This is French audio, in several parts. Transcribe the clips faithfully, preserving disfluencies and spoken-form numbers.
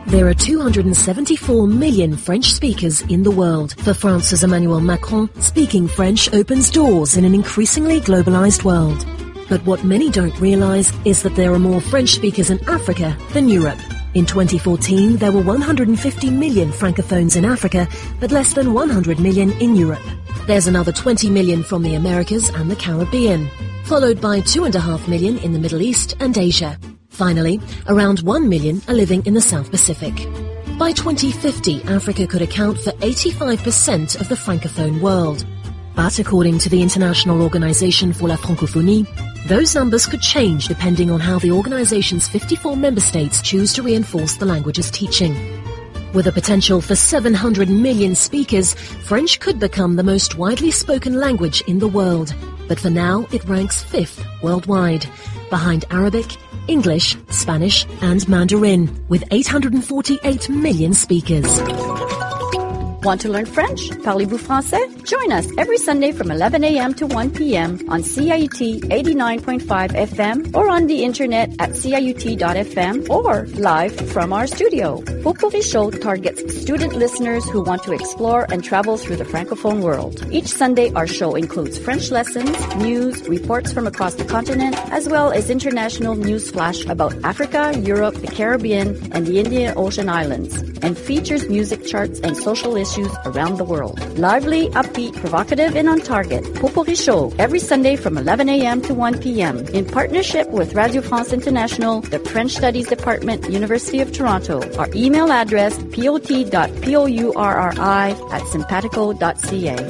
There are two hundred seventy-four million French speakers in the world. For France's Emmanuel Macron, speaking French opens doors in an increasingly globalized world. But what many don't realize is that there are more French speakers in Africa than Europe. In twenty fourteen, there were one hundred fifty million francophones in Africa, but less than one hundred million in Europe. There's another twenty million from the Americas and the Caribbean, followed by two and a half million in the Middle East and Asia. Finally, around one million are living in the South Pacific. By twenty fifty, Africa could account for eighty-five percent of the francophone world. But according to the International Organization for la Francophonie, those numbers could change depending on how the organization's fifty-four member states choose to reinforce the language's teaching. With a potential for seven hundred million speakers, French could become the most widely spoken language in the world. But for now, it ranks fifth worldwide, behind Arabic, English, Spanish and Mandarin, with eight hundred forty-eight million speakers. Want to learn French? Parlez-vous français? Join us every Sunday from eleven a.m. to one p.m. on C I U T eighty-nine point five F M or on the internet at C I U T dot F M or live from our studio. Potpourri Show targets student listeners who want to explore and travel through the Francophone world. Each Sunday, our show includes French lessons, news, reports from across the continent, as well as international news flash about Africa, Europe, the Caribbean, and the Indian Ocean Islands, and features music charts and social issues around the world. Lively, upbeat, provocative, and on target. Potpourri Show every Sunday from eleven a.m. to one p.m. in partnership with Radio France International, the French Studies Department, University of Toronto. Our email address pot dot pourri at simpatico dot c a.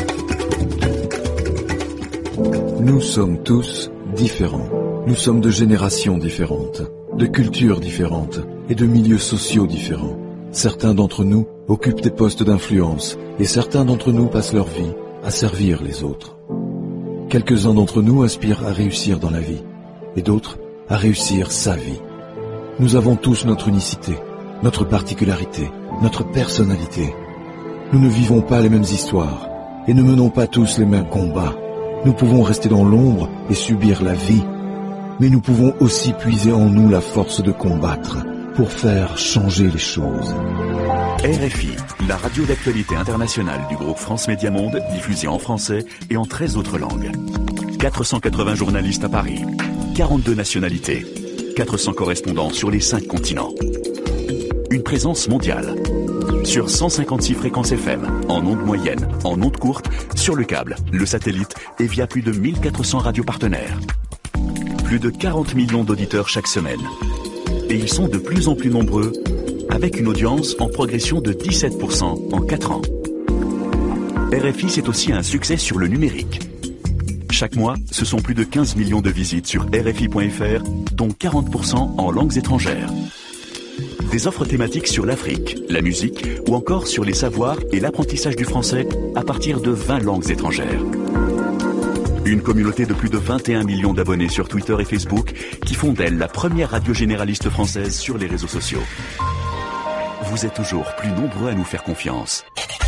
Nous sommes tous différents. Nous sommes de générations différentes, de cultures différentes et de milieux sociaux différents. Certains d'entre nous occupent des postes d'influence et certains d'entre nous passent leur vie à servir les autres. Quelques-uns d'entre nous aspirent à réussir dans la vie et d'autres à réussir sa vie. Nous avons tous notre unicité, notre particularité, notre personnalité. Nous ne vivons pas les mêmes histoires et ne menons pas tous les mêmes combats. Nous pouvons rester dans l'ombre et subir la vie, mais nous pouvons aussi puiser en nous la force de combattre pour faire changer les choses. R F I, la radio d'actualité internationale du groupe France Média Monde, diffusée en français et en treize autres langues. quatre cent quatre-vingts journalistes à Paris, quarante-deux nationalités, quatre cents correspondants sur les cinq continents. Une présence mondiale. Sur cent cinquante-six fréquences F M, en ondes moyennes, en ondes courtes, sur le câble, le satellite et via plus de mille quatre cents radios partenaires. Plus de quarante millions d'auditeurs chaque semaine. Et ils sont de plus en plus nombreux, avec une audience en progression de dix-sept pour cent en quatre ans. R F I, c'est aussi un succès sur le numérique. Chaque mois, ce sont plus de quinze millions de visites sur R F I point F R, dont quarante pour cent en langues étrangères. Des offres thématiques sur l'Afrique, la musique ou encore sur les savoirs et l'apprentissage du français à partir de vingt langues étrangères. Une communauté de plus de vingt et un millions d'abonnés sur Twitter et Facebook qui font d'elle la première radio généraliste française sur les réseaux sociaux. Vous êtes toujours plus nombreux à nous faire confiance.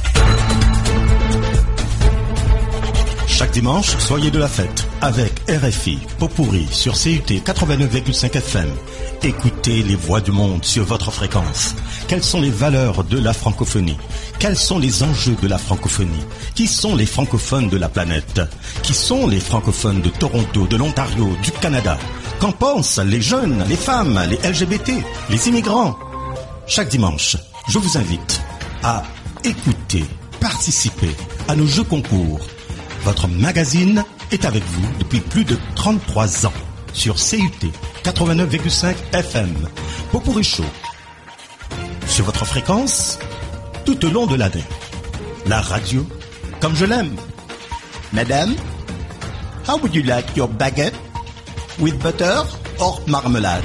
Chaque dimanche, soyez de la fête avec R F I, Potpourri sur C U T quatre-vingt-neuf virgule cinq F M. Écoutez les voix du monde sur votre fréquence. Quelles sont les valeurs de la francophonie? Quels sont les enjeux de la francophonie? Qui sont les francophones de la planète? Qui sont les francophones de Toronto, de l'Ontario, du Canada? Qu'en pensent les jeunes, les femmes, les L G B T, les immigrants? Chaque dimanche, je vous invite à écouter, participer à nos jeux concours. Votre magazine est avec vous depuis plus de trente-trois ans sur C U T quatre-vingt-neuf virgule cinq F M. Potpourri Show sur votre fréquence tout au long de l'année. La radio comme je l'aime. Madame, how would you like your baguette? With butter or marmelade?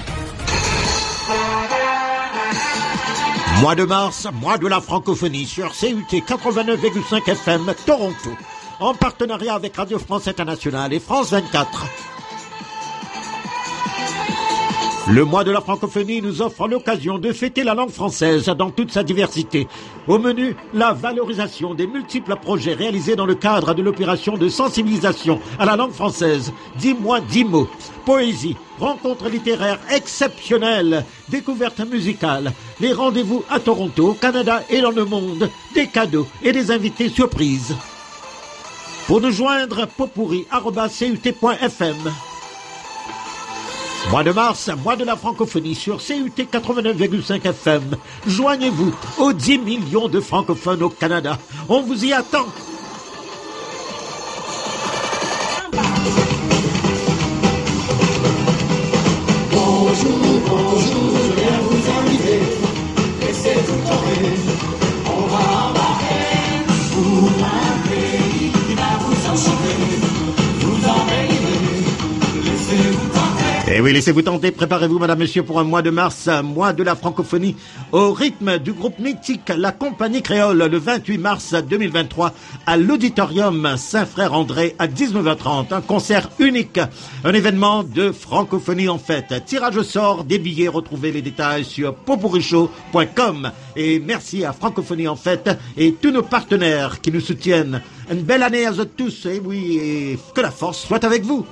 Mois de mars, mois de la francophonie sur C U T quatre-vingt-neuf virgule cinq F M Toronto, en partenariat avec Radio France Internationale et France vingt-quatre. Le mois de la francophonie nous offre l'occasion de fêter la langue française dans toute sa diversité. Au menu, la valorisation des multiples projets réalisés dans le cadre de l'opération de sensibilisation à la langue française. Dis-moi dix mots. Poésie, rencontres littéraires exceptionnelles, découvertes musicales, les rendez-vous à Toronto, au Canada et dans le monde, des cadeaux et des invités surprises. Pour nous joindre, potpourri arobase c u t point f m. Mois de mars, mois de la francophonie sur C U T quatre-vingt-neuf virgule cinq F M. Joignez-vous aux dix millions de francophones au Canada. On vous y attend. Bonjour, bonjour, je viens vous inviter. Laissez-vous tomber, on va embarquer pour un pays qui va vous enchanter, vous envahir, laissez-vous tomber. Eh oui, laissez-vous tenter, préparez-vous, madame, monsieur, pour un mois de mars, un mois de la francophonie, au rythme du groupe mythique La Compagnie Créole, le vingt-huit mars deux mille vingt-trois, à l'Auditorium Saint-Frère-André, à dix-neuf heures trente, un concert unique, un événement de francophonie en fête. Tirage au sort des billets, retrouvez les détails sur potpourri point com. Et merci à Francophonie en fête et tous nos partenaires qui nous soutiennent. Une belle année à vous tous, et oui, et que la force soit avec vous.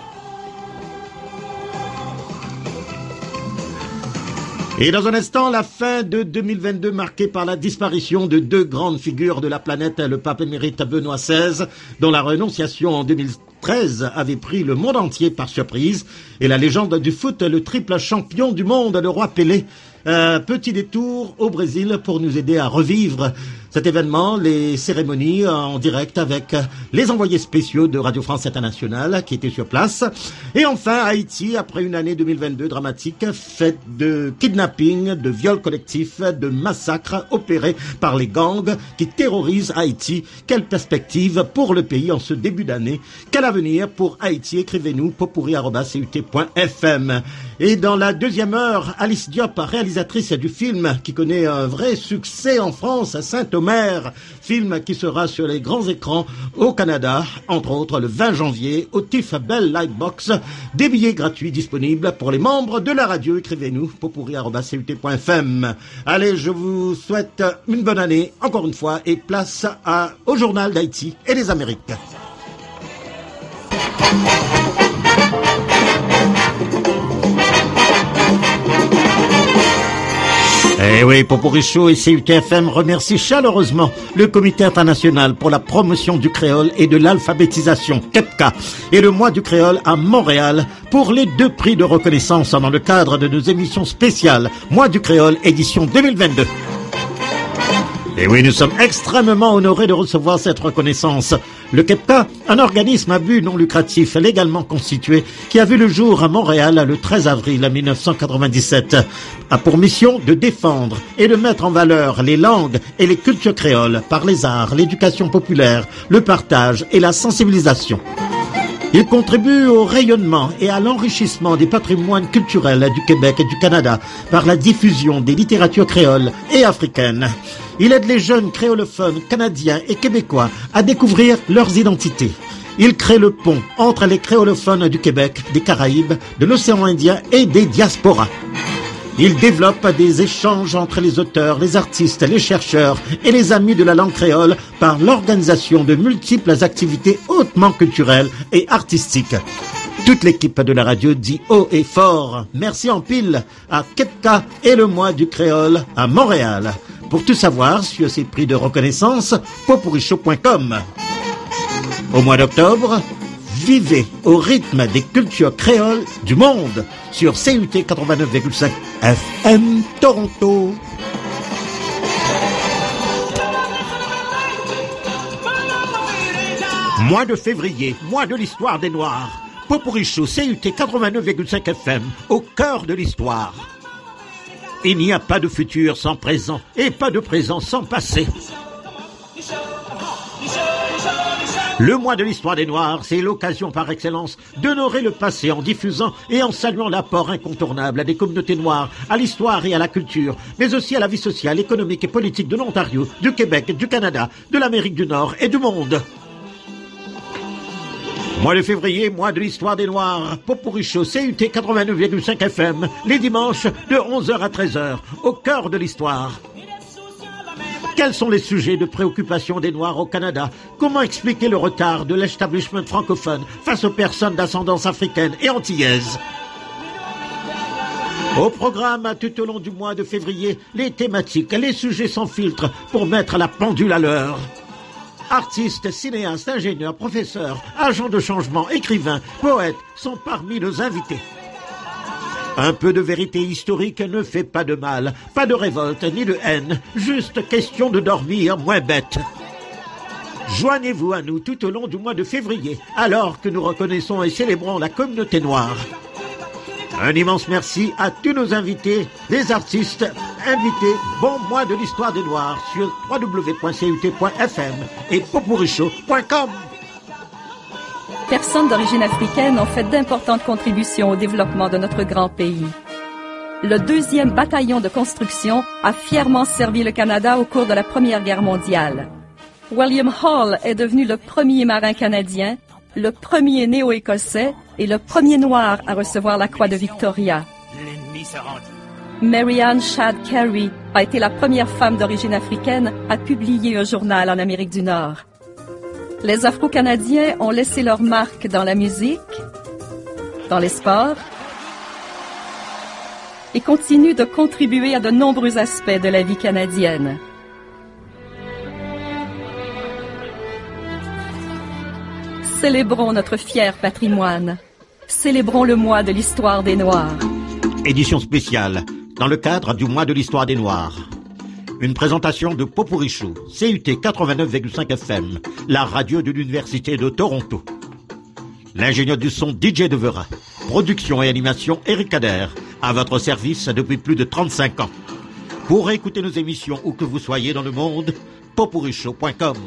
Et dans un instant, la fin de deux mille vingt-deux marquée par la disparition de deux grandes figures de la planète, le pape émérite Benoît seize, dont la renonciation en deux mille treize avait pris le monde entier par surprise, et la légende du foot, le triple champion du monde, le roi Pelé. Un petit détour au Brésil pour nous aider à revivre cet événement, les cérémonies en direct avec les envoyés spéciaux de Radio France Internationale qui étaient sur place. Et enfin, Haïti, après une année deux mille vingt-deux dramatique, faite de kidnapping, de viols collectifs, de massacres opérés par les gangs qui terrorisent Haïti. Quelle perspective pour le pays en ce début d'année? Quel avenir pour Haïti? Écrivez-nous potpourri arobase c u t point f m. Et dans la deuxième heure, Alice Diop, réalisatrice du film qui connaît un vrai succès en France, à Saint-Omer, film qui sera sur les grands écrans au Canada, entre autres le vingt janvier, au T I F Bell Lightbox. Des billets gratuits disponibles pour les membres de la radio. Écrivez-nous potpourri arobase c u t point f m. Allez, je vous souhaite une bonne année, encore une fois, et place à, au journal d'Haïti et des Amériques. Eh oui, Potpourri Show et C U T F M remercie chaleureusement le Comité international pour la promotion du créole et de l'alphabétisation, C E P C A, et le mois du créole à Montréal pour les deux prix de reconnaissance dans le cadre de nos émissions spéciales Mois du créole édition deux mille vingt-deux. Et oui, nous sommes extrêmement honorés de recevoir cette reconnaissance. Le C E P C A, un organisme à but non lucratif légalement constitué qui a vu le jour à Montréal le treize avril mille neuf cent quatre-vingt-dix-sept, a pour mission de défendre et de mettre en valeur les langues et les cultures créoles par les arts, l'éducation populaire, le partage et la sensibilisation. Il contribue au rayonnement et à l'enrichissement des patrimoines culturels du Québec et du Canada par la diffusion des littératures créoles et africaines. Il aide les jeunes créolophones canadiens et québécois à découvrir leurs identités. Il crée le pont entre les créolophones du Québec, des Caraïbes, de l'océan Indien et des diasporas. Il développe des échanges entre les auteurs, les artistes, les chercheurs et les amis de la langue créole par l'organisation de multiples activités hautement culturelles et artistiques. Toute l'équipe de la radio dit haut et fort merci en pile à C E P C A et le mois du créole à Montréal. Pour tout savoir sur ces prix de reconnaissance, potpourri show point com. Au mois d'octobre, vivez au rythme des cultures créoles du monde sur C U T quatre-vingt-neuf virgule cinq F M Toronto. Mois de février, mois de l'histoire des Noirs. Potpourri Show, C U T quatre-vingt-neuf virgule cinq F M, au cœur de l'histoire. Il n'y a pas de futur sans présent, et pas de présent sans passé. Le mois de l'histoire des Noirs, c'est l'occasion par excellence d'honorer le passé en diffusant et en saluant l'apport incontournable à des communautés noires, à l'histoire et à la culture, mais aussi à la vie sociale, économique et politique de l'Ontario, du Québec, du Canada, de l'Amérique du Nord et du monde. Mois de février, mois de l'histoire des Noirs. Popurrí Show, C U T quatre-vingt-neuf virgule cinq F M, les dimanches de onze heures à treize heures, au cœur de l'histoire. Quels sont les sujets de préoccupation des Noirs au Canada? Comment expliquer le retard de l'establishment francophone face aux personnes d'ascendance africaine et antillaise? Au programme, tout au long du mois de février, les thématiques, les sujets sans filtre pour mettre la pendule à l'heure. Artistes, cinéastes, ingénieurs, professeurs, agents de changement, écrivains, poètes sont parmi nos invités. Un peu de vérité historique ne fait pas de mal, pas de révolte ni de haine, juste question de dormir moins bête. Joignez-vous à nous tout au long du mois de février, alors que nous reconnaissons et célébrons la communauté noire. Un immense merci à tous nos invités, les artistes invités. Bon mois de l'histoire des Noirs sur w w w point c u t point f m et popurrí show point com. Personnes d'origine africaine ont fait d'importantes contributions au développement de notre grand pays. Le deuxième bataillon de construction a fièrement servi le Canada au cours de la Première Guerre mondiale. William Hall est devenu le premier marin canadien, le premier néo-écossais et le premier noir à recevoir la croix de Victoria. Mary Ann Shadd Cary a été la première femme d'origine africaine à publier un journal en Amérique du Nord. Les Afro-Canadiens ont laissé leur marque dans la musique, dans les sports, et continuent de contribuer à de nombreux aspects de la vie canadienne. Célébrons notre fier patrimoine. Célébrons le mois de l'histoire des Noirs. Édition spéciale, dans le cadre du mois de l'histoire des Noirs. Une présentation de Popurrí Show, C U T quatre-vingt-neuf virgule cinq F M, la radio de l'Université de Toronto. L'ingénieur du son D J Devera. Production et animation Eric Kader, à votre service depuis plus de trente-cinq ans. Pour écouter nos émissions où que vous soyez dans le monde, popurrí show point com.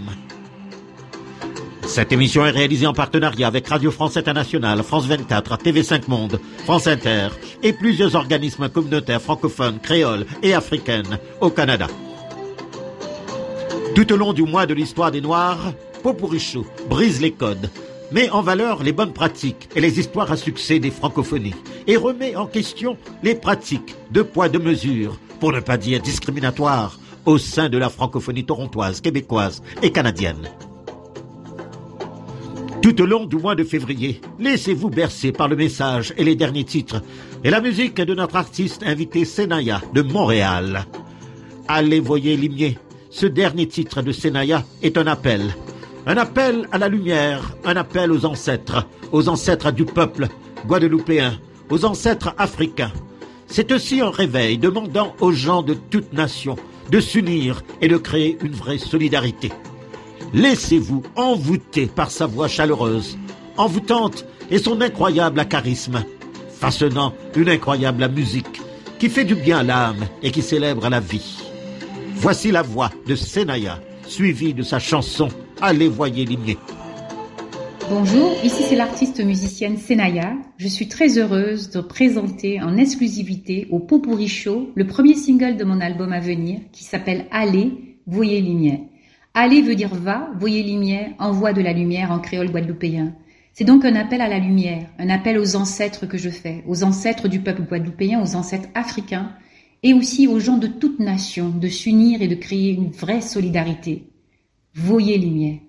Cette émission est réalisée en partenariat avec Radio France Internationale, France vingt-quatre, T V cinq Monde, France Inter et plusieurs organismes communautaires francophones, créoles et africaines au Canada. Tout au long du mois de l'histoire des Noirs, Popurrí Show brise les codes, met en valeur les bonnes pratiques et les histoires à succès des francophonies et remet en question les pratiques de poids de mesure, pour ne pas dire discriminatoires, au sein de la francophonie torontoise, québécoise et canadienne. Tout au long du mois de février, laissez-vous bercer par le message et les derniers titres et la musique de notre artiste invité Senaya de Montréal. Allez voyer Limier, ce dernier titre de Senaya est un appel. Un appel à la lumière, un appel aux ancêtres, aux ancêtres du peuple guadeloupéen, aux ancêtres africains. C'est aussi un réveil demandant aux gens de toute nation de s'unir et de créer une vraie solidarité. Laissez-vous envoûter par sa voix chaleureuse, envoûtante et son incroyable charisme, façonnant une incroyable musique qui fait du bien à l'âme et qui célèbre la vie. Voici la voix de Senaya, suivie de sa chanson « Allez voyer Limier ». Bonjour, ici c'est l'artiste musicienne Senaya. Je suis très heureuse de présenter en exclusivité au Popurrí Show le premier single de mon album à venir qui s'appelle « Allez voyer Limier ». Aller veut dire va, voyer lumière, envoie de la lumière en créole guadeloupéen. C'est donc un appel à la lumière, un appel aux ancêtres que je fais, aux ancêtres du peuple guadeloupéen, aux ancêtres africains, et aussi aux gens de toute nation de s'unir et de créer une vraie solidarité. Voyer lumière.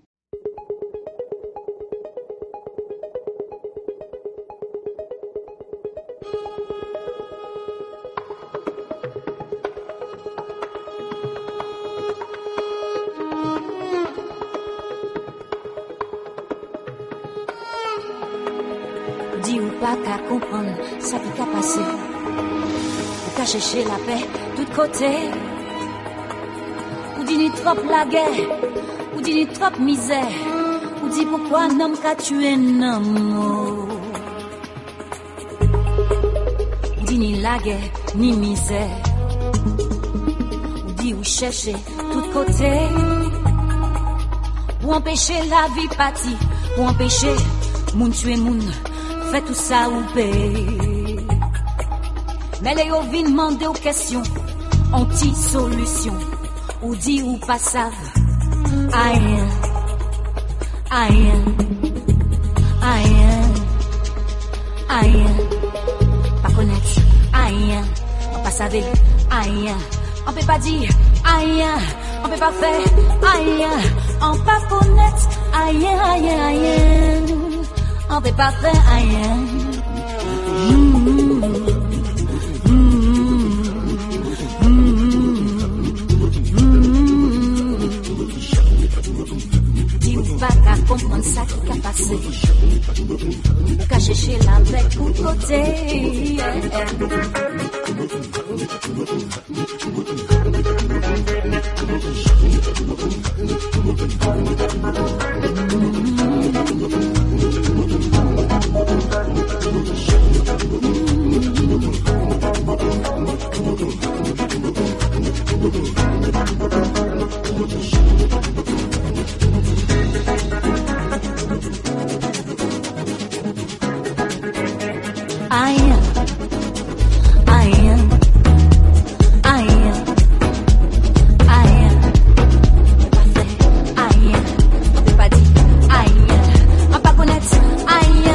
Dis ou pas qu'à comprendre ça qui qu'a passé, ou qu'à chercher la paix tout côté, ou dit ni trop la guerre, ou dit ni trop misère, ou dit pourquoi n'homme qu'a tué un homme, ou dit ni la guerre ni misère, ou dit ou chercher tout côté, pour empêcher la vie partie, pour empêcher moun tuer moun. Fait tout ça ou paye. Mais les yo vin demander aux questions, anti-solution, ou dit ou pas savent, aïe, aïe, aïe, aïe, pas connaître, aïe, on pas savoir, aïe, on peut pas dire, aïe, on peut pas faire, aïe, on pas connaître, aïe, aïe, aïe, on peut pas faire, aïe. Mm-hmm. Pas qu'à comprendre ça qui a passé, ou qu'à chercher l'avec ou côté. Aïe, aïe, aïe, aïe, pas fait, aïe, on peut pas dire, aïe, on pas connaître, aïe,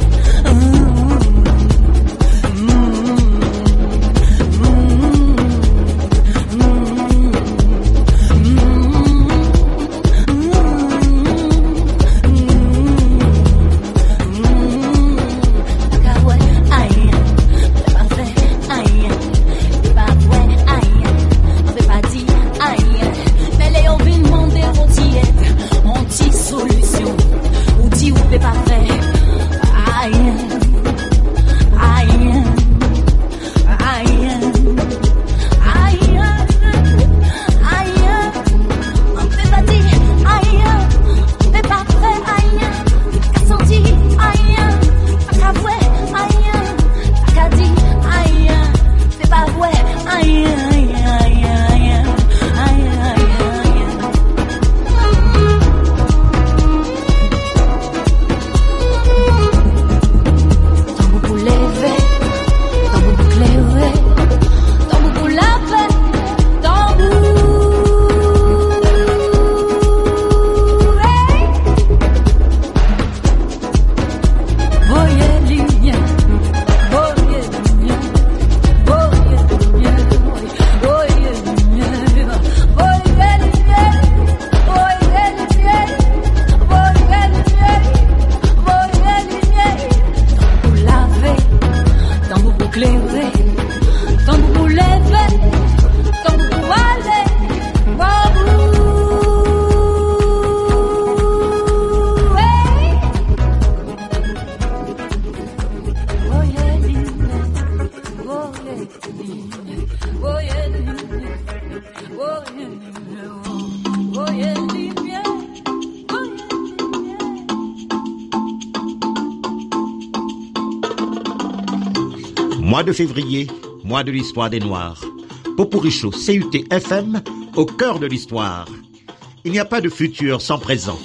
Mois de février, mois de l'histoire des Noirs. Popuricho, C U T F M, au cœur de l'histoire. Il n'y a pas de futur sans présent.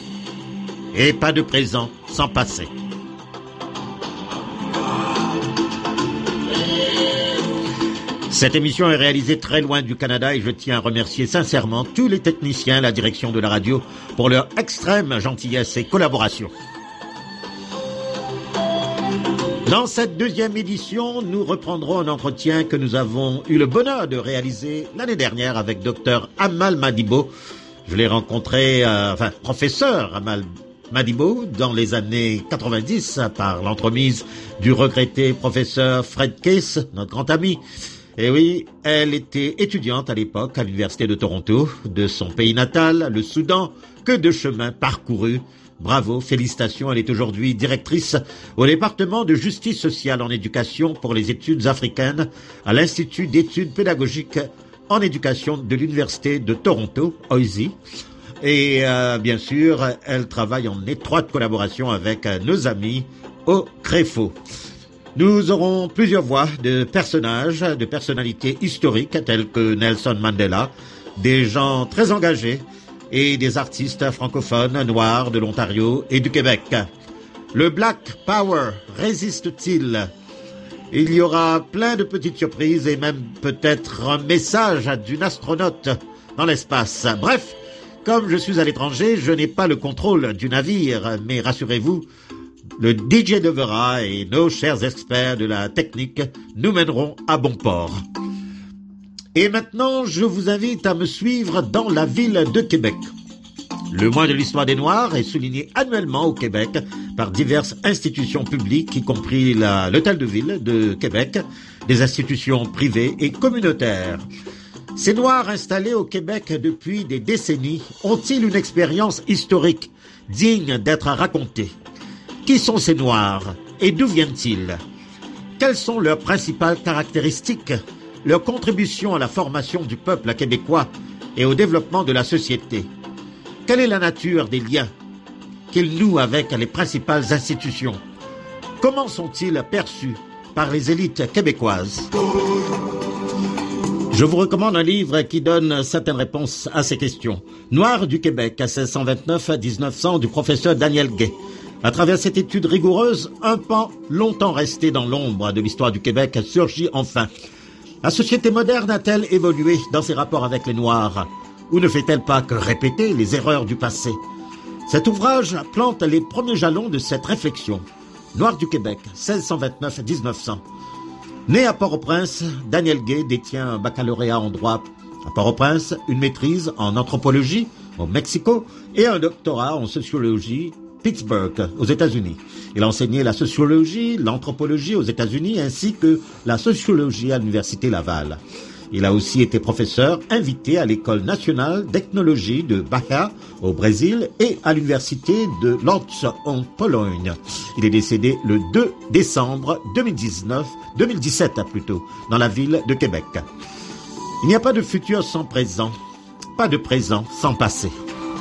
Et pas de présent sans passé. Cette émission est réalisée très loin du Canada et je tiens à remercier sincèrement tous les techniciens, la direction de la radio, pour leur extrême gentillesse et collaboration. Dans cette deuxième édition, nous reprendrons un entretien que nous avons eu le bonheur de réaliser l'année dernière avec docteur Amal Madibo. Je l'ai rencontré, euh, enfin, professeur Amal Madibo, dans les années quatre-vingt-dix, par l'entremise du regretté professeur Fred Case, notre grand ami. Et oui, elle était étudiante à l'époque à l'université de Toronto, de son pays natal, le Soudan. Que de chemins parcourus. Bravo, félicitations, elle est aujourd'hui directrice au département de justice sociale en éducation pour les études africaines à l'Institut d'études pédagogiques en éducation de l'Université de Toronto, O I S I. Et euh, bien sûr, elle travaille en étroite collaboration avec euh, nos amis au CREFO. Nous aurons plusieurs voix de personnages, de personnalités historiques telles que Nelson Mandela, des gens très engagés, et des artistes francophones noirs de l'Ontario et du Québec. Le Black Power résiste-t-il? Il y aura plein de petites surprises et même peut-être un message d'une astronaute dans l'espace. Bref, comme je suis à l'étranger, je n'ai pas le contrôle du navire, mais rassurez-vous, le D J Devera et nos chers experts de la technique nous mèneront à bon port. Et maintenant, je vous invite à me suivre dans la ville de Québec. Le mois de l'histoire des Noirs est souligné annuellement au Québec par diverses institutions publiques, y compris la, l'Hôtel de Ville de Québec, des institutions privées et communautaires. Ces Noirs installés au Québec depuis des décennies ont-ils une expérience historique digne d'être racontée? Qui sont ces Noirs et d'où viennent-ils? Quelles sont leurs principales caractéristiques, leur contribution à la formation du peuple québécois et au développement de la société? Quelle est la nature des liens qu'ils nouent avec les principales institutions? Comment sont-ils perçus par les élites québécoises? Je vous recommande un livre qui donne certaines réponses à ces questions. Noirs du Québec, seize cent vingt-neuf à dix-neuf cents, du professeur Daniel Gay. À travers cette étude rigoureuse, un pan longtemps resté dans l'ombre de l'histoire du Québec surgit enfin. La société moderne a-t-elle évolué dans ses rapports avec les Noirs? Ou ne fait-elle pas que répéter les erreurs du passé? Cet ouvrage plante les premiers jalons de cette réflexion. Noirs du Québec, seize cent vingt-neuf à dix-neuf cents. Né à Port-au-Prince, Daniel Gay détient un baccalauréat en droit à Port-au-Prince, une maîtrise en anthropologie au Mexico et un doctorat en sociologie Pittsburgh aux États-Unis. Il a enseigné la sociologie, l'anthropologie aux États-Unis ainsi que la sociologie à l'Université Laval. Il a aussi été professeur invité à l'École nationale d'ethnologie de Bahia au Brésil et à l'Université de Łódź en Pologne. Il est décédé le deux décembre deux mille dix-neuf, deux mille dix-sept plutôt, dans la ville de Québec. Il n'y a pas de futur sans présent, pas de présent sans passé.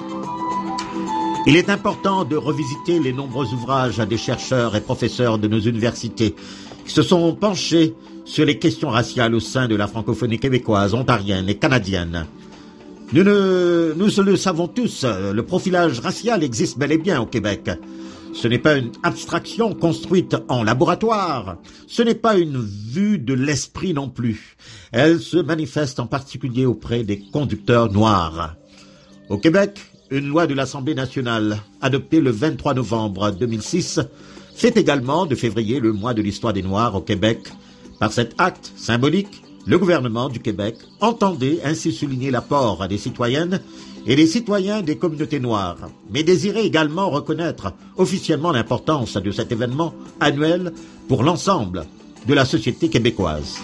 Il est important de revisiter les nombreux ouvrages des chercheurs et professeurs de nos universités qui se sont penchés sur les questions raciales au sein de la francophonie québécoise, ontarienne et canadienne. Nous, ne, nous le savons tous, le profilage racial existe bel et bien au Québec. Ce n'est pas une abstraction construite en laboratoire. Ce n'est pas une vue de l'esprit non plus. Elle se manifeste en particulier auprès des conducteurs noirs. Au Québec, une loi de l'Assemblée nationale, adoptée le vingt-trois novembre deux mille six, fait également de février le mois de l'histoire des Noirs au Québec. Par cet acte symbolique, le gouvernement du Québec entendait ainsi souligner l'apport des citoyennes et des citoyens des communautés noires, mais désirait également reconnaître officiellement l'importance de cet événement annuel pour l'ensemble de la société québécoise.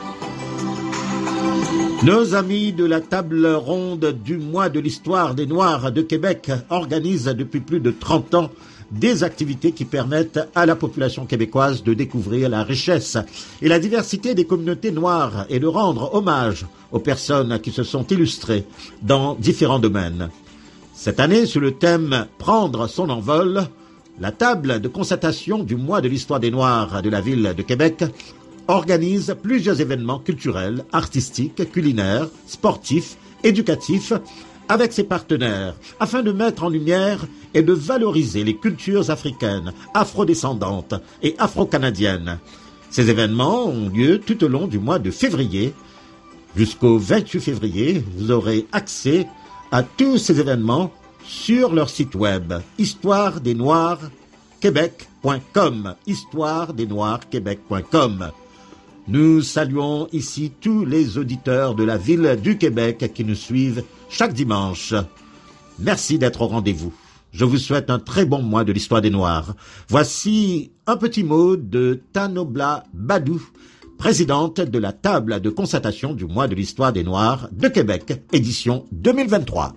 Nos amis de la table ronde du mois de l'histoire des Noirs de Québec organisent depuis plus de trente ans des activités qui permettent à la population québécoise de découvrir la richesse et la diversité des communautés noires et de rendre hommage aux personnes qui se sont illustrées dans différents domaines. Cette année, sous le thème « Prendre son envol », la table de constatation du mois de l'histoire des Noirs de la ville de Québec organise plusieurs événements culturels, artistiques, culinaires, sportifs, éducatifs, avec ses partenaires, afin de mettre en lumière et de valoriser les cultures africaines, afrodescendantes et afro-canadiennes. Ces événements ont lieu tout au long du mois de février. Jusqu'au vingt-huit février, vous aurez accès à tous ces événements sur leur site web histoire des noirs québec point com, histoire des noirs québec point com. Nous saluons ici tous les auditeurs de la ville du Québec qui nous suivent chaque dimanche. Merci d'être au rendez-vous. Je vous souhaite un très bon mois de l'histoire des Noirs. Voici un petit mot de Tanobla Badou, présidente de la table de constatation du mois de l'histoire des Noirs de Québec, édition deux mille vingt-trois.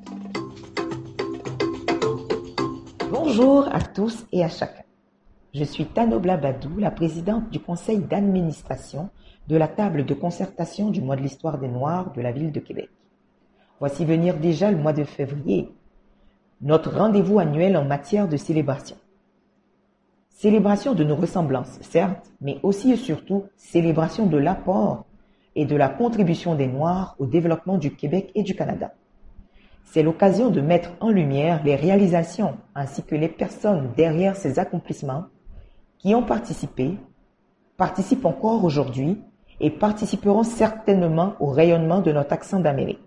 Bonjour à tous et à chacun. Je suis Tanobla Badou, la présidente du conseil d'administration de la table de concertation du mois de l'histoire des Noirs de la ville de Québec. Voici venir déjà le mois de février, notre rendez-vous annuel en matière de célébration. Célébration de nos ressemblances, certes, mais aussi et surtout célébration de l'apport et de la contribution des Noirs au développement du Québec et du Canada. C'est l'occasion de mettre en lumière les réalisations ainsi que les personnes derrière ces accomplissements qui ont participé, participent encore aujourd'hui et participeront certainement au rayonnement de notre accent d'Amérique.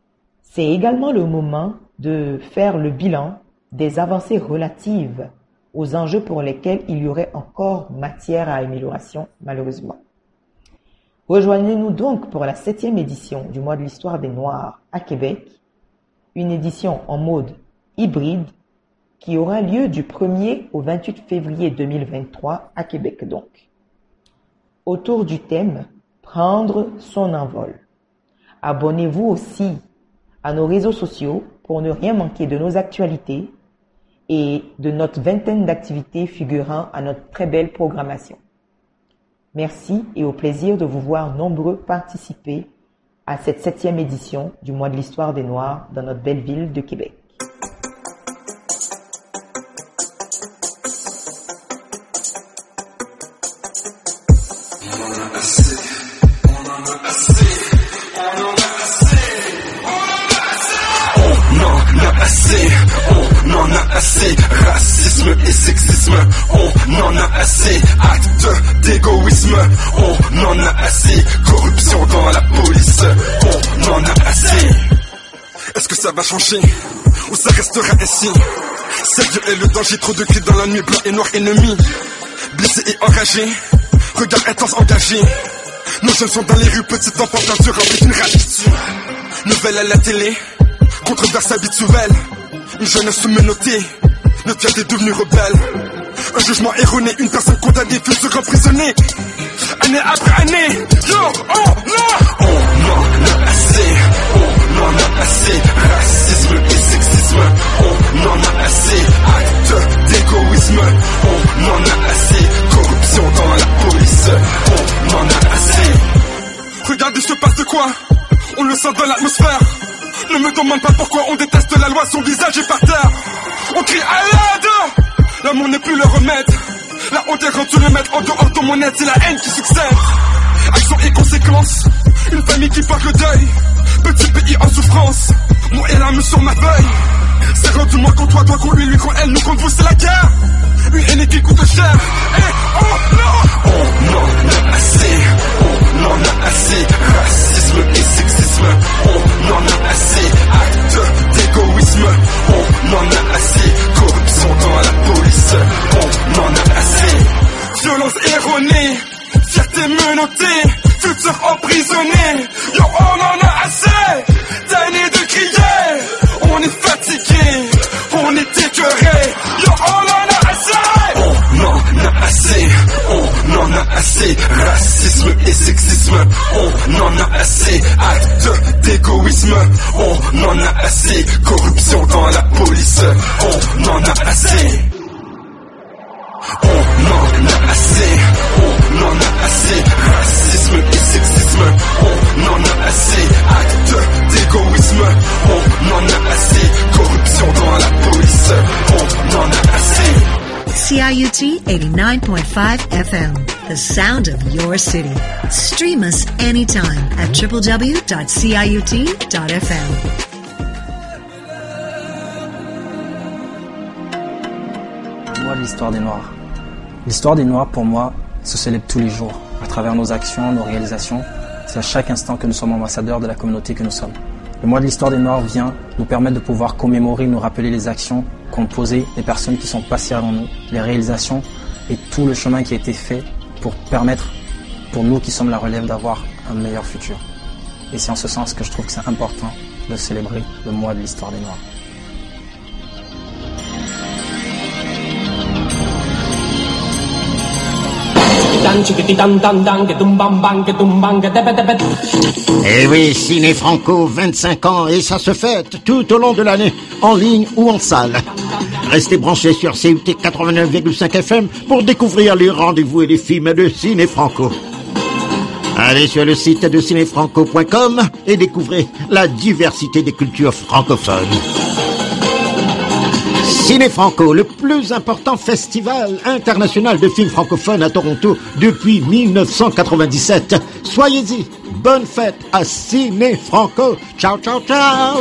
C'est également le moment de faire le bilan des avancées relatives aux enjeux pour lesquels il y aurait encore matière à amélioration, malheureusement. Rejoignez-nous donc pour la septième édition du mois de l'histoire des Noirs à Québec, une édition en mode hybride qui aura lieu du premier au vingt-huit février deux mille vingt-trois à Québec donc. Autour du thème « Prendre son envol ». Abonnez-vous aussi à nos réseaux sociaux pour ne rien manquer de nos actualités et de notre vingtaine d'activités figurant à notre très belle programmation. Merci et au plaisir de vous voir nombreux participer à cette septième édition du mois de l'histoire des Noirs dans notre belle ville de Québec. On en a assez, racisme et sexisme, on en a assez, actes d'égoïsme, on en a assez, corruption dans la police, on en a assez. Est-ce que ça va changer ou ça restera ainsi? Sérieux est le danger, trop de cris dans la nuit, blanc et noir ennemi, blessé et enragé, regard intense engagé. Nos jeunes sont dans les rues, petits enfants perdus remplis d'une rage. Nouvelle à la télé, controverse habituelle. Une jeunesse menottée, notre fierté est devenue rebelle. Un jugement erroné, une personne condamnée, future emprisonnée. Année après année, yo, oh, non. On en a assez, on en a assez. Racisme et sexisme, on en a assez. Actes d'égoïsme, on en a assez. Corruption dans la police, on en a assez. Regardez, se passe de quoi? On le sent dans l'atmosphère. Ne me demande pas pourquoi on déteste la loi, son visage est par terre. On crie à l'aide. L'amour n'est plus le remède. La honte est rendue le maître en dehors de mon aide, c'est la haine qui succède. Action et conséquences, une famille qui porte le deuil. Petit pays en souffrance, moi et l'âme sur ma feuille. C'est rendu moi contre toi, toi contre lui, lui contre elle, nous contre vous, c'est la guerre. Une haine qui coûte cher. Et oh non. On en a assez, on en a assez. Racisme et sexisme, on en a assez. Actes d'égoïsme, on en a assez. Corruption dans la police, on en a assez. Violence erronée, fierté menottée, futur emprisonné. Yo, on en a assez. D'années de crier, on est fatigué, on est écœuré. Yo, on en a assez. On en a assez, on en a assez. Racisme et sexisme, on en a assez. Actes d'égoïsme, on en a assez. Corruption dans la police, on en a assez. On en a assez, on en a assez. Racisme et sexisme, on en a assez. Actes d'égoïsme, on en a assez. Corruption dans la police, on en a assez. C I U T eighty-nine point five F M, the sound of your city. Stream us anytime at w w w dot c i u t dot f m. Moi, l'histoire des Noirs. L'histoire des Noirs, pour moi, se célèbre tous les jours, à travers nos actions, nos réalisations. C'est à chaque instant que nous sommes ambassadeurs de la communauté que nous sommes. Le mois de l'histoire des Noirs vient nous permettre de pouvoir commémorer, nous rappeler les actions qu'ont posées les personnes qui sont passées avant nous, les réalisations et tout le chemin qui a été fait pour permettre, pour nous qui sommes la relève, d'avoir un meilleur futur. Et c'est en ce sens que je trouve que c'est important de célébrer le mois de l'histoire des Noirs. Eh oui, Ciné Franco, vingt-cinq ans, et ça se fête tout au long de l'année, en ligne ou en salle. Restez branchés sur C U T quatre-vingt-neuf virgule cinq F M pour découvrir les rendez-vous et les films de Ciné Franco. Allez sur le site de ciné franco point com et découvrez la diversité des cultures francophones. Ciné Franco, le plus important festival international de films francophones à Toronto depuis mille neuf cent quatre-vingt-dix-sept. Soyez-y, bonne fête à Ciné Franco. Ciao, ciao, ciao.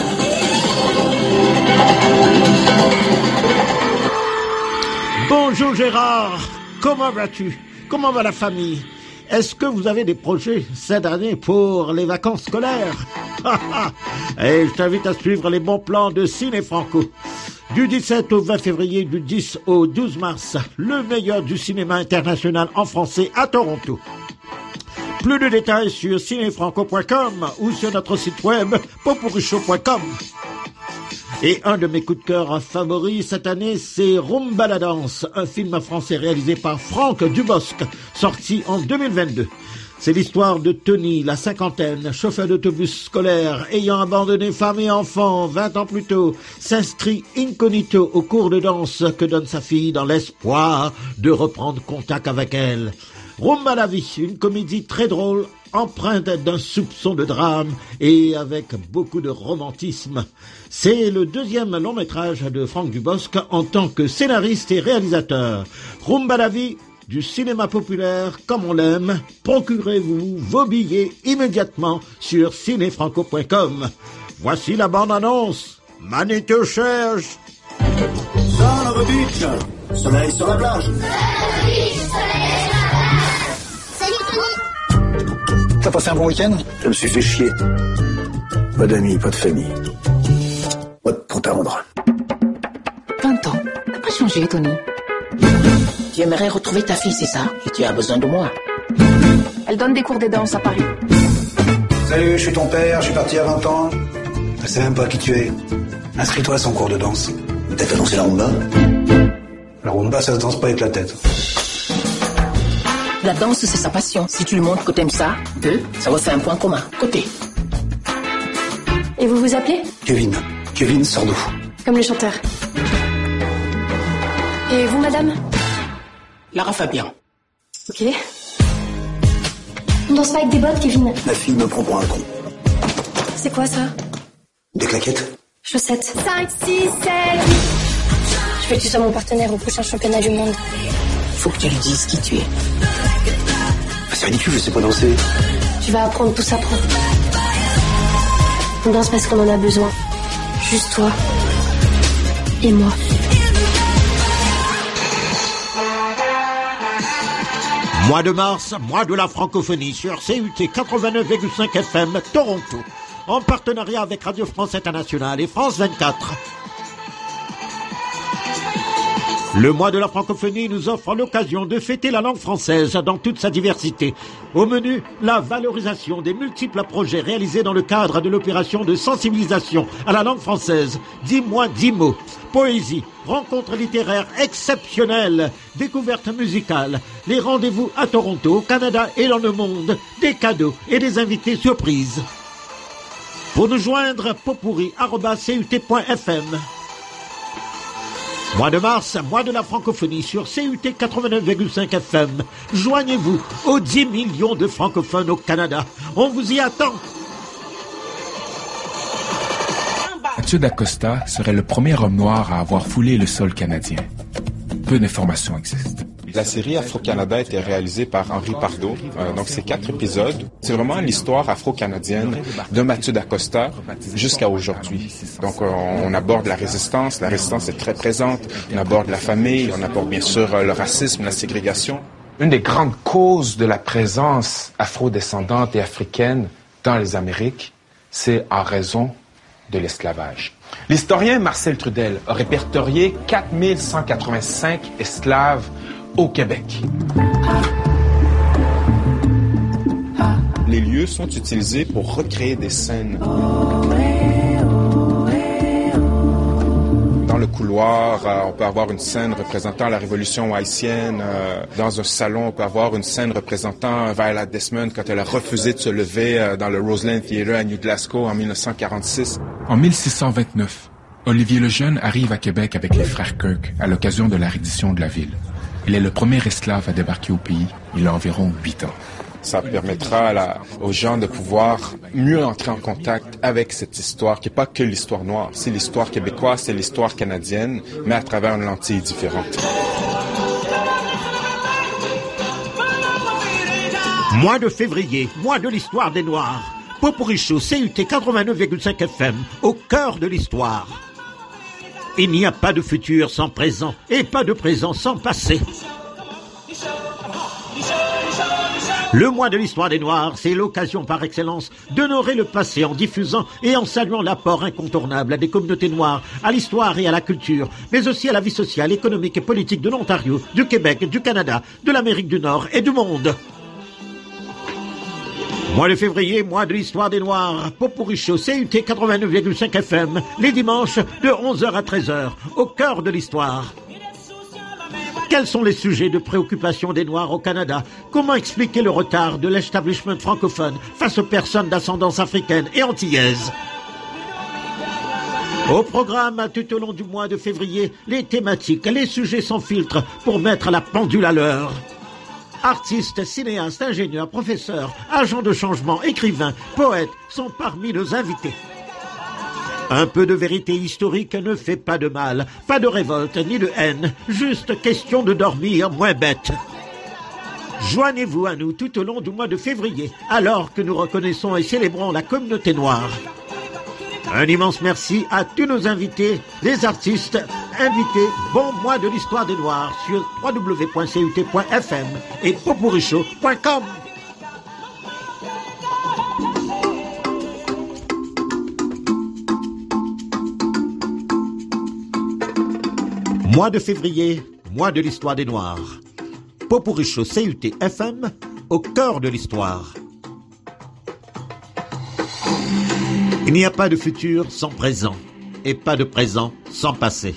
Bonjour Gérard, comment vas-tu? Comment va la famille? Est-ce que vous avez des projets cette année pour les vacances scolaires? Et je t'invite à suivre les bons plans de Ciné Franco. Du dix-sept au vingt février, du dix au douze mars, le meilleur du cinéma international en français à Toronto. Plus de détails sur cinéfranco point com ou sur notre site web popuricho point com. Et un de mes coups de cœur favoris cette année, c'est Rumba la danse, un film français réalisé par Franck Dubosc, sorti en deux mille vingt-deux. C'est l'histoire de Tony, la cinquantaine, chauffeur d'autobus scolaire, ayant abandonné femme et enfant vingt ans plus tôt, s'inscrit incognito au cours de danse que donne sa fille dans l'espoir de reprendre contact avec elle. Rumba la vie, une comédie très drôle, empreinte d'un soupçon de drame et avec beaucoup de romantisme. C'est le deuxième long métrage de Franck Dubosc en tant que scénariste et réalisateur. Rumba la vie, du cinéma populaire comme on l'aime, procurez-vous vos billets immédiatement sur cinéfranco point com. Voici la bande-annonce. Manitou cherche. Dans le beach, soleil sur la plage. T'as passé un bon week-end? Je me suis fait chier. Pas d'amis, pas de famille. Pas de compte à rendre. vingt ans. T'as pas changé, Tony. Tu aimerais retrouver ta fille, c'est ça? Et tu as besoin de moi. Elle donne des cours de danse à Paris. Salut, je suis ton père, je suis parti à vingt ans. Je sais même pas qui tu es. Inscris-toi à son cours de danse. Peut-être à danser la rumba? La rumba, ça se danse pas avec la tête. La danse, c'est sa passion. Si tu lui montres que t'aimes ça, eux, ça va faire un point commun. Côté. Et vous vous appelez? Kevin. Kevin Sardou. Comme le chanteur. Et vous, madame? Lara Fabian. Ok. On danse pas avec des bottes, Kevin? La fille me prend pour un con. C'est quoi, ça? Des claquettes? Chaussettes. cinq, six, sept. Je veux que tu sois mon partenaire au prochain championnat du monde. Faut que tu lui dises qui tu es. C'est ridicule, je sais pas danser. Tu vas apprendre, tout s'apprend. On danse parce qu'on en a besoin. Juste toi. Et moi. Mois de mars, mois de la francophonie sur C U T quatre-vingt-neuf virgule cinq F M Toronto, en partenariat avec Radio France Internationale et France vingt-quatre. Le mois de la francophonie nous offre l'occasion de fêter la langue française dans toute sa diversité. Au menu, la valorisation des multiples projets réalisés dans le cadre de l'opération de sensibilisation à la langue française. dix mois, dix mots. Poésie, rencontres littéraires exceptionnelles, découvertes musicales, les rendez-vous à Toronto, au Canada et dans le monde, des cadeaux et des invités surprises. Pour nous joindre, popurri arobase c u t point f m. Mois de mars, mois de la francophonie sur C U T quatre-vingt-neuf virgule cinq F M. Joignez-vous aux dix millions de francophones au Canada. On vous y attend. Mathieu D'Acosta serait le premier homme noir à avoir foulé le sol canadien. Peu d'informations existent. La série Afro-Canada a été réalisée par Henri Pardo. Euh, donc, c'est quatre épisodes. C'est vraiment l'histoire afro-canadienne de Mathieu D'Acosta jusqu'à aujourd'hui. Donc, on, on aborde la résistance. La résistance est très présente. On aborde la famille. On aborde, bien sûr, le racisme, la ségrégation. Une des grandes causes de la présence afro-descendante et africaine dans les Amériques, c'est en raison de l'esclavage. L'historien Marcel Trudel a répertorié quatre mille cent quatre-vingt-cinq esclaves au Québec. Les lieux sont utilisés pour recréer des scènes. Dans le couloir, euh, on peut avoir une scène représentant la révolution haïtienne. Euh, dans un salon, on peut avoir une scène représentant Viola Desmond quand elle a refusé de se lever euh, dans le Roseland Theatre à New Glasgow en mille neuf cent quarante-six. En mille six cent vingt-neuf, Olivier Lejeune arrive à Québec avec les frères Kirk à l'occasion de la reddition de la ville. Il est le premier esclave à débarquer au pays. Il a environ huit ans. Ça permettra à la, aux gens de pouvoir mieux entrer en contact avec cette histoire, qui n'est pas que l'histoire noire. C'est l'histoire québécoise, c'est l'histoire canadienne, mais à travers une lentille différente. Mois de février, mois de l'histoire des Noirs. Popuricho, C U T quatre-vingt-neuf virgule cinq F M, au cœur de l'histoire. Il n'y a pas de futur sans présent, et pas de présent sans passé. Le mois de l'histoire des Noirs, c'est l'occasion par excellence d'honorer le passé en diffusant et en saluant l'apport incontournable des communautés noires à l'histoire et à la culture, mais aussi à la vie sociale, économique et politique de l'Ontario, du Québec, du Canada, de l'Amérique du Nord et du monde. Mois de février, mois de l'histoire des Noirs, Popurrí Show, C U T quatre-vingt-neuf virgule cinq F M, les dimanches de onze heures à treize heures, au cœur de l'histoire. Quels sont les sujets de préoccupation des Noirs au Canada? Comment expliquer le retard de l'establishment francophone face aux personnes d'ascendance africaine et antillaise? Au programme, tout au long du mois de février, les thématiques, les sujets sans filtre pour mettre la pendule à l'heure. Artistes, cinéastes, ingénieurs, professeurs, agents de changement, écrivains, poètes sont parmi nos invités. Un peu de vérité historique ne fait pas de mal, pas de révolte ni de haine, juste question de dormir moins bête. Joignez-vous à nous tout au long du mois de février, alors que nous reconnaissons et célébrons la communauté noire. Un immense merci à tous nos invités, les artistes, invités. Bon mois de l'histoire des Noirs sur w w w point c u t point f m et popurrí show point com. Mois de février, mois de l'histoire des Noirs. Popurrí Show C U T F M, au cœur de l'histoire. Il n'y a pas de futur sans présent, et pas de présent sans passé.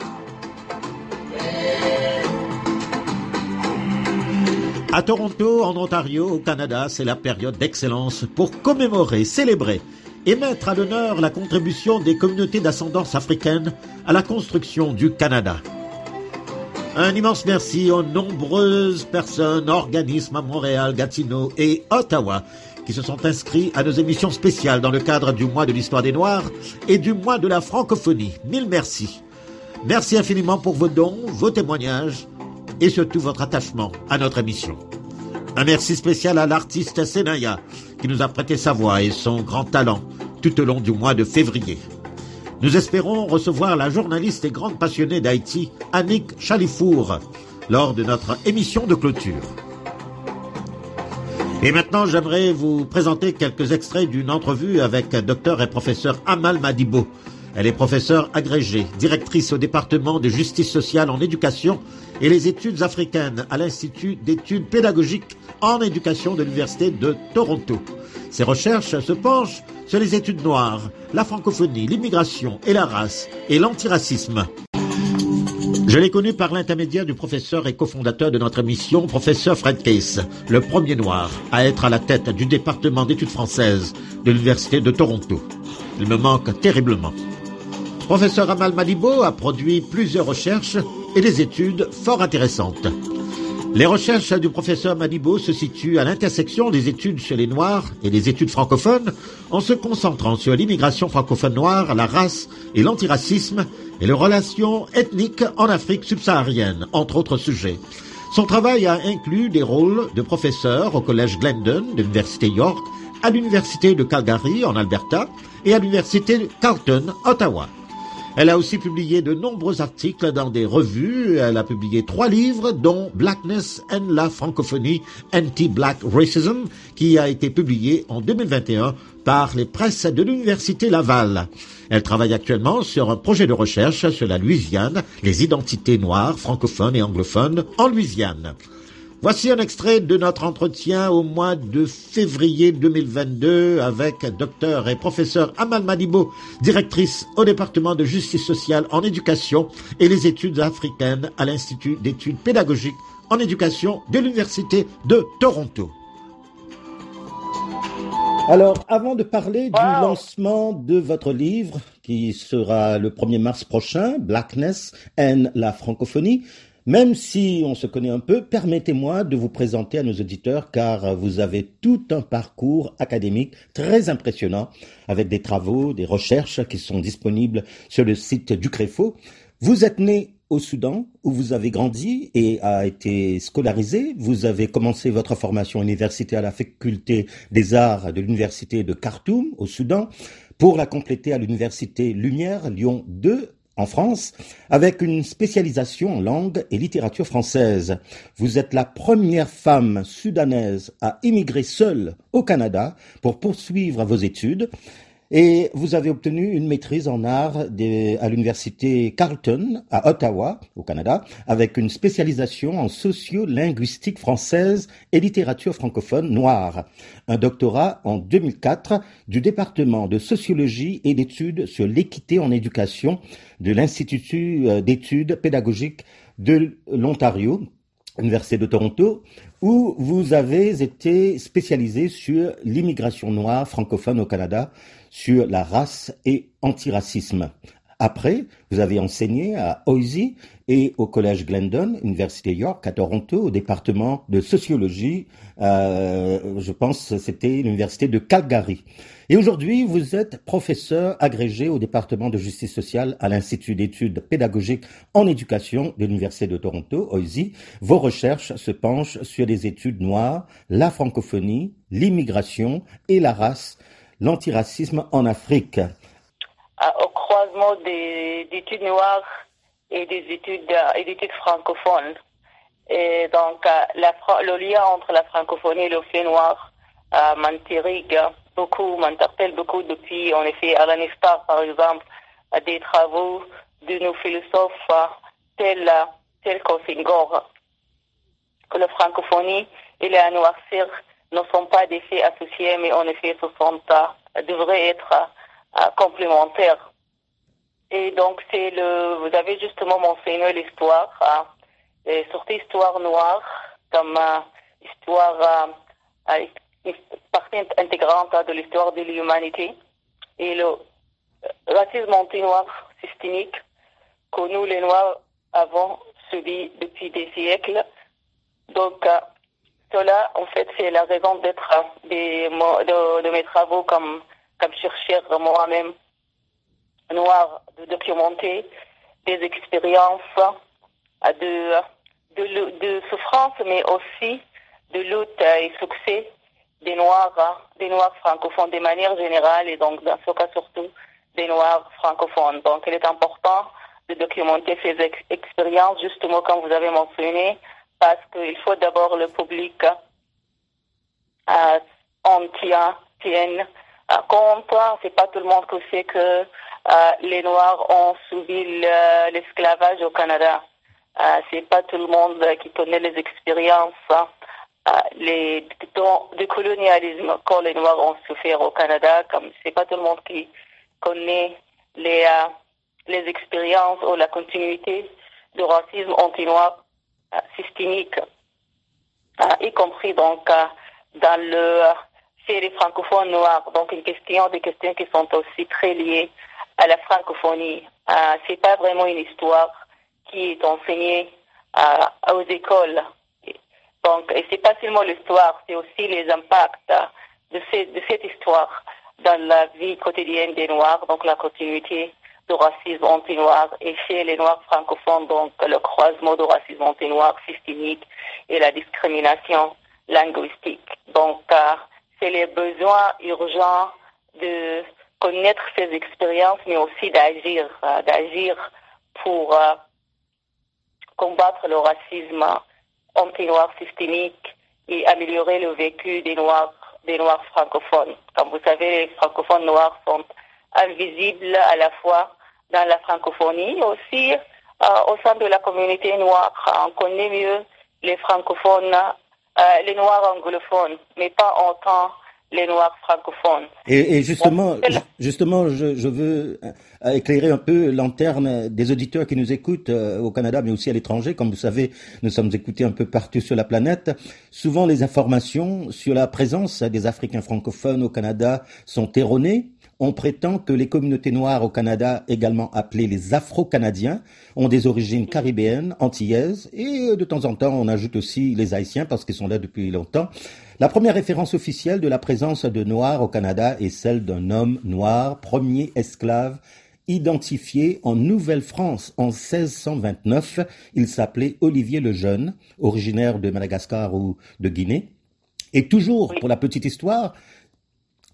À Toronto, en Ontario, au Canada, c'est la période d'excellence pour commémorer, célébrer et mettre à l'honneur la contribution des communautés d'ascendance africaine à la construction du Canada. Un immense merci aux nombreuses personnes, organismes à Montréal, Gatineau et Ottawa qui se sont inscrits à nos émissions spéciales dans le cadre du mois de l'histoire des Noirs et du mois de la francophonie. Mille merci. Merci infiniment pour vos dons, vos témoignages et surtout votre attachement à notre émission. Un merci spécial à l'artiste Senaya qui nous a prêté sa voix et son grand talent tout au long du mois de février. Nous espérons recevoir la journaliste et grande passionnée d'Haïti, Annick Chalifour, lors de notre émission de clôture. Et maintenant, j'aimerais vous présenter quelques extraits d'une entrevue avec Dr et professeur Amal Madibo. Elle est professeure agrégée, directrice au département de justice sociale en éducation et les études africaines à l'Institut d'études pédagogiques en éducation de l'Université de Toronto. Ses recherches se penchent sur les études noires, la francophonie, l'immigration et la race et l'antiracisme. Je l'ai connu par l'intermédiaire du professeur et cofondateur de notre émission, professeur Fred Case, le premier noir à être à la tête du département d'études françaises de l'Université de Toronto. Il me manque terriblement. Professeur Amal Madibo a produit plusieurs recherches et des études fort intéressantes. Les recherches du professeur Madibo se situent à l'intersection des études chez les Noirs et des études francophones en se concentrant sur l'immigration francophone noire, la race et l'antiracisme et les relations ethniques en Afrique subsaharienne, entre autres sujets. Son travail a inclus des rôles de professeur au collège Glendon de l'université York, à l'université de Calgary en Alberta et à l'université de Carleton, Ottawa. Elle a aussi publié de nombreux articles dans des revues. Elle a publié trois livres, dont Blackness and la francophonie, Anti-Black Racism, qui a été publié en deux mille vingt et un par les presses de l'Université Laval. Elle travaille actuellement sur un projet de recherche sur la Louisiane, les identités noires, francophones et anglophones en Louisiane. Voici un extrait de notre entretien au mois de février deux mille vingt-deux avec docteur et professeur Amal Madibo, directrice au département de justice sociale en éducation et les études africaines à l'Institut d'études pédagogiques en éducation de l'Université de Toronto. Alors, avant de parler wow. du lancement de votre livre, qui sera le premier mars prochain, Blackness and la francophonie, même si on se connaît un peu, permettez-moi de vous présenter à nos auditeurs car vous avez tout un parcours académique très impressionnant avec des travaux, des recherches qui sont disponibles sur le site du CREFO. Vous êtes né au Soudan où vous avez grandi et a été scolarisé. Vous avez commencé votre formation universitaire à la faculté des arts de l'université de Khartoum au Soudan pour la compléter à l'université Lumière Lyon deux en France, avec une spécialisation en langue et littérature française. Vous êtes la première femme sudanaise à immigrer seule au Canada pour poursuivre vos études. Et vous avez obtenu une maîtrise en art des, à l'université Carleton, à Ottawa, au Canada, avec une spécialisation en sociolinguistique française et littérature francophone noire. Un doctorat en deux mille quatre du département de sociologie et d'études sur l'équité en éducation de l'Institut d'études pédagogiques de l'Ontario, Université de Toronto, où vous avez été spécialisé sur l'immigration noire francophone au Canada, sur la race et antiracisme. Après, vous avez enseigné à Oise et au Collège Glendon, Université York à Toronto, au département de sociologie, euh, je pense que c'était l'Université de Calgary. Et aujourd'hui, vous êtes professeur agrégé au département de justice sociale à l'Institut d'études pédagogiques en éducation de l'Université de Toronto, Oise. Vos recherches se penchent sur les études noires, la francophonie, l'immigration et la race, l'antiracisme en Afrique. Au croisement des études noires et des études, et des études francophones. Et donc, la, le lien entre la francophonie et le fait noir euh, m'intrigue beaucoup, m'interpelle beaucoup depuis, en effet, à l'ANESPAR, par exemple, des travaux de nos philosophes tels, tels qu'au Senghor, que la francophonie et la noircir ne sont pas des faits associés, mais en effet, ce sont, euh, devraient être euh, complémentaires. Et donc, c'est le, vous avez justement mentionné l'histoire, euh, et surtout l'histoire noire, comme euh, histoire, euh, euh, partie intégrante de l'histoire de l'humanité. Et le racisme anti-noir systémique que nous, les Noirs, avons subi depuis des siècles. Donc, euh, cela, en fait, c'est la raison d'être des, de, de mes travaux comme, comme chercheur moi-même noir, de documenter des expériences de, de, de souffrance, mais aussi de lutte et succès des Noirs, des Noirs francophones de manière générale, et donc dans ce cas surtout des Noirs francophones. Donc il est important de documenter ces ex- expériences, justement comme vous avez mentionné, parce qu'il faut d'abord le public euh, en tient, tienne euh, compte. C'est pas tout le monde qui sait que euh, les Noirs ont subi le, l'esclavage au Canada. Euh, c'est pas tout le monde qui connaît les expériences euh, les, de, de colonialisme que les Noirs ont souffert au Canada. Comme c'est pas tout le monde qui connaît les euh, les expériences ou la continuité du racisme anti-noir euh, systémique, euh, y compris donc euh, dans le euh, chez les francophones noirs. Donc une question, des questions qui sont aussi très liées à la francophonie. Euh, c'est pas vraiment une histoire qui est enseignée euh, aux écoles. Donc, et c'est pas seulement l'histoire, c'est aussi les impacts de, ces, de cette histoire dans la vie quotidienne des Noirs, donc la continuité du racisme anti-noir, et chez les Noirs francophones, donc le croisement du racisme anti-noir systémique et la discrimination linguistique. Donc, euh, c'est les besoins urgents de connaître ces expériences, mais aussi d'agir, euh, d'agir pour euh, combattre le racisme anti-noir systémique et améliorer le vécu des Noirs, des Noirs francophones. Comme vous savez, les francophones noirs sont invisibles à la fois dans la francophonie, aussi euh, au sein de la communauté noire. On connaît mieux les francophones, euh, les Noirs anglophones, mais pas autant les Noirs francophones. Et, et justement, justement, je, je veux éclairer un peu lanterne des auditeurs qui nous écoutent euh, au Canada, mais aussi à l'étranger. Comme vous savez, nous sommes écoutés un peu partout sur la planète. Souvent, les informations sur la présence des Africains francophones au Canada sont erronées. On prétend que les communautés noires au Canada, également appelées les Afro-Canadiens, ont des origines caribéennes, antillaises, et de temps en temps, on ajoute aussi les Haïtiens parce qu'ils sont là depuis longtemps. La première référence officielle de la présence de Noirs au Canada est celle d'un homme noir, premier esclave, identifié en Nouvelle-France en seize cent vingt-neuf. Il s'appelait Olivier le Jeune, originaire de Madagascar ou de Guinée. Et toujours, pour la petite histoire,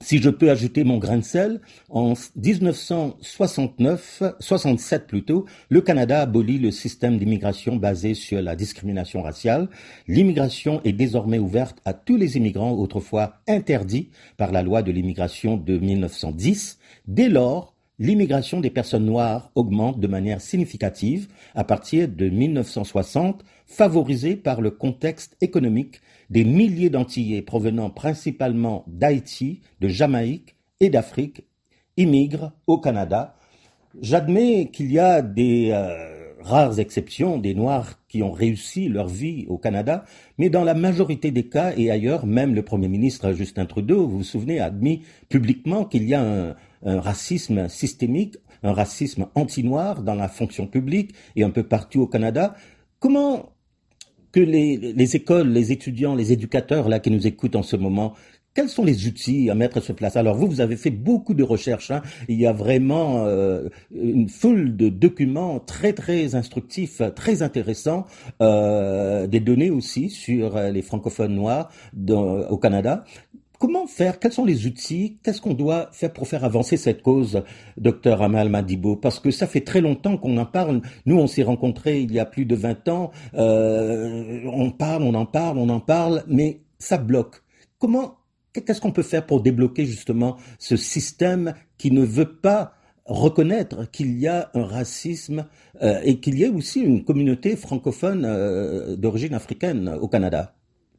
Si je peux ajouter mon grain de sel, en dix-neuf cent soixante-neuf, soixante-sept plutôt, le Canada abolit le système d'immigration basé sur la discrimination raciale. L'immigration est désormais ouverte à tous les immigrants autrefois interdits par la loi de l'immigration de mille neuf cent dix. Dès lors, l'immigration des personnes noires augmente de manière significative à partir de mille neuf cent soixante, favorisée par le contexte économique. Des milliers d'Antillais provenant principalement d'Haïti, de Jamaïque et d'Afrique immigrent au Canada. J'admets qu'il y a des euh, rares exceptions, des Noirs qui ont réussi leur vie au Canada, mais dans la majorité des cas et ailleurs, même le Premier ministre Justin Trudeau, vous vous souvenez, a admis publiquement qu'il y a un, un racisme systémique, un racisme anti-noir dans la fonction publique et un peu partout au Canada. Comment que les, les écoles, les étudiants, les éducateurs là qui nous écoutent en ce moment, quels sont les outils à mettre sur place? Alors vous, vous avez fait beaucoup de recherches. Hein. Il y a vraiment euh, une foule de documents très très instructifs, très intéressants, euh, des données aussi sur les francophones noirs dans, au Canada. Comment faire? Quels sont les outils? Qu'est-ce qu'on doit faire pour faire avancer cette cause, docteur Amal Madibo? Parce que ça fait très longtemps qu'on en parle. Nous, on s'est rencontrés il y a plus de vingt ans. Euh, on parle, on en parle, on en parle, mais ça bloque. Comment, qu'est-ce qu'on peut faire pour débloquer justement ce système qui ne veut pas reconnaître qu'il y a un racisme euh, et qu'il y ait aussi une communauté francophone euh, d'origine africaine au Canada?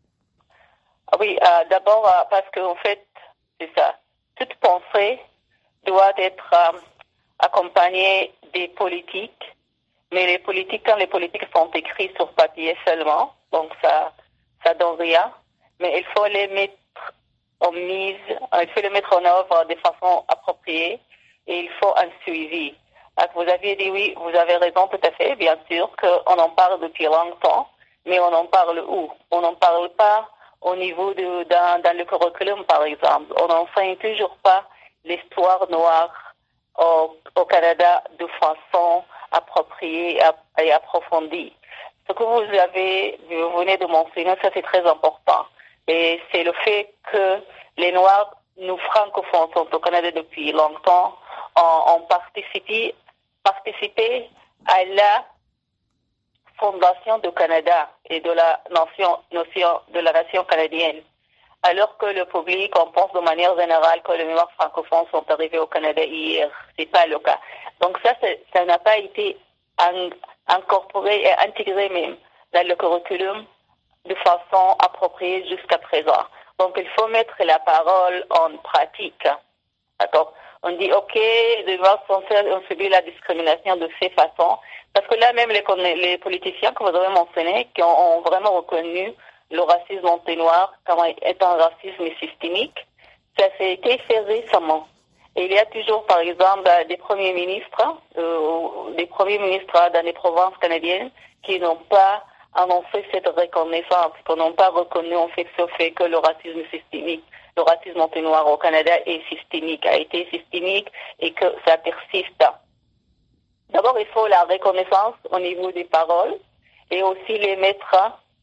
Oui, euh, d'abord euh, parce qu'en fait, c'est ça. Toute pensée doit être euh, accompagnée des politiques, mais les politiques, quand les politiques sont écrites sur papier seulement, donc ça, ça donne rien. Mais il faut les mettre en mise, il faut les mettre en œuvre de façon appropriée et il faut un suivi. Donc, vous aviez dit oui, vous avez raison tout à fait, bien sûr qu'on en parle depuis longtemps, mais on en parle où? On n'en parle pas au niveau de dans, dans le curriculum, par exemple. On n'enseigne toujours pas l'histoire noire au, au Canada de façon appropriée et approfondie. Ce que vous avez, vous venez de mentionner, ça c'est très important. Et c'est le fait que les Noirs, nous francophones, sont au Canada depuis longtemps, ont, ont participé, participé à la fondation du Canada et de la nation, notion de la nation canadienne. Alors que le public, on pense de manière générale que les Noirs francophones sont arrivés au Canada hier. C'est pas le cas. Donc ça, ça n'a pas été en, incorporé et intégré même dans le curriculum de façon appropriée jusqu'à présent. Donc il faut mettre la parole en pratique. D'accord? On dit, OK, les Noirs ont subi la discrimination de ces façons. Parce que là, même les, les politiciens que vous avez mentionnés, qui ont, ont vraiment reconnu le racisme anti-noir comme étant un racisme systémique, ça a été fait récemment. Et il y a toujours, par exemple, des premiers ministres, euh, des premiers ministres dans les provinces canadiennes qui n'ont pas annoncé cette reconnaissance, qui n'ont pas reconnu en fait ce fait que le racisme systémique, le racisme anti-noir au Canada est systémique, a été systémique et que ça persiste. D'abord, il faut la reconnaissance au niveau des paroles et aussi les mettre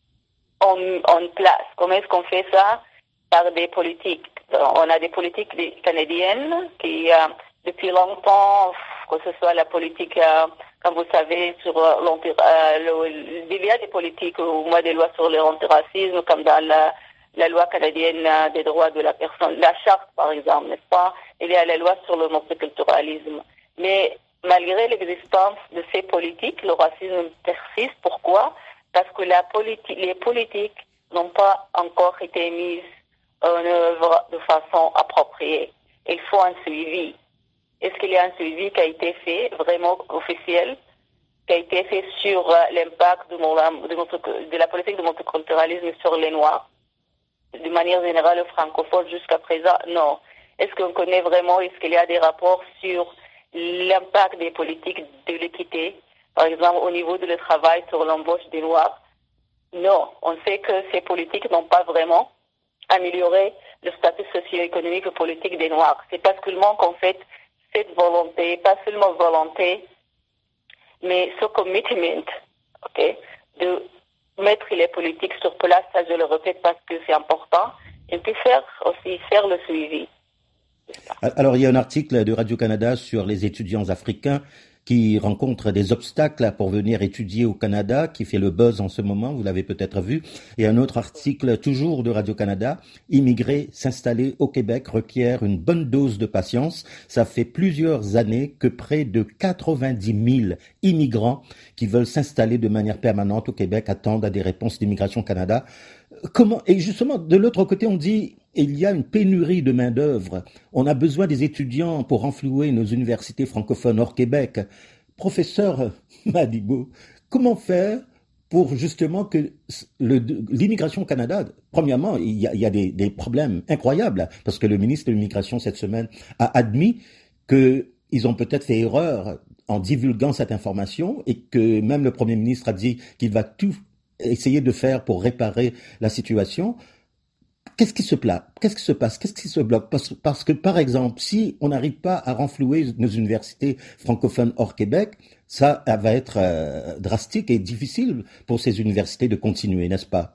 en, en place. Comment est-ce qu'on fait ça? Par des politiques. On a des politiques canadiennes qui, euh, depuis longtemps, que ce soit la politique, euh, comme vous savez, sur l'anti, euh, le, il y a des politiques au mois des lois sur l'antiracisme, comme dans la, la loi canadienne des droits de la personne, la charte par exemple, n'est-ce pas? Il y a la loi sur le multiculturalisme. Mais malgré l'existence de ces politiques, le racisme persiste. Pourquoi? Parce que la politi- les politiques n'ont pas encore été mises en œuvre de façon appropriée. Il faut un suivi. Est-ce qu'il y a un suivi qui a été fait, vraiment officiel, qui a été fait sur euh, l'impact de, mon, de, notre, de la politique de multiculturalisme sur les Noirs, de manière générale francophone jusqu'à présent? Non. Est-ce qu'on connaît vraiment, est-ce qu'il y a des rapports sur l'impact des politiques de l'équité, par exemple au niveau de le travail sur l'embauche des Noirs? Non. On sait que ces politiques n'ont pas vraiment amélioré le statut socio-économique et politique des Noirs. C'est parce qu'il manque en fait cette volonté, pas seulement volonté, mais ce commitment, ok, de mettre les politiques sur place, ça je le répète parce que c'est important, et puis faire aussi faire le suivi. Alors, il y a un article de Radio-Canada sur les étudiants africains qui rencontrent des obstacles pour venir étudier au Canada, qui fait le buzz en ce moment, vous l'avez peut-être vu. Et un autre article, toujours de Radio-Canada, immigrer, s'installer au Québec requiert une bonne dose de patience. Ça fait plusieurs années que près de quatre-vingt-dix mille immigrants qui veulent s'installer de manière permanente au Québec attendent à des réponses d'Immigration Canada. Comment, et justement, de l'autre côté, on dit il y a une pénurie de main-d'œuvre. On a besoin des étudiants pour renflouer nos universités francophones hors Québec. Professeur Madibo, comment faire pour justement que le, l'immigration au Canada, premièrement, il y a, il y a des, des problèmes incroyables, parce que le ministre de l'immigration cette semaine a admis qu'ils ont peut-être fait erreur en divulguant cette information et que même le Premier ministre a dit qu'il va tout essayer de faire pour réparer la situation. Qu'est-ce qui se passe? Qu'est-ce qui se passe? Qu'est-ce qui se bloque? Parce, parce que, par exemple, si on n'arrive pas à renflouer nos universités francophones hors Québec, ça va être euh, drastique et difficile pour ces universités de continuer, n'est-ce pas?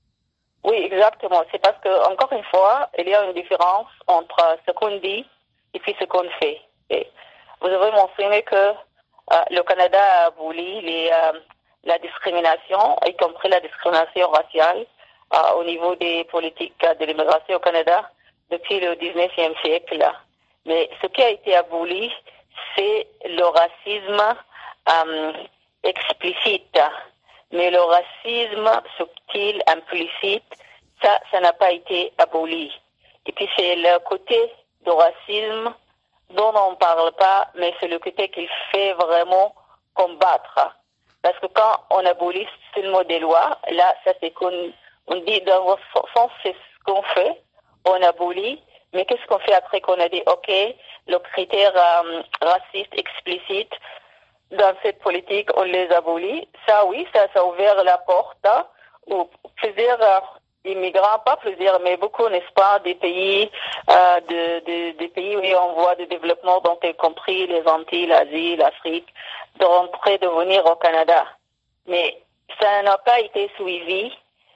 Oui, exactement. C'est parce que, encore une fois, il y a une différence entre ce qu'on dit et puis ce qu'on fait. Et vous avez mentionné que euh, le Canada a aboli les, euh, la discrimination, y compris la discrimination raciale, Euh, au niveau des politiques de l'immigration au Canada depuis le dix-neuvième siècle. Mais ce qui a été aboli, c'est le racisme euh, explicite. Mais le racisme subtil, implicite, ça, ça n'a pas été aboli. Et puis c'est le côté du racisme dont on ne parle pas, mais c'est le côté qu'il fait vraiment combattre. Parce que quand on abolit seulement des lois, là, ça c'est qu'on On dit, dans votre sens, c'est ce qu'on fait, on abolit, mais qu'est-ce qu'on fait après qu'on a dit, OK, le critère euh, raciste explicite, dans cette politique, on les abolit. Ça, oui, ça, ça a ouvert la porte hein, où plusieurs euh, immigrants, pas plusieurs, mais beaucoup, n'est-ce pas, des pays, euh, de, de, des pays où on voit de développement, donc y compris les Antilles, l'Asie, l'Afrique, de rentrer, de venir au Canada. Mais ça n'a pas été suivi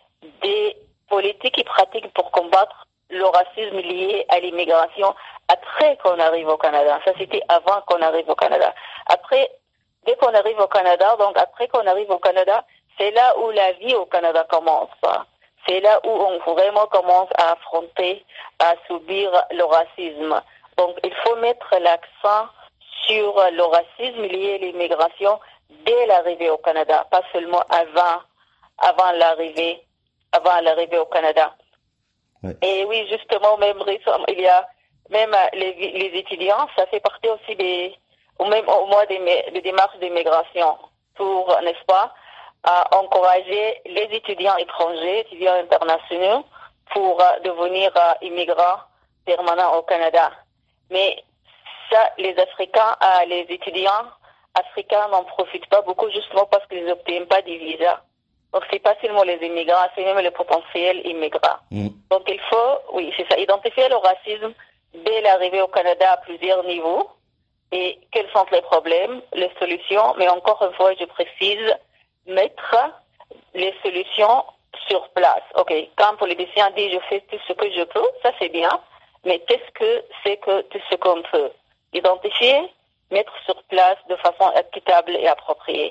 des politiques qui pratiquent pour combattre le racisme lié à l'immigration après qu'on arrive au Canada. Ça, c'était avant qu'on arrive au Canada. Après, dès qu'on arrive au Canada, donc après qu'on arrive au Canada, c'est là où la vie au Canada commence. C'est là où on vraiment commence à affronter, à subir le racisme. Donc, il faut mettre l'accent sur le racisme lié à l'immigration dès l'arrivée au Canada, pas seulement avant, avant l'arrivée avant l'arrivée au Canada. Ouais. Et oui, justement, même il y a même les, les étudiants, ça fait partie aussi des, ou même au moins des, des démarches d'immigration pour, n'est-ce pas, à encourager les étudiants étrangers, étudiants internationaux, pour uh, devenir uh, immigrants permanents au Canada. Mais ça, les Africains, uh, les étudiants africains n'en profitent pas beaucoup justement parce qu'ils n'obtiennent pas des visas. Donc, c'est pas seulement les immigrants, c'est même les potentiels immigrants. Mm. Donc, il faut, oui, c'est ça, identifier le racisme dès l'arrivée au Canada à plusieurs niveaux et quels sont les problèmes, les solutions, mais encore une fois, je précise, mettre les solutions sur place. OK, quand un politicien dit je fais tout ce que je peux, ça c'est bien, mais qu'est-ce que c'est que tout ce qu'on peut? Identifier, mettre sur place de façon équitable et appropriée.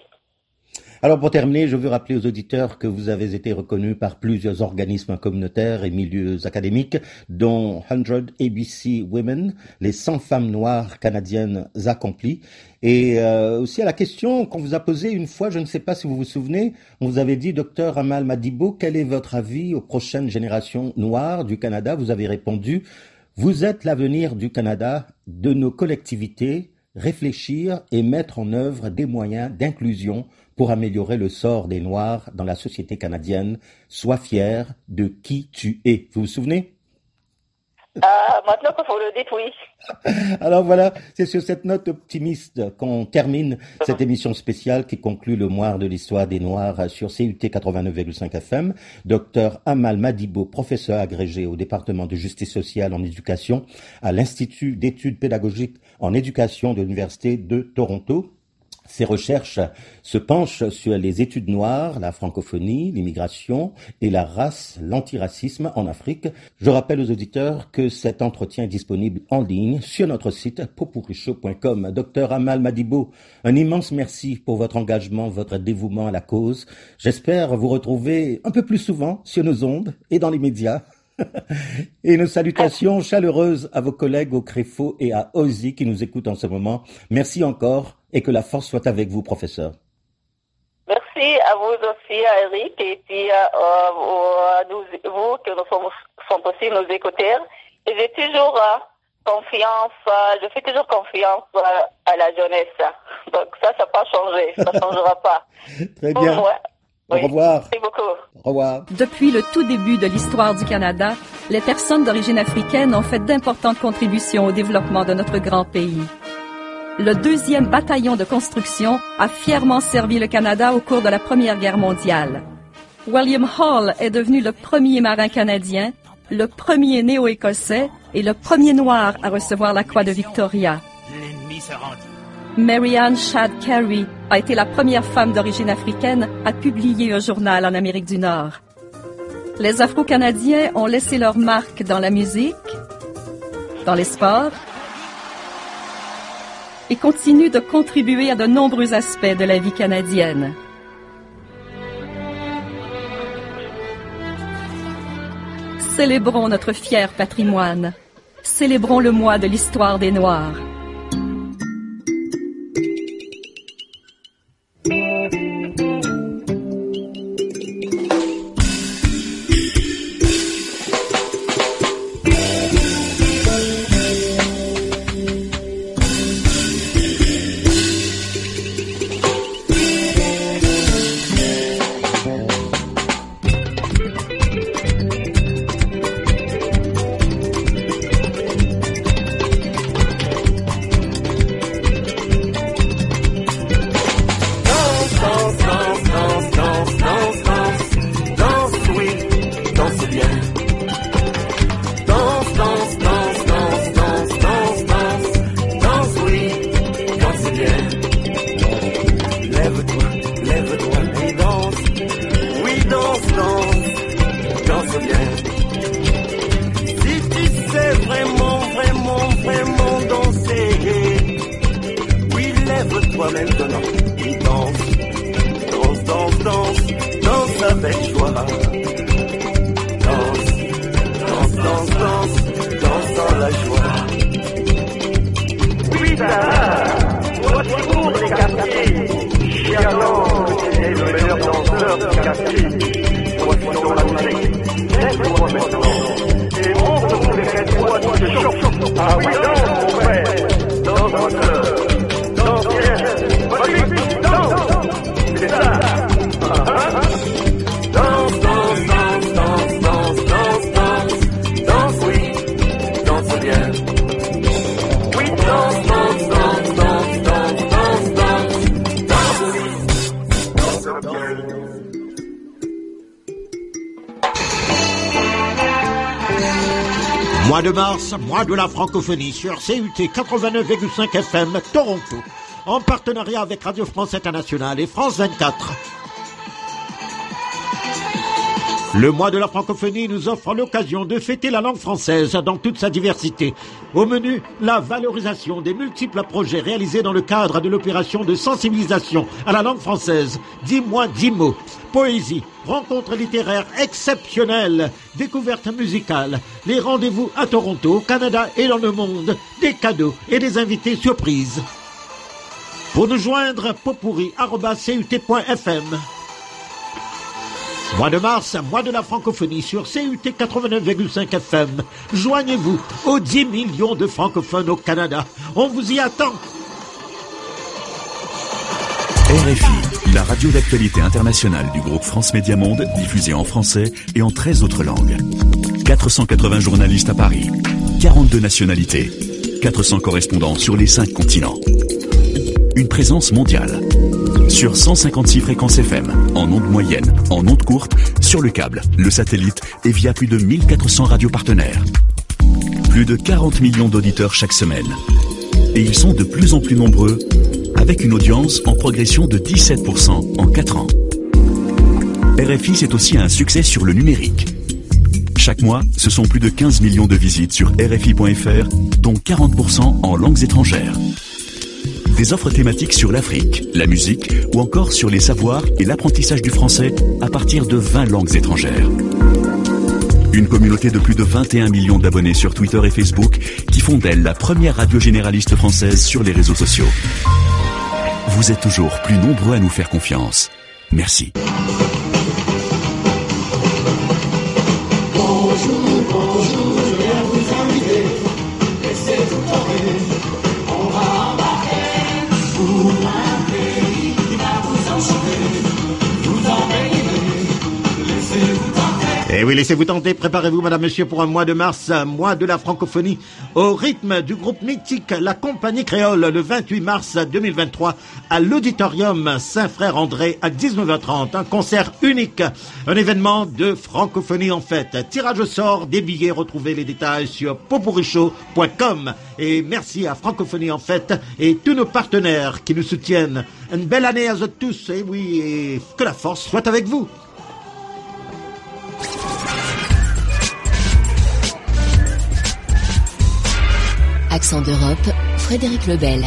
Alors pour terminer, je veux rappeler aux auditeurs que vous avez été reconnus par plusieurs organismes communautaires et milieux académiques, dont cent A B C Women, les cent femmes noires canadiennes accomplies. Et euh, aussi à la question qu'on vous a posée une fois, je ne sais pas si vous vous souvenez, on vous avait dit, docteur Amal Madibo, quel est votre avis aux prochaines générations noires du Canada? Vous avez répondu, vous êtes l'avenir du Canada, de nos collectivités, réfléchir et mettre en œuvre des moyens d'inclusion pour améliorer le sort des Noirs dans la société canadienne. Sois fier de qui tu es. Vous vous souvenez? Ah, maintenant que vous le dites, oui. Alors voilà, c'est sur cette note optimiste qu'on termine cette émission spéciale qui conclut le mois de l'histoire des Noirs sur C U T quatre-vingt-neuf virgule cinq F M. Docteur Amal Madibo, professeur agrégé au département de justice sociale en éducation à l'Institut d'études pédagogiques en éducation de l'Université de Toronto. Ces recherches se penchent sur les études noires, la francophonie, l'immigration et la race, l'antiracisme en Afrique. Je rappelle aux auditeurs que cet entretien est disponible en ligne sur notre site popuricho point com. Docteur Amal Madibo, un immense merci pour votre engagement, votre dévouement à la cause. J'espère vous retrouver un peu plus souvent sur nos ondes et dans les médias. Et nos salutations chaleureuses à vos collègues au Créfo et à Ozzy qui nous écoutent en ce moment. Merci encore et que la force soit avec vous, professeur. Merci à vous aussi, à Eric, et puis à, à, à nous, vous que nous sommes, sommes aussi nos écouteurs. Et j'ai toujours euh, confiance, euh, je fais toujours confiance euh, à la jeunesse. Donc ça, ça n'a pas changé, ça ne changera pas. Très bien. Ouais. Au Oui. revoir. Merci beaucoup. Au revoir. Depuis le tout début de l'histoire du Canada, les personnes d'origine africaine ont fait d'importantes contributions au développement de notre grand pays. Le deuxième bataillon de construction a fièrement servi le Canada au cours de la Première Guerre mondiale. William Hall est devenu le premier marin canadien, le premier néo-écossais et le premier noir à recevoir la croix de Victoria. L'ennemi se rendit. Mary Ann Shadd Cary a été la première femme d'origine africaine à publier un journal en Amérique du Nord. Les Afro-Canadiens ont laissé leur marque dans la musique, dans les sports, et continuent de contribuer à de nombreux aspects de la vie canadienne. Célébrons notre fier patrimoine. Célébrons le mois de l'histoire des Noirs. Mois de mars, mois de la francophonie sur C U T quatre-vingt-neuf virgule cinq F M Toronto, en partenariat avec Radio France Internationale et France vingt-quatre. Le mois de la francophonie nous offre l'occasion de fêter la langue française dans toute sa diversité. Au menu, la valorisation des multiples projets réalisés dans le cadre de l'opération de sensibilisation à la langue française. Dis-moi dix mots. Poésie, rencontres littéraires exceptionnelles, découvertes musicales, les rendez-vous à Toronto, au Canada et dans le monde, des cadeaux et des invités surprises. Pour nous joindre, popurri arobase c u t point f m. Mois de mars, mois de la francophonie sur C U T quatre-vingt-neuf virgule cinq F M. Joignez-vous aux dix millions de francophones au Canada. On vous y attend. R F I, la radio d'actualité internationale du groupe France Média Monde, diffusée en français et en treize autres langues. quatre cent quatre-vingts journalistes à Paris, quarante-deux nationalités, quatre cents correspondants sur les cinq continents. Une présence mondiale. Sur cent cinquante-six fréquences F M, en ondes moyennes, en ondes courtes, sur le câble, le satellite et via plus de mille quatre cents radios partenaires. Plus de quarante millions d'auditeurs chaque semaine. Et ils sont de plus en plus nombreux avec une audience en progression de dix-sept pour cent en quatre ans. R F I, c'est aussi un succès sur le numérique. Chaque mois, ce sont plus de quinze millions de visites sur R F I point F R, dont quarante pour cent en langues étrangères. Des offres thématiques sur l'Afrique, la musique ou encore sur les savoirs et l'apprentissage du français à partir de vingt langues étrangères. Une communauté de plus de vingt et un millions d'abonnés sur Twitter et Facebook qui font d'elle la première radio généraliste française sur les réseaux sociaux. Vous êtes toujours plus nombreux à nous faire confiance. Merci. Bonjour, bonjour, je viens vous inviter. Laissez tout tomber, on va embarquer pour un pays qui va vous enchanter, vous embellir, laissez-vous tenter. Eh oui, laissez-vous tenter, préparez-vous madame, monsieur, pour un mois de mars, un mois de la francophonie, au rythme du groupe mythique La Compagnie Créole, le vingt-huit mars deux mille vingt-trois, à l'Auditorium Saint-Frère-André à dix-neuf heures trente, un concert unique, un événement de francophonie en fête. Tirage au sort des billets, retrouvez les détails sur popurichaud point com. Et merci à Francophonie en fête et tous nos partenaires qui nous soutiennent. Une belle année à vous tous, et oui, et que la force soit avec vous. Accent d'Europe, Frédéric Lebel.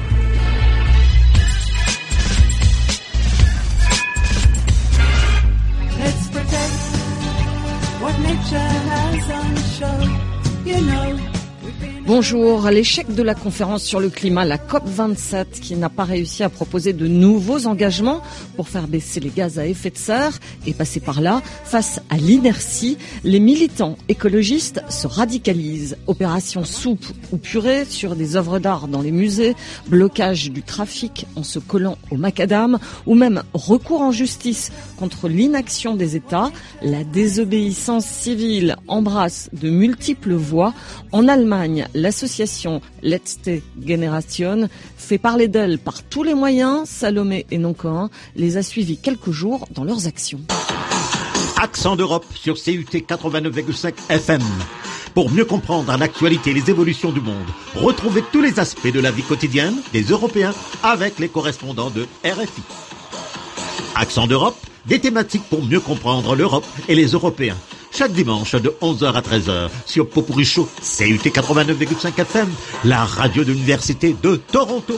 Let's protect what nature has on show, you know. Bonjour. L'échec de la conférence sur le climat, la COP vingt-sept, qui n'a pas réussi à proposer de nouveaux engagements pour faire baisser les gaz à effet de serre et passer par là, face à l'inertie, les militants écologistes se radicalisent. Opération soupe ou purée sur des œuvres d'art dans les musées, blocage du trafic en se collant au macadam, ou même recours en justice contre l'inaction des États. La désobéissance civile embrasse de multiples voies. En Allemagne, l'association Letzte Generation fait parler d'elle par tous les moyens. Salomé et Noncoin les a suivis quelques jours dans leurs actions. Accent d'Europe sur C U T quatre-vingt-neuf virgule cinq F M. Pour mieux comprendre l'actualité et les évolutions du monde, retrouvez tous les aspects de la vie quotidienne des Européens avec les correspondants de R F I. Accent d'Europe, des thématiques pour mieux comprendre l'Europe et les Européens. Chaque dimanche de onze heures à treize heures sur Popurichaud, C U T quatre-vingt-neuf virgule cinq F M, la radio de l'Université de Toronto.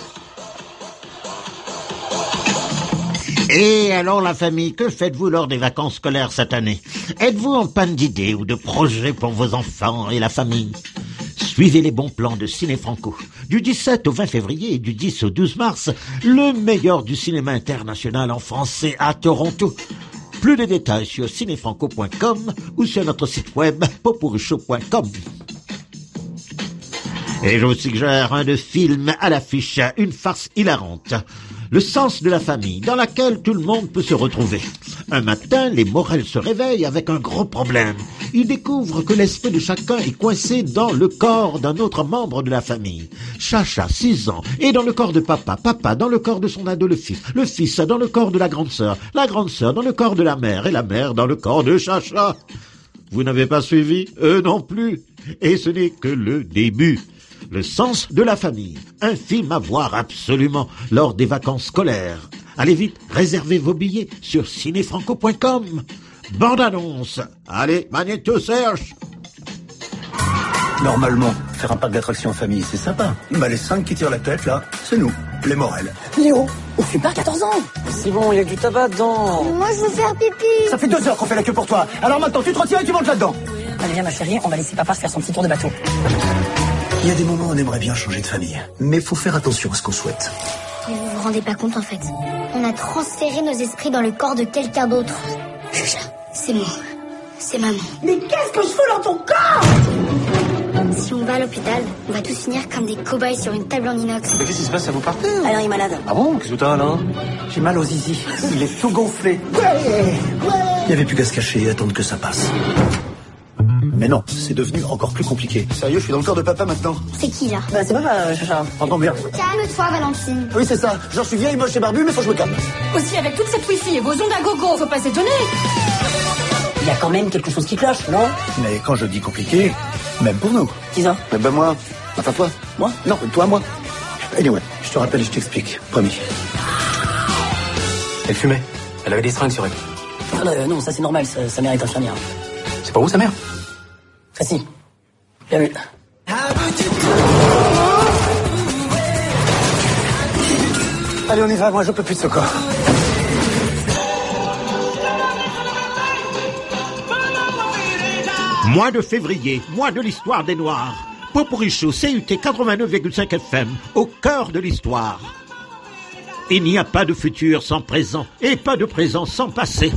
Et alors la famille, que faites-vous lors des vacances scolaires cette année? Êtes-vous en panne d'idées ou de projets pour vos enfants et la famille? Suivez les bons plans de Ciné Franco. Du dix-sept au vingt février et du dix au douze mars, le meilleur du cinéma international en français à Toronto. Plus de détails sur cinéfranco point com ou sur notre site web popurichaud point com. Et je vous suggère un de films à l'affiche, une farce hilarante. Le sens de la famille, dans laquelle tout le monde peut se retrouver. Un matin, les Morel se réveillent avec un gros problème. Ils découvrent que l'esprit de chacun est coincé dans le corps d'un autre membre de la famille. Chacha, six ans, est dans le corps de papa. Papa dans le corps de son ado, le fils. Le fils dans le corps de la grande sœur. La grande sœur dans le corps de la mère. Et la mère dans le corps de Chacha. Vous n'avez pas suivi? Eux non plus. Et ce n'est que le début. Le sens de la famille, un film à voir absolument lors des vacances scolaires. Allez vite, réservez vos billets sur cinéfranco point com. Bande annonce. Allez, Magnéto Serge. Normalement, faire un parc d'attractions en famille, c'est sympa. Bah, les cinq qui tirent la tête, là, c'est nous, les Morel. Léo, on fait pas quatorze ans. C'est bon, il y a du tabac dedans. Moi, je veux faire pipi. Ça fait deux heures qu'on fait la queue pour toi. Alors maintenant, tu te retires et tu montes là-dedans. Allez, viens, ma chérie, on va laisser papa se faire son petit tour de bateau. Il y a des moments où on aimerait bien changer de famille. Mais faut faire attention à ce qu'on souhaite. Mais vous vous rendez pas compte, en fait. On a transféré nos esprits dans le corps de quelqu'un d'autre. Chacha, c'est moi. C'est maman. Mais qu'est-ce que je fous dans ton corps? Si on va à l'hôpital, on va tous finir comme des cobayes sur une table en inox. Mais qu'est-ce qui se passe? Ça vous partez? Alors, il est malade. Ah bon? Qu'est-ce que t'as, là? J'ai mal aux zizi. Il est tout gonflé. Ouais, ouais. Il n'y avait plus qu'à se cacher et attendre que ça passe. Mais non, c'est devenu encore plus compliqué. Sérieux, je suis dans le corps de papa maintenant. C'est qui, là? Bah, c'est pas, euh, Chacha. Entends bien. Calme-toi, Valentine. Oui, c'est ça. Genre, je suis vieille, moche et barbu, mais faut que je me calme. Aussi, avec toute cette wifi et vos ondes à gogo, faut pas s'étonner. Il y a quand même quelque chose qui cloche, non? Mais quand je dis compliqué, même pour nous. Qui ça? Eh ben moi. Enfin toi. Moi? Non, toi, moi. Anyway, je Je te rappelle et je t'explique, promis. Elle fumait. Elle avait des seringues sur elle. Ah non, euh, non, ça c'est normal, ça, sa mère est infirmière. C'est pas vous, sa mère? Ah si. Bien vu. Allez, on y va, moi je peux plus de ce corps. Mois de février, mois de l'histoire des Noirs. Poporicho, C U T quatre-vingt-neuf virgule cinq F M, au cœur de l'histoire. Il n'y a pas de futur sans présent, et pas de présent sans passé.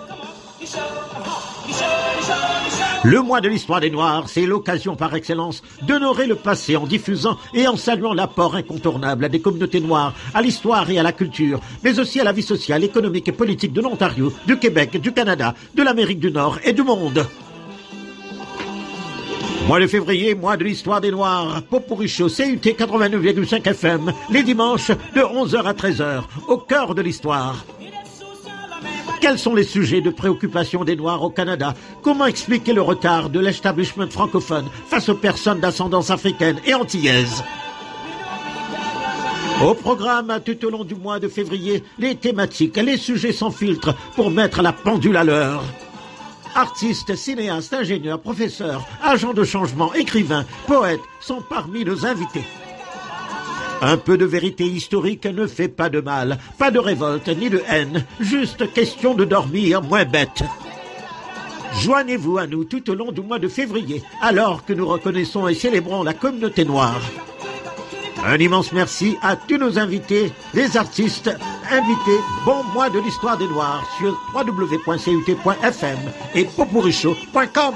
Le mois de l'histoire des Noirs, c'est l'occasion par excellence d'honorer le passé en diffusant et en saluant l'apport incontournable des communautés noires à l'histoire et à la culture, mais aussi à la vie sociale, économique et politique de l'Ontario, du Québec, du Canada, de l'Amérique du Nord et du monde. Mois de février, mois de l'histoire des Noirs, Poporicho, C U T quatre-vingt-neuf virgule cinq F M, les dimanches de onze heures à treize heures, au cœur de l'histoire. Quels sont les sujets de préoccupation des Noirs au Canada? Comment expliquer le retard de l'establishment francophone face aux personnes d'ascendance africaine et antillaise? Au programme, tout au long du mois de février, les thématiques, les sujets sans filtre pour mettre la pendule à l'heure. Artistes, cinéastes, ingénieurs, professeurs, agents de changement, écrivains, poètes sont parmi nos invités. Un peu de vérité historique ne fait pas de mal, pas de révolte ni de haine, juste question de dormir moins bête. Joignez-vous à nous tout au long du mois de février, alors que nous reconnaissons et célébrons la communauté noire. Un immense merci à tous nos invités, les artistes, invités. Bon mois de l'histoire des Noirs sur w w w point c u t point f m et poporicho point com.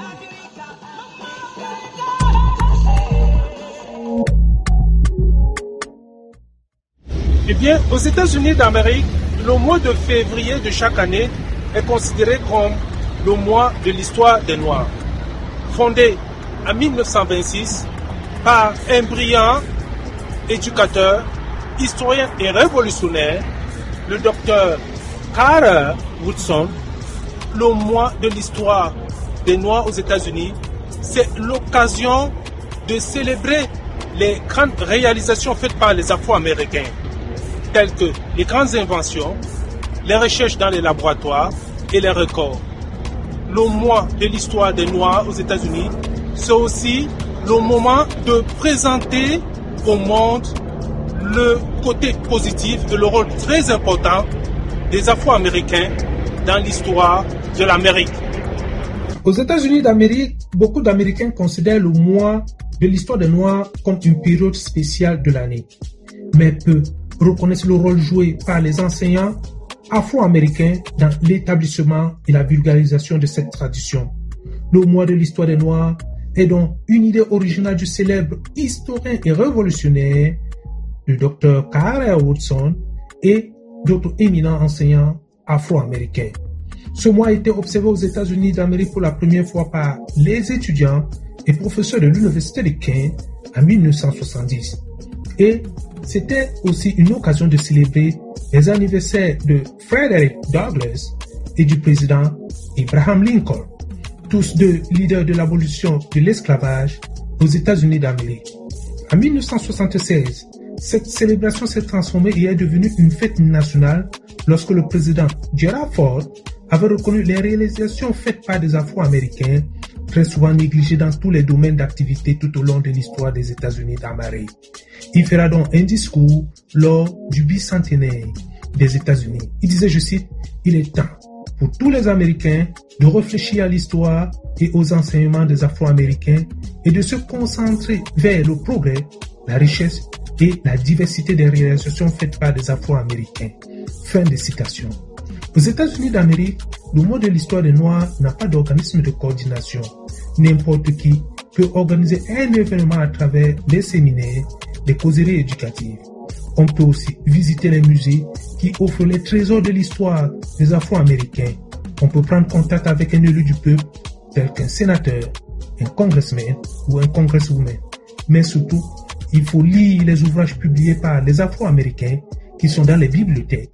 Eh bien, aux États-Unis d'Amérique, le mois de février de chaque année est considéré comme le mois de l'histoire des Noirs. Fondé en mille neuf cent vingt-six par un brillant éducateur, historien et révolutionnaire, le docteur Carter Woodson, le mois de l'histoire des Noirs aux États-Unis, c'est l'occasion de célébrer les grandes réalisations faites par les Afro-Américains, telles que les grandes inventions, les recherches dans les laboratoires et les records. Le mois de l'histoire des Noirs aux États-Unis, c'est aussi le moment de présenter au monde le côté positif et le rôle très important des Afro-Américains dans l'histoire de l'Amérique. Aux États-Unis d'Amérique, beaucoup d'Américains considèrent le mois de l'histoire des Noirs comme une période spéciale de l'année. Mais peu reconnaissent le rôle joué par les enseignants afro-américains dans l'établissement et la vulgarisation de cette tradition. Le mois de l'histoire des Noirs est donc une idée originale du célèbre historien et révolutionnaire, le docteur Carter Woodson et d'autres éminents enseignants afro-américains. Ce mois a été observé aux États-Unis d'Amérique pour la première fois par les étudiants et professeurs de l'Université de Kent en mille neuf cent soixante-dix. Et c'était aussi une occasion de célébrer les anniversaires de Frederick Douglass et du président Abraham Lincoln, tous deux leaders de l'abolition de l'esclavage aux États-Unis d'Amérique. En mille neuf cent soixante-seize, cette célébration s'est transformée et est devenue une fête nationale lorsque le président Gerald Ford avait reconnu les réalisations faites par des Afro-Américains, très souvent négligées dans tous les domaines d'activité tout au long de l'histoire des États-Unis d'Amérique. Il fera donc un discours lors du bicentenaire des États-Unis. Il disait, je cite, « Il est temps pour tous les Américains de réfléchir à l'histoire et aux enseignements des Afro-Américains et de se concentrer vers le progrès, la richesse et la diversité des réalisations faites par des Afro-Américains. » Fin de citation. Aux États-Unis d'Amérique, le mois de l'histoire des Noirs n'a pas d'organisme de coordination. N'importe qui peut organiser un événement à travers des séminaires, des causeries éducatives. On peut aussi visiter les musées qui offrent les trésors de l'histoire des Afro-Américains. On peut prendre contact avec un élu du peuple, tel qu'un sénateur, un congressman ou un congresswoman. Mais surtout, il faut lire les ouvrages publiés par les Afro-Américains qui sont dans les bibliothèques.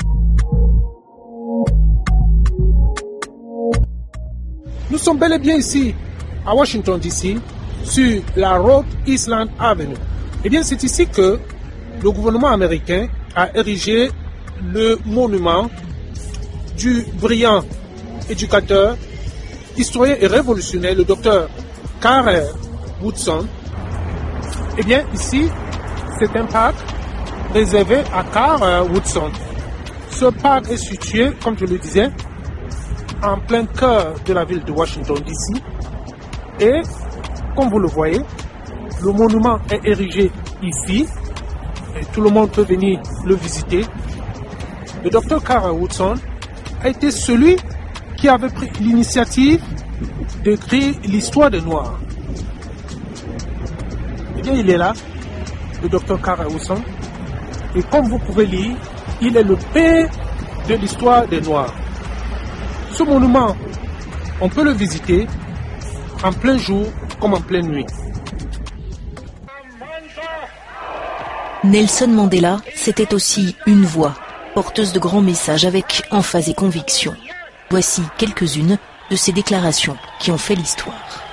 Nous sommes bel et bien ici, à Washington D C, sur la Rhode Island Avenue. Eh bien, c'est ici que le gouvernement américain a érigé le monument du brillant éducateur, historien et révolutionnaire, le docteur Carter Woodson. Eh bien, ici, c'est un parc réservé à Carter Woodson. Ce parc est situé, comme je le disais, en plein cœur de la ville de Washington, D C. Et, comme vous le voyez, le monument est érigé ici. Et tout le monde peut venir le visiter. Le docteur Carter Woodson a été celui qui avait pris l'initiative d'écrire l'histoire des Noirs. Eh bien, il est là, le docteur Carter Woodson. Et comme vous pouvez lire, il est le père de l'histoire des Noirs. Ce monument, on peut le visiter en plein jour comme en pleine nuit. Nelson Mandela, c'était aussi une voix, porteuse de grands messages avec emphase et conviction. Voici quelques-unes de ces déclarations qui ont fait l'histoire.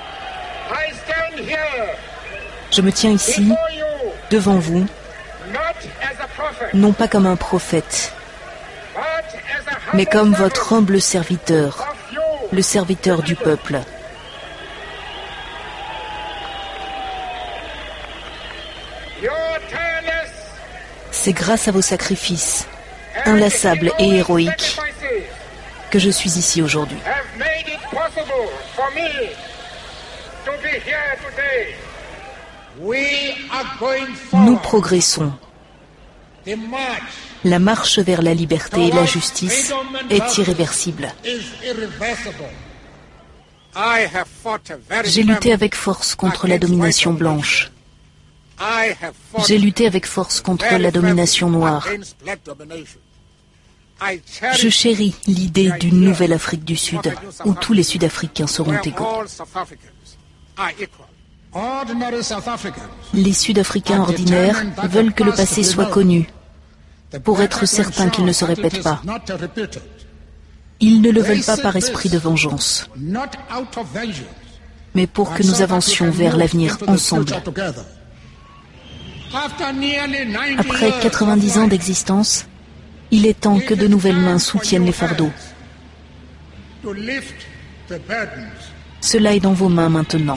Je me tiens ici, devant vous, non pas comme un prophète, mais comme votre humble serviteur, le serviteur du peuple. C'est grâce à vos sacrifices, inlassables et héroïques, que je suis ici aujourd'hui. Nous progressons. La marche vers la liberté et la justice est irréversible. J'ai lutté avec force contre la domination blanche. J'ai lutté avec force contre la domination noire. Je chéris l'idée d'une nouvelle Afrique du Sud, où tous les Sud-Africains seront égaux. Les Sud-Africains ordinaires veulent que le passé soit connu, pour être certains qu'il ne se répète pas. Ils ne le veulent pas par esprit de vengeance, mais pour que nous avancions vers l'avenir ensemble. Après quatre-vingt-dix ans d'existence, il est temps que de nouvelles mains soutiennent les fardeaux. Cela est dans vos mains maintenant.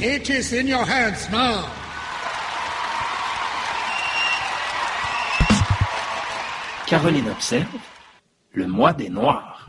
Caroline observe le mois des Noirs.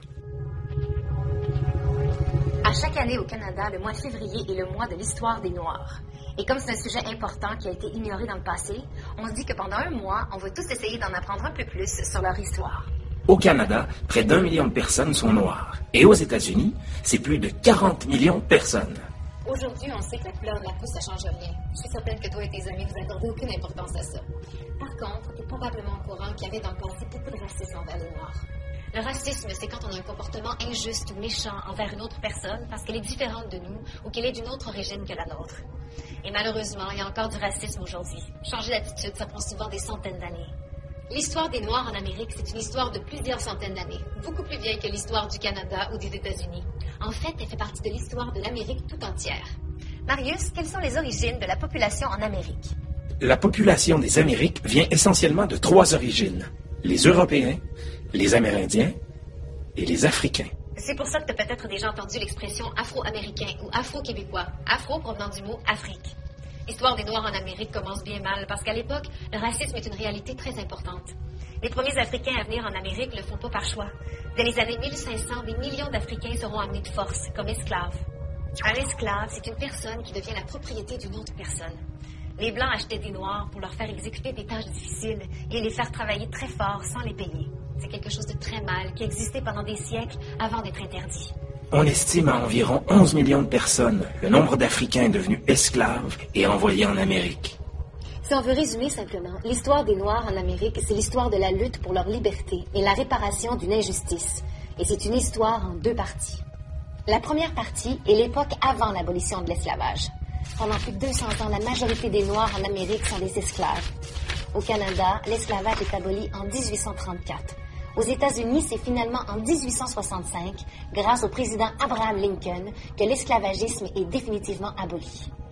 À chaque année au Canada, le mois de février est le mois de l'histoire des Noirs. Et comme c'est un sujet important qui a été ignoré dans le passé, on se dit que pendant un mois, on va tous essayer d'en apprendre un peu plus sur leur histoire. Au Canada, près d'un million de personnes sont noires. Et aux États-Unis, c'est plus de quarante millions de personnes. Aujourd'hui, on sait que la couleur de la peau, ça change rien. Je suis certaine que toi et tes amis, vous n'accordez aucune importance à ça. Par contre, tu es probablement au courant qu'il y avait dans le passé beaucoup de racisme envers les Noirs. Le racisme, c'est quand on a un comportement injuste ou méchant envers une autre personne parce qu'elle est différente de nous ou qu'elle est d'une autre origine que la nôtre. Et malheureusement, il y a encore du racisme aujourd'hui. Changer d'attitude, ça prend souvent des centaines d'années. L'histoire des Noirs en Amérique, c'est une histoire de plusieurs centaines d'années, beaucoup plus vieille que l'histoire du Canada ou des États-Unis. En fait, elle fait partie de l'histoire de l'Amérique tout entière. Marius, quelles sont les origines de la population en Amérique? La population des Amériques vient essentiellement de trois origines. Les Européens, les Amérindiens et les Africains. C'est pour ça que tu as peut-être déjà entendu l'expression afro-américain ou afro-québécois, afro provenant du mot Afrique. L'histoire des Noirs en Amérique commence bien mal parce qu'à l'époque, le racisme est une réalité très importante. Les premiers Africains à venir en Amérique ne le font pas par choix. Dès les années mille cinq cents, des millions d'Africains seront amenés de force comme esclaves. Un esclave, c'est une personne qui devient la propriété d'une autre personne. Les Blancs achetaient des Noirs pour leur faire exécuter des tâches difficiles et les faire travailler très fort sans les payer. C'est quelque chose de très mal qui existait pendant des siècles avant d'être interdit. On estime à environ onze millions de personnes le nombre d'Africains devenus esclaves et envoyés en Amérique. Si on veut résumer simplement, l'histoire des Noirs en Amérique, c'est l'histoire de la lutte pour leur liberté et la réparation d'une injustice. Et c'est une histoire en deux parties. La première partie est l'époque avant l'abolition de l'esclavage. Pendant plus de deux cents ans, la majorité des Noirs en Amérique sont des esclaves. Au Canada, l'esclavage est aboli en dix-huit cent trente-quatre. Aux États-Unis, c'est finalement en dix-huit cent soixante-cinq, grâce au président Abraham Lincoln, que l'esclavagisme est définitivement aboli.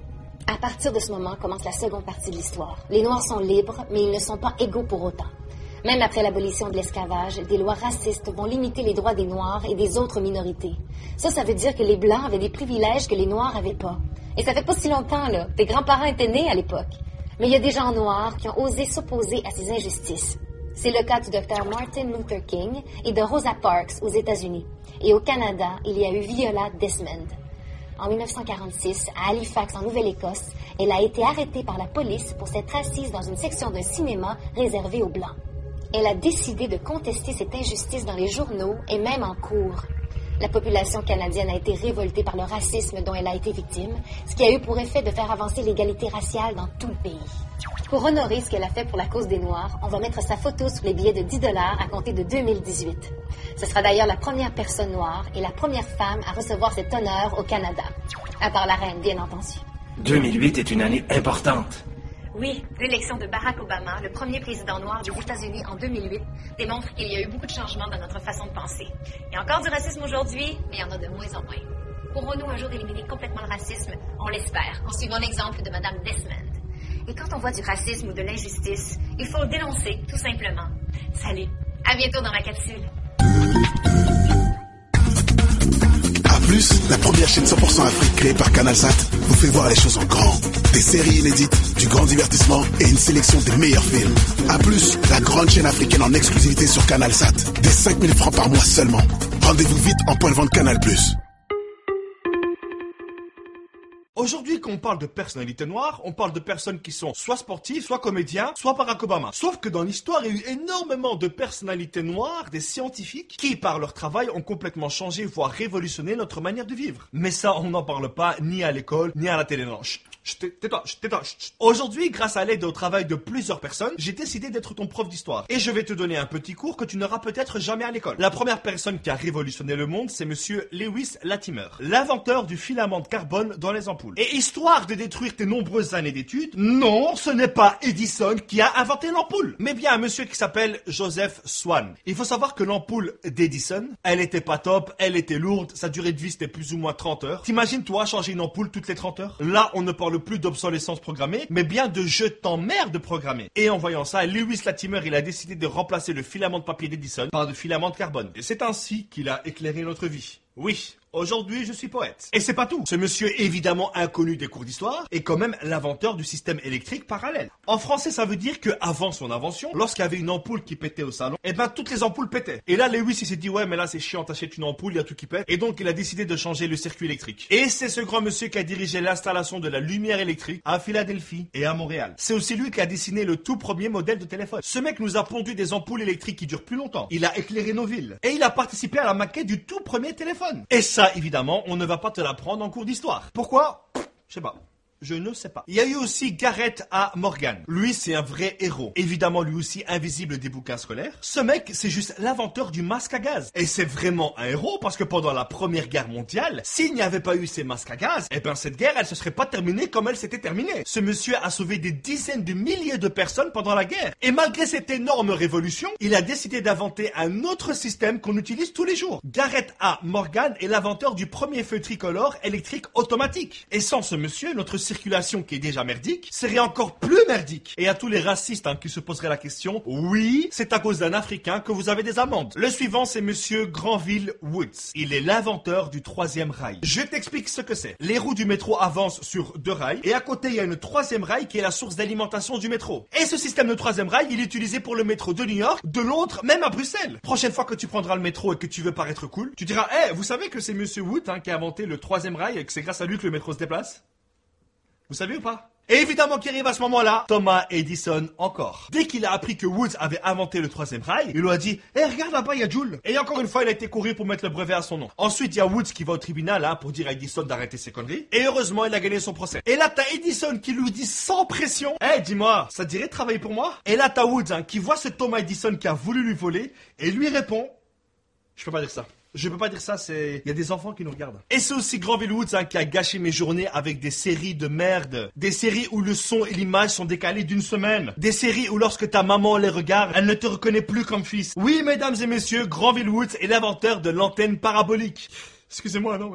À partir de ce moment commence la seconde partie de l'histoire. Les Noirs sont libres, mais ils ne sont pas égaux pour autant. Même après l'abolition de l'esclavage, des lois racistes vont limiter les droits des Noirs et des autres minorités. Ça, ça veut dire que les Blancs avaient des privilèges que les Noirs n'avaient pas. Et ça fait pas si longtemps, là. Tes grands-parents étaient nés à l'époque. Mais il y a des gens noirs qui ont osé s'opposer à ces injustices. C'est le cas du docteur Martin Luther King et de Rosa Parks aux États-Unis. Et au Canada, il y a eu Viola Desmond. En dix-neuf cent quarante-six, à Halifax, en Nouvelle-Écosse, elle a été arrêtée par la police pour s'être assise dans une section d'un cinéma réservée aux Blancs. Elle a décidé de contester cette injustice dans les journaux et même en cours. La population canadienne a été révoltée par le racisme dont elle a été victime, ce qui a eu pour effet de faire avancer l'égalité raciale dans tout le pays. Pour honorer ce qu'elle a fait pour la cause des Noirs, on va mettre sa photo sur les billets de dix dollars à compter de deux mille dix-huit. Ce sera d'ailleurs la première personne noire et la première femme à recevoir cet honneur au Canada. À part la reine, bien entendu. deux mille huit est une année importante. Oui, l'élection de Barack Obama, le premier président noir des États-Unis en deux mille huit, démontre qu'il y a eu beaucoup de changements dans notre façon de penser. Il y a encore du racisme aujourd'hui, mais il y en a de moins en moins. Pourrons-nous un jour éliminer complètement le racisme? On l'espère, en suivant l'exemple de Mme Desmond. Et quand on voit du racisme ou de l'injustice, il faut le dénoncer, tout simplement. Salut, à bientôt dans la capsule. A plus, la première chaîne cent pour cent Afrique créée par CanalSat vous fait voir les choses en grand. Des séries inédites, du grand divertissement et une sélection des meilleurs films. A plus, la grande chaîne africaine en exclusivité sur CanalSat. Des cinq mille francs par mois seulement. Rendez-vous vite en point de vente Canal plus. Aujourd'hui, quand on parle de personnalités noires, on parle de personnes qui sont soit sportives, soit comédiens, soit Barack Obama. Sauf que dans l'histoire, il y a eu énormément de personnalités noires, des scientifiques, qui par leur travail ont complètement changé, voire révolutionné notre manière de vivre. Mais ça, on n'en parle pas ni à l'école, ni à la télé. Non, chut, chut, tais-toi, chut, tais-toi, chut. Aujourd'hui, grâce à l'aide et au travail de plusieurs personnes, j'ai décidé d'être ton prof d'histoire. Et je vais te donner un petit cours que tu n'auras peut-être jamais à l'école. La première personne qui a révolutionné le monde, c'est monsieur Lewis Latimer, l'inventeur du filament de carbone dans les ampoules. Et histoire de détruire tes nombreuses années d'études, non, ce n'est pas Edison qui a inventé l'ampoule, mais bien un monsieur qui s'appelle Joseph Swan. Il faut savoir que l'ampoule d'Edison, elle était pas top, elle était lourde, sa durée de vie c'était plus ou moins trente heures. T'imagines toi changer une ampoule toutes les trente heures? Là, on ne parle plus d'obsolescence programmée, mais bien de je t'emmerde programmé. Et en voyant ça, Lewis Latimer, il a décidé de remplacer le filament de papier d'Edison par le filament de carbone. Et c'est ainsi qu'il a éclairé notre vie. Oui, aujourd'hui je suis poète. Et c'est pas tout. Ce monsieur est évidemment inconnu des cours d'histoire est quand même l'inventeur du système électrique parallèle. En français, ça veut dire que avant son invention, lorsqu'il y avait une ampoule qui pétait au salon, eh ben toutes les ampoules pétaient. Et là, Lewis il s'est dit ouais mais là c'est chiant, t'achètes une ampoule, il y a tout qui pète. Et donc il a décidé de changer le circuit électrique. Et c'est ce grand monsieur qui a dirigé l'installation de la lumière électrique à Philadelphie et à Montréal. C'est aussi lui qui a dessiné le tout premier modèle de téléphone. Ce mec nous a pondu des ampoules électriques qui durent plus longtemps. Il a éclairé nos villes. Et il a participé à la maquette du tout premier téléphone. Et ça, évidemment, on ne va pas te l'apprendre en cours d'histoire. Pourquoi? Je sais pas. Je ne sais pas. Il y a eu aussi Garrett A. Morgan. Lui, c'est un vrai héros. Évidemment, lui aussi invisible des bouquins scolaires. Ce mec, c'est juste l'inventeur du masque à gaz. Et c'est vraiment un héros parce que pendant la Première Guerre mondiale, s'il n'y avait pas eu ces masques à gaz, eh ben cette guerre, elle se serait pas terminée comme elle s'était terminée. Ce monsieur a sauvé des dizaines de milliers de personnes pendant la guerre. Et malgré cette énorme révolution, il a décidé d'inventer un autre système qu'on utilise tous les jours. Garrett A. Morgan est l'inventeur du premier feu tricolore électrique automatique. Et sans ce monsieur, notre circulation qui est déjà merdique serait encore plus merdique. Et à tous les racistes hein, qui se poseraient la question, oui, c'est à cause d'un Africain que vous avez des amendes. Le suivant, c'est monsieur Granville Woods. Il est l'inventeur du troisième rail. Je t'explique ce que c'est. Les roues du métro avancent sur deux rails et à côté, il y a une troisième rail qui est la source d'alimentation du métro. Et ce système de troisième rail, il est utilisé pour le métro de New York, de Londres, même à Bruxelles. Prochaine fois que tu prendras le métro et que tu veux paraître cool, tu diras, eh, hey, vous savez que c'est monsieur Woods hein, qui a inventé le troisième rail et que c'est grâce à lui que le métro se déplace? Vous savez ou pas? Et évidemment qui arrive à ce moment-là, Thomas Edison encore. Dès qu'il a appris que Woods avait inventé le troisième rail, il lui a dit « Eh, hey, regarde là-bas, il y a Joule !» Et encore une fois, il a été couru pour mettre le brevet à son nom. Ensuite, il y a Woods qui va au tribunal hein, pour dire à Edison d'arrêter ses conneries. Et heureusement, il a gagné son procès. Et là, t'as Edison qui lui dit sans pression « Eh, hey, dis-moi, ça te dirait de travailler pour moi ?» Et là, t'as Woods hein, qui voit ce Thomas Edison qui a voulu lui voler et lui répond « Je peux pas dire ça. » Je peux pas dire ça, c'est... Il y a des enfants qui nous regardent. Et c'est aussi Granville Woods hein, qui a gâché mes journées avec des séries de merde. Des séries où le son et l'image sont décalés d'une semaine. Des séries où lorsque ta maman les regarde, elle ne te reconnaît plus comme fils. Oui, mesdames et messieurs, Granville Woods est l'inventeur de l'antenne parabolique. Excusez-moi, non mais...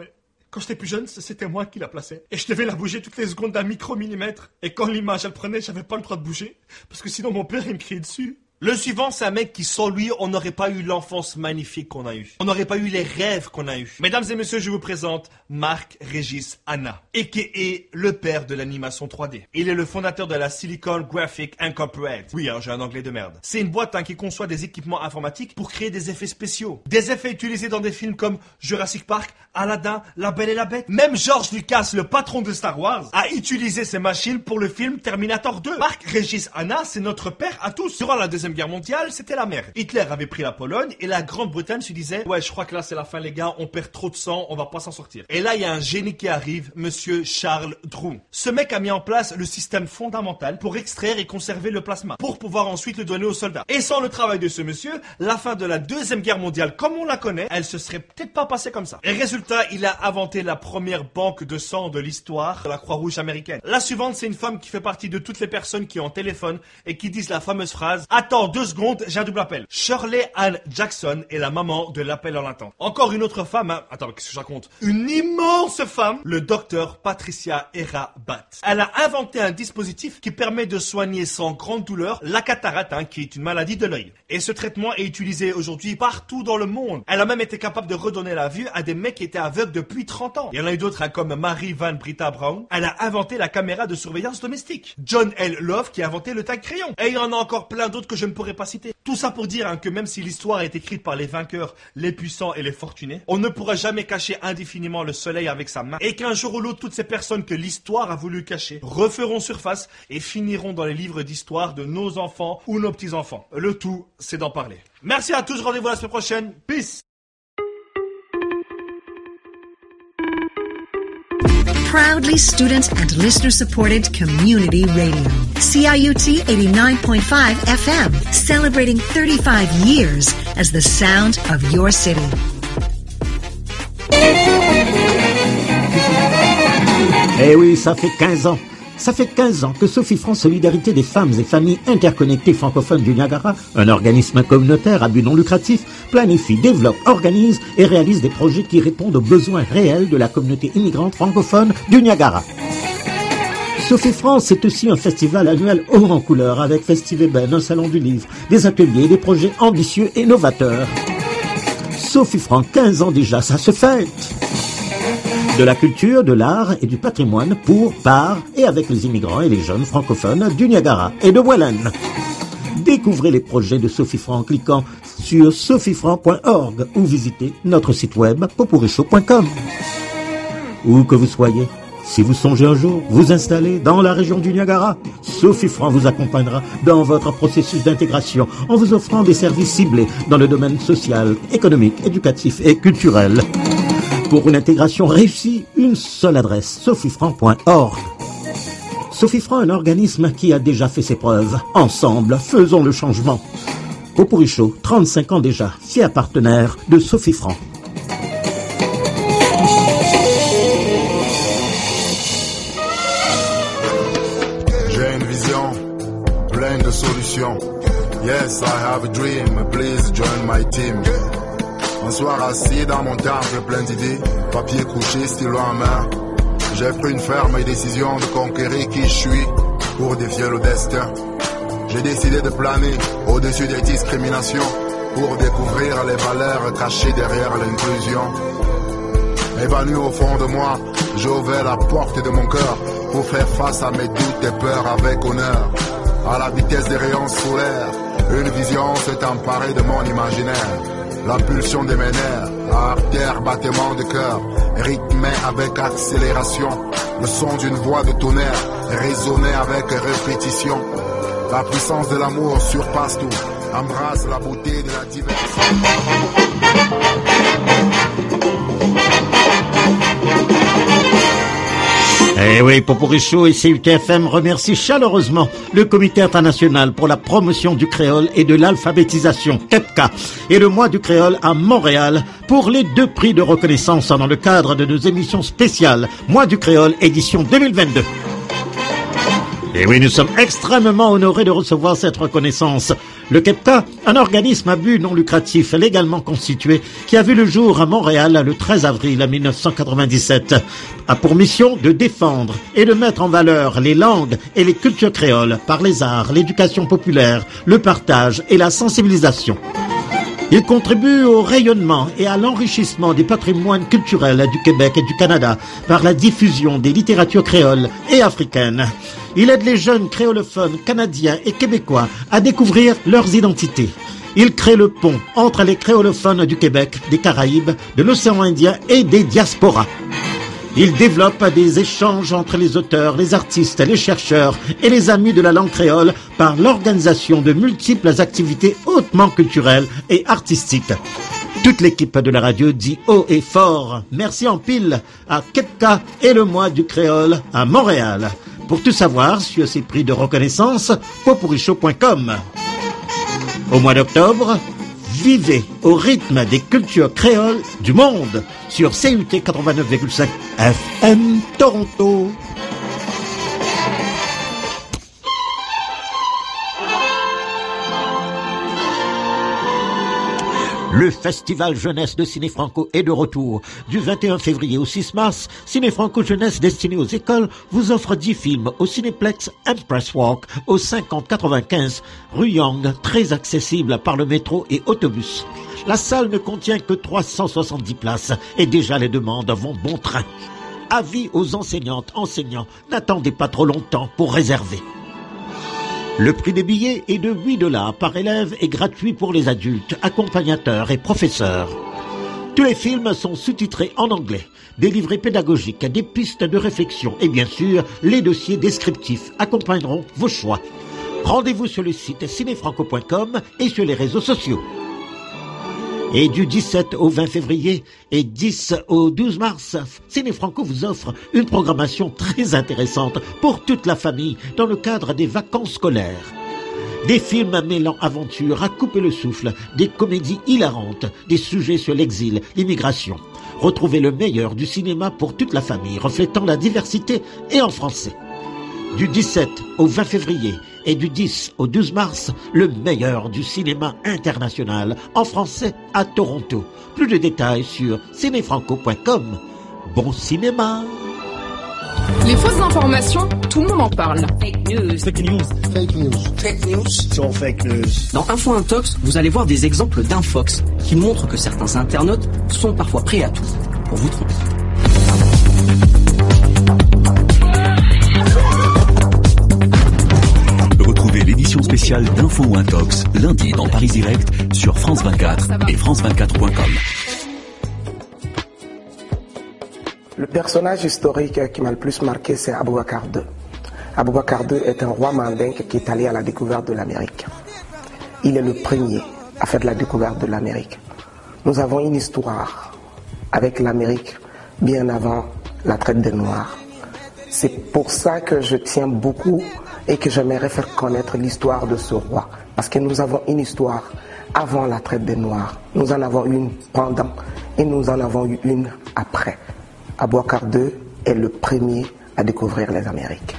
Quand j'étais plus jeune, c'était moi qui la plaçais. Et je devais la bouger toutes les secondes d'un micro-millimètre. Et quand l'image, elle prenait, j'avais pas le droit de bouger. Parce que sinon, mon père, il me criait dessus. Le suivant, c'est un mec qui, sans lui, on n'aurait pas eu l'enfance magnifique qu'on a eue. On n'aurait pas eu les rêves qu'on a eus. Mesdames et messieurs, je vous présente Marc-Régis Anna, a k a le père de l'animation trois D. Il est le fondateur de la Silicon Graphic Incorporated. Oui, hein, j'ai un anglais de merde. C'est une boîte hein, qui conçoit des équipements informatiques pour créer des effets spéciaux. Des effets utilisés dans des films comme Jurassic Park, Aladdin, La Belle et la Bête. Même George Lucas, le patron de Star Wars, a utilisé ces machines pour le film Terminator deux. Marc-Régis Anna, c'est notre père à tous. Durant la deuxième Guerre mondiale, c'était la merde. Hitler avait pris la Pologne et la Grande-Bretagne se disait ouais, je crois que là c'est la fin les gars, on perd trop de sang, on va pas s'en sortir. Et là il y a un génie qui arrive, monsieur Charles Drouin. Ce mec a mis en place le système fondamental pour extraire et conserver le plasma, pour pouvoir ensuite le donner aux soldats. Et sans le travail de ce monsieur, la fin de la Deuxième Guerre mondiale comme on la connaît, elle se serait peut-être pas passée comme ça. Et résultat, il a inventé la première banque de sang de l'histoire, la Croix-Rouge américaine. La suivante, c'est une femme qui fait partie de toutes les personnes qui ont un téléphone et qui disent la fameuse phrase « Attends deux secondes, j'ai un double appel ». Shirley Ann Jackson est la maman de l'appel en attente. Encore une autre femme, hein. Attends, qu'est-ce que je raconte? Une immense femme, le docteur Patricia Era Batt. Elle a inventé un dispositif qui permet de soigner sans grande douleur la cataracte, hein, qui est une maladie de l'œil. Et ce traitement est utilisé aujourd'hui partout dans le monde. Elle a même été capable de redonner la vue à des mecs qui étaient aveugles depuis trente ans. Il y en a eu d'autres, hein, comme Mary Van Britta Brown. Elle a inventé la caméra de surveillance domestique. John L. Love qui a inventé le taille-crayon. Et il y en a encore plein d'autres que je ne pourrais pas citer. Tout ça pour dire hein, que même si l'histoire est écrite par les vainqueurs, les puissants et les fortunés, on ne pourra jamais cacher indéfiniment le soleil avec sa main. Et qu'un jour ou l'autre, toutes ces personnes que l'histoire a voulu cacher referont surface et finiront dans les livres d'histoire de nos enfants ou nos petits-enfants. Le tout, c'est d'en parler. Merci à tous, rendez-vous la semaine prochaine. Peace. Proudly student and listener supported community radio. C I U T eighty-nine point five F M, celebrating thirty-five years as the sound of your city. Eh oui, ça fait quinze ans. Ça fait quinze ans que Sophie France Solidarité des femmes et familles interconnectées francophones du Niagara, un organisme communautaire à but non lucratif, planifie, développe, organise et réalise des projets qui répondent aux besoins réels de la communauté immigrante francophone du Niagara. Sophie France, c'est aussi un festival annuel haut en couleur avec Festiveben, un salon du livre, des ateliers et des projets ambitieux et novateurs. Sophie France, quinze ans déjà, ça se fête. De la culture, de l'art et du patrimoine pour, par et avec les immigrants et les jeunes francophones du Niagara et de Welland. Découvrez les projets de Sophie Franc en cliquant sur sophie franc point org ou visitez notre site web popuricho point com. Où que vous soyez, si vous songez un jour vous installer dans la région du Niagara, Sophie Franc vous accompagnera dans votre processus d'intégration en vous offrant des services ciblés dans le domaine social, économique, éducatif et culturel. Pour une intégration réussie, une seule adresse, sophie franc point org. Sophie Franc, un organisme qui a déjà fait ses preuves. Ensemble, faisons le changement. Popuricho, trente-cinq ans déjà, fier partenaire de Sophie Franc. J'ai une vision, pleine de solutions. Yes, I have a dream, please join my team. Un soir assis dans mon temple plein d'idées, papier couché, stylo en main, j'ai pris une ferme décision de conquérir qui je suis pour défier le destin. J'ai décidé de planer au-dessus des discriminations pour découvrir les valeurs cachées derrière l'inclusion. Évanoui au fond de moi, j'ai ouvert la porte de mon cœur pour faire face à mes doutes et peurs avec honneur. À la vitesse des rayons solaires, une vision s'est emparée de mon imaginaire. L'impulsion de mes nerfs, artère, battement de cœur, rythmé avec accélération. Le son d'une voix de tonnerre, résonné avec répétition. La puissance de l'amour surpasse tout, embrasse la beauté de la diversité. Eh oui, Popuricho et C U T F M remercient chaleureusement le Comité international pour la promotion du créole et de l'alphabétisation, K E P K A, et le mois du créole à Montréal pour les deux prix de reconnaissance dans le cadre de nos émissions spéciales Mois du créole édition deux mille vingt-deux. Et oui, nous sommes extrêmement honorés de recevoir cette reconnaissance. Le KEPCA, un organisme à but non lucratif légalement constitué qui a vu le jour à Montréal le treize avril mille neuf cent quatre-vingt-dix-sept, a pour mission de défendre et de mettre en valeur les langues et les cultures créoles par les arts, l'éducation populaire, le partage et la sensibilisation. Il contribue au rayonnement et à l'enrichissement des patrimoines culturels du Québec et du Canada par la diffusion des littératures créoles et africaines. Il aide les jeunes créolophones canadiens et québécois à découvrir leurs identités. Il crée le pont entre les créolophones du Québec, des Caraïbes, de l'océan Indien et des diasporas. Il développe des échanges entre les auteurs, les artistes, les chercheurs et les amis de la langue créole par l'organisation de multiples activités hautement culturelles et artistiques. Toute l'équipe de la radio dit haut et fort merci en pile à KEPCA et le mois du créole à Montréal. Pour tout savoir sur ces prix de reconnaissance, popurichaud point com. Au mois d'octobre, vivez au rythme des cultures créoles du monde sur C U T quatre-vingt-neuf virgule cinq F M Toronto. Le Festival Jeunesse de Ciné Franco est de retour. Du vingt et un février au six mars, Ciné Franco Jeunesse destiné aux écoles vous offre dix films au Cinéplex Empress Walk au cinquante quatre-vingt-quinze rue Young, très accessible par le métro et autobus. La salle ne contient que trois cent soixante-dix places et déjà les demandes vont bon train. Avis aux enseignantes, enseignants, n'attendez pas trop longtemps pour réserver. Le prix des billets est de huit dollars par élève et gratuit pour les adultes, accompagnateurs et professeurs. Tous les films sont sous-titrés en anglais, des livrets pédagogiques, des pistes de réflexion et bien sûr, les dossiers descriptifs accompagneront vos choix. Rendez-vous sur le site ciné franco point com et sur les réseaux sociaux. Et du dix-sept au vingt février et dix au douze mars, Ciné Franco vous offre une programmation très intéressante pour toute la famille dans le cadre des vacances scolaires. Des films mêlant aventure à couper le souffle, des comédies hilarantes, des sujets sur l'exil, l'immigration. Retrouvez le meilleur du cinéma pour toute la famille, reflétant la diversité et en français. Du dix-sept au vingt février et du dix au douze mars, le meilleur du cinéma international en français à Toronto. Plus de détails sur ciné franco point com. Bon cinéma! Les fausses informations, tout le monde en parle. Fake news. Fake news. Fake news. Fake news. So fake news. Dans Info Intox, vous allez voir des exemples d'infox qui montrent que certains internautes sont parfois prêts à tout pour vous tromper. Retrouvez l'édition spéciale d'Info ou Intox lundi dans Paris Direct sur France vingt-quatre et France vingt-quatre point com. Le personnage historique qui m'a le plus marqué, c'est Aboubacar deux. Aboubacar deux est un roi mandingue qui est allé à la découverte de l'Amérique. Il est le premier à faire de la découverte de l'Amérique. Nous avons une histoire avec l'Amérique bien avant la traite des Noirs. C'est pour ça que je tiens beaucoup et que j'aimerais faire connaître l'histoire de ce roi. Parce que nous avons une histoire avant la traite des Noirs. Nous en avons une pendant et nous en avons eu une après. Aboubacar deux est le premier à découvrir les Amériques.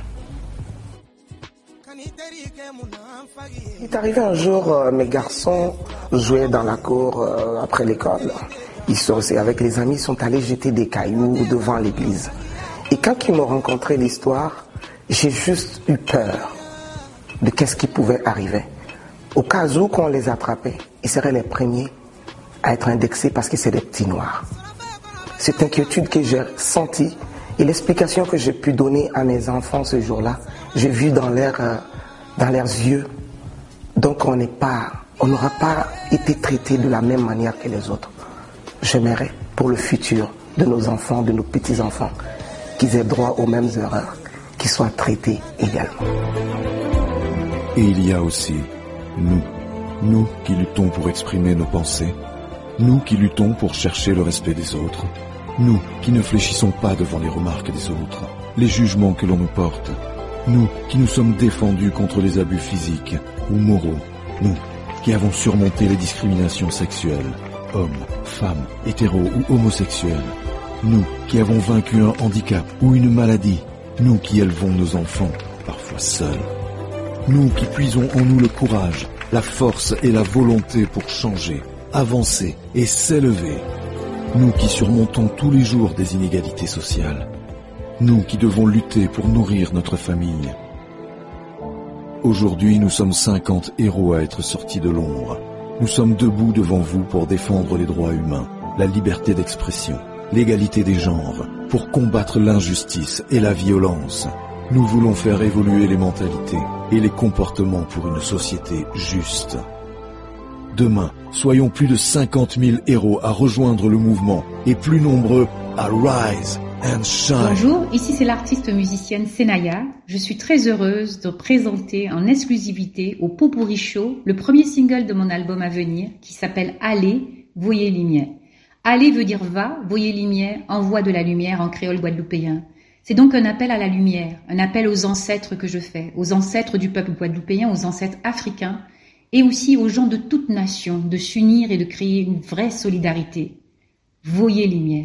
Il est arrivé un jour, euh, mes garçons jouaient dans la cour euh, après l'école. Ils sont, avec les amis, sont allés jeter des cailloux devant l'église. Et quand ils m'ont rencontré l'histoire, j'ai juste eu peur de qu'est-ce qui pouvait arriver. Au cas où qu'on les attrapait, ils seraient les premiers à être indexés parce que c'est des petits noirs. Cette inquiétude que j'ai sentie et l'explication que j'ai pu donner à mes enfants ce jour-là, j'ai vu dans, leur, euh, dans leurs yeux. Donc on n'est pas, on n'aura pas été traité de la même manière que les autres. J'aimerais pour le futur de nos enfants, de nos petits-enfants, qu'ils aient droit aux mêmes erreurs, qu'ils soient traités également. Et il y a aussi nous, nous qui luttons pour exprimer nos pensées, nous qui luttons pour chercher le respect des autres, nous qui ne fléchissons pas devant les remarques des autres, les jugements que l'on nous porte, nous qui nous sommes défendus contre les abus physiques ou moraux, nous qui avons surmonté les discriminations sexuelles, hommes, femmes, hétéros ou homosexuels, nous qui avons vaincu un handicap ou une maladie, nous qui élevons nos enfants, parfois seuls. Nous qui puisons en nous le courage, la force et la volonté pour changer, avancer et s'élever. Nous qui surmontons tous les jours des inégalités sociales. Nous qui devons lutter pour nourrir notre famille. Aujourd'hui, nous sommes cinquante héros à être sortis de l'ombre. Nous sommes debout devant vous pour défendre les droits humains, la liberté d'expression, l'égalité des genres, pour combattre l'injustice et la violence. Nous voulons faire évoluer les mentalités et les comportements pour une société juste. Demain, soyons plus de cinquante mille héros à rejoindre le mouvement et plus nombreux à rise and shine. Bonjour, ici c'est l'artiste musicienne Senaya. Je suis très heureuse de présenter en exclusivité au Pot-Pourri Show le premier single de mon album à venir qui s'appelle Allez, voyez lumière. Allez veut dire va, voyez lumière, envoie de la lumière en créole guadeloupéen. C'est donc un appel à la lumière, un appel aux ancêtres que je fais, aux ancêtres du peuple guadeloupéen, aux ancêtres africains, et aussi aux gens de toute nation de s'unir et de créer une vraie solidarité. Voyez lumière.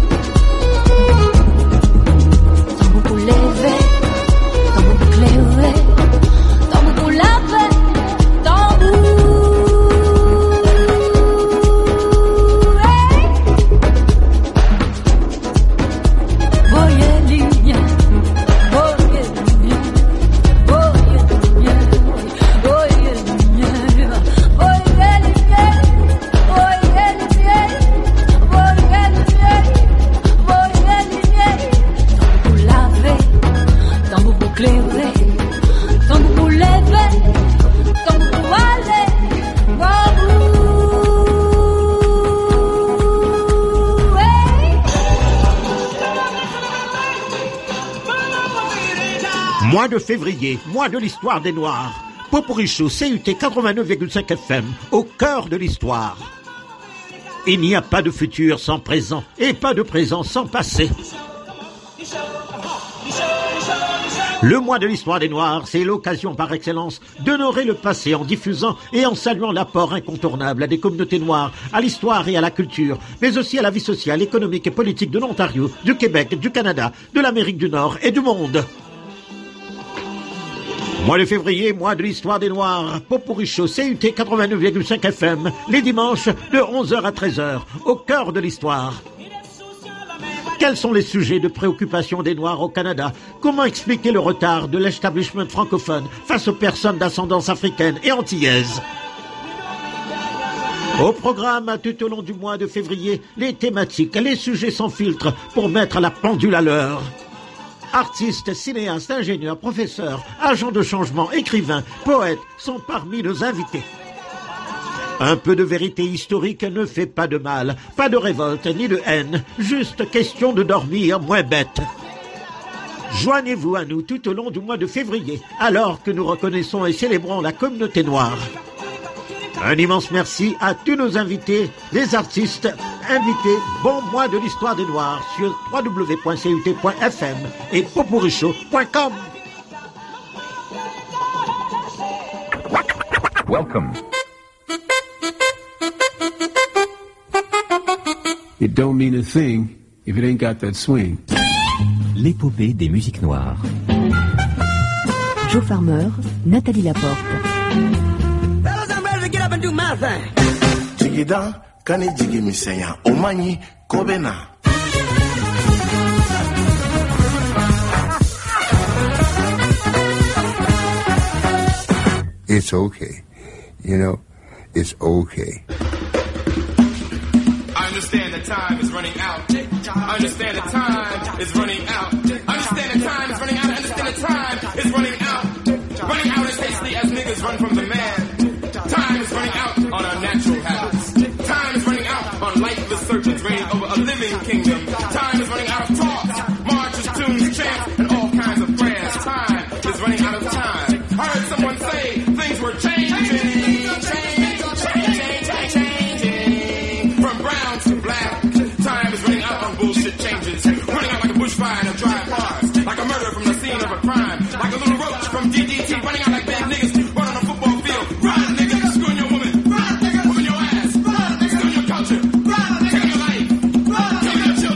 Mois de février, mois de l'histoire des Noirs. Pot-Pourri Show, C U T quatre-vingt-neuf virgule cinq F M, au cœur de l'histoire. Il n'y a pas de futur sans présent, et pas de présent sans passé. Le mois de l'histoire des Noirs, c'est l'occasion par excellence d'honorer le passé en diffusant et en saluant l'apport incontournable à des communautés noires, à l'histoire et à la culture, mais aussi à la vie sociale, économique et politique de l'Ontario, du Québec, du Canada, de l'Amérique du Nord et du monde. Mois de février, mois de l'histoire des Noirs, Pot-Pourri Show, C U T quatre-vingt-neuf virgule cinq F M, les dimanches de onze heures à treize heures, au cœur de l'histoire. Quels sont les sujets de préoccupation des Noirs au Canada? Comment expliquer le retard de l'establishment francophone face aux personnes d'ascendance africaine et antillaise? Au programme, tout au long du mois de février, les thématiques, les sujets sans filtre pour mettre la pendule à l'heure. Artistes, cinéastes, ingénieurs, professeurs, agents de changement, écrivains, poètes sont parmi nos invités. Un peu de vérité historique ne fait pas de mal, pas de révolte ni de haine, juste question de dormir moins bête. Joignez-vous à nous tout au long du mois de février, alors que nous reconnaissons et célébrons la communauté noire. Un immense merci à tous nos invités, les artistes, invités. Bon mois de l'histoire des Noirs sur w w w point c u t point f m et pot pourri show point com. Welcome. It don't mean a thing if it ain't got that swing. L'épopée des musiques noires. Joe Farmer, Nathalie Laporte. Get up and do my thing. Jigida, kani jigi misenya, omani, kobena. It's okay. You know, it's okay. I understand the time is running out. I understand the time is running out. I understand the time is running out. I understand the time is running out. Running out as hastily as niggas run from the man. Time is running out on our natural habits. Time is running out on lifeless surgeons reigning over a living kingdom. Time is running out of talks, marches, tunes, chants, and all kinds of prayers. Time is running out of time. I heard someone say things were changing, changing, changing, changing, from brown to black. Time is running out on bullshit changes. Running out like a bushfire in a dry forest, like a murder from the scene of a crime, like a little roach from D D T running out like bad niggas running on a football field. Run, nigga! Taking your life, killing your children.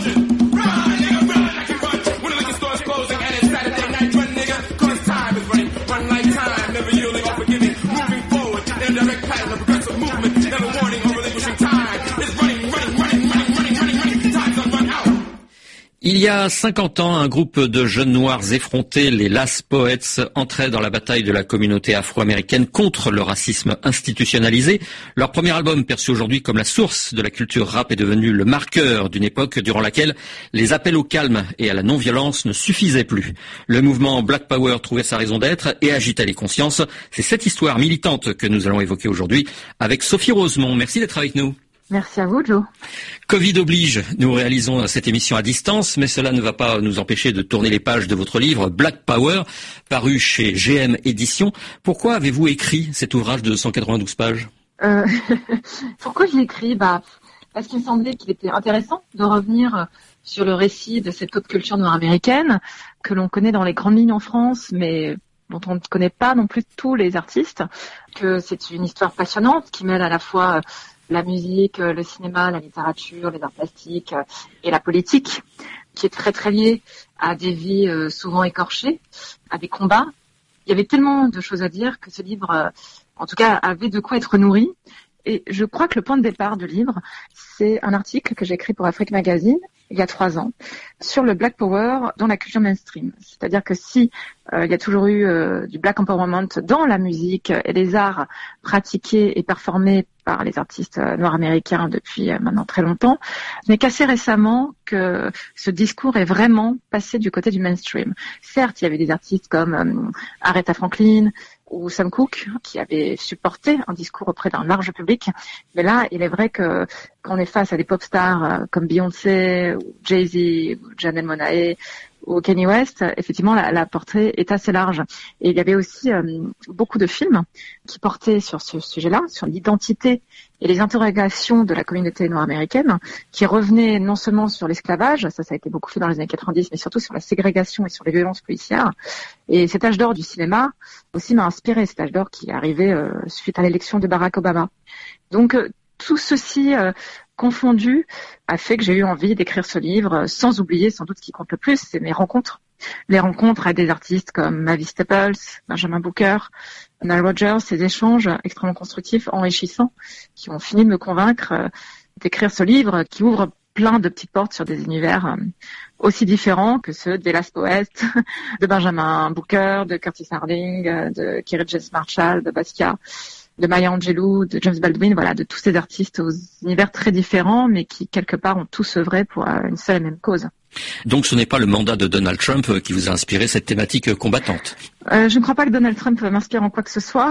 Il y a cinquante ans, un groupe de jeunes noirs effrontés, les Last Poets, entrait dans la bataille de la communauté afro-américaine contre le racisme institutionnalisé. Leur premier album, perçu aujourd'hui comme la source de la culture rap, est devenu le marqueur d'une époque durant laquelle les appels au calme et à la non-violence ne suffisaient plus. Le mouvement Black Power trouvait sa raison d'être et agitait les consciences. C'est cette histoire militante que nous allons évoquer aujourd'hui avec Sophie Rosemont. Merci d'être avec nous. Merci à vous, Joe. Covid oblige, nous réalisons cette émission à distance, mais cela ne va pas nous empêcher de tourner les pages de votre livre Black Power, paru chez G M Éditions. Pourquoi avez-vous écrit cet ouvrage de cent quatre-vingt-douze pages euh, Pourquoi je l'ai écrit bah, Parce qu'il me semblait qu'il était intéressant de revenir sur le récit de cette haute culture noire américaine que l'on connaît dans les grandes lignes en France, mais dont on ne connaît pas non plus tous les artistes, que c'est une histoire passionnante qui mêle à la fois la musique, le cinéma, la littérature, les arts plastiques et la politique, qui est très très liée à des vies souvent écorchées, à des combats. Il y avait tellement de choses à dire que ce livre, en tout cas, avait de quoi être nourri. Et je crois que le point de départ du livre, c'est un article que j'ai écrit pour Afrique Magazine il y a trois ans sur le Black Power dans la culture mainstream. C'est-à-dire que si euh, il y a toujours eu euh, du Black Empowerment dans la musique et les arts pratiqués et performés par les artistes euh, noirs américains depuis euh, maintenant très longtemps, ce n'est qu'assez récemment que ce discours est vraiment passé du côté du mainstream. Certes, il y avait des artistes comme euh, Aretha Franklin ou Sam Cooke qui avaient supporté un discours auprès d'un large public, mais là, il est vrai que quand on est face à des pop stars euh, comme Beyoncé, ou Jay-Z, ou Janelle Monáe, ou Kanye West, effectivement, la, la portée est assez large. Et il y avait aussi euh, beaucoup de films qui portaient sur ce sujet-là, sur l'identité et les interrogations de la communauté noire américaine, qui revenaient non seulement sur l'esclavage, ça, ça a été beaucoup fait dans les années quatre-vingt-dix, mais surtout sur la ségrégation et sur les violences policières. Et cet âge d'or du cinéma aussi m'a inspiré, cet âge d'or qui est arrivé euh, suite à l'élection de Barack Obama. Donc, euh, tout ceci euh, confondu a fait que j'ai eu envie d'écrire ce livre, sans oublier sans doute ce qui compte le plus, c'est mes rencontres. Les rencontres avec des artistes comme Mavis Staples, Benjamin Booker, Nile Rodgers, ces échanges extrêmement constructifs, enrichissants, qui ont fini de me convaincre euh, d'écrire ce livre qui ouvre plein de petites portes sur des univers euh, aussi différents que ceux des Last Poets, de Benjamin Booker, de Curtis Harding, euh, de Kerry James Marshall, de Basquiat, de Maya Angelou, de James Baldwin, voilà, de tous ces artistes aux univers très différents, mais qui, quelque part, ont tous œuvré pour une seule et même cause. Donc ce n'est pas le mandat de Donald Trump qui vous a inspiré cette thématique combattante. euh, Je ne crois pas que Donald Trump m'inspire en quoi que ce soit.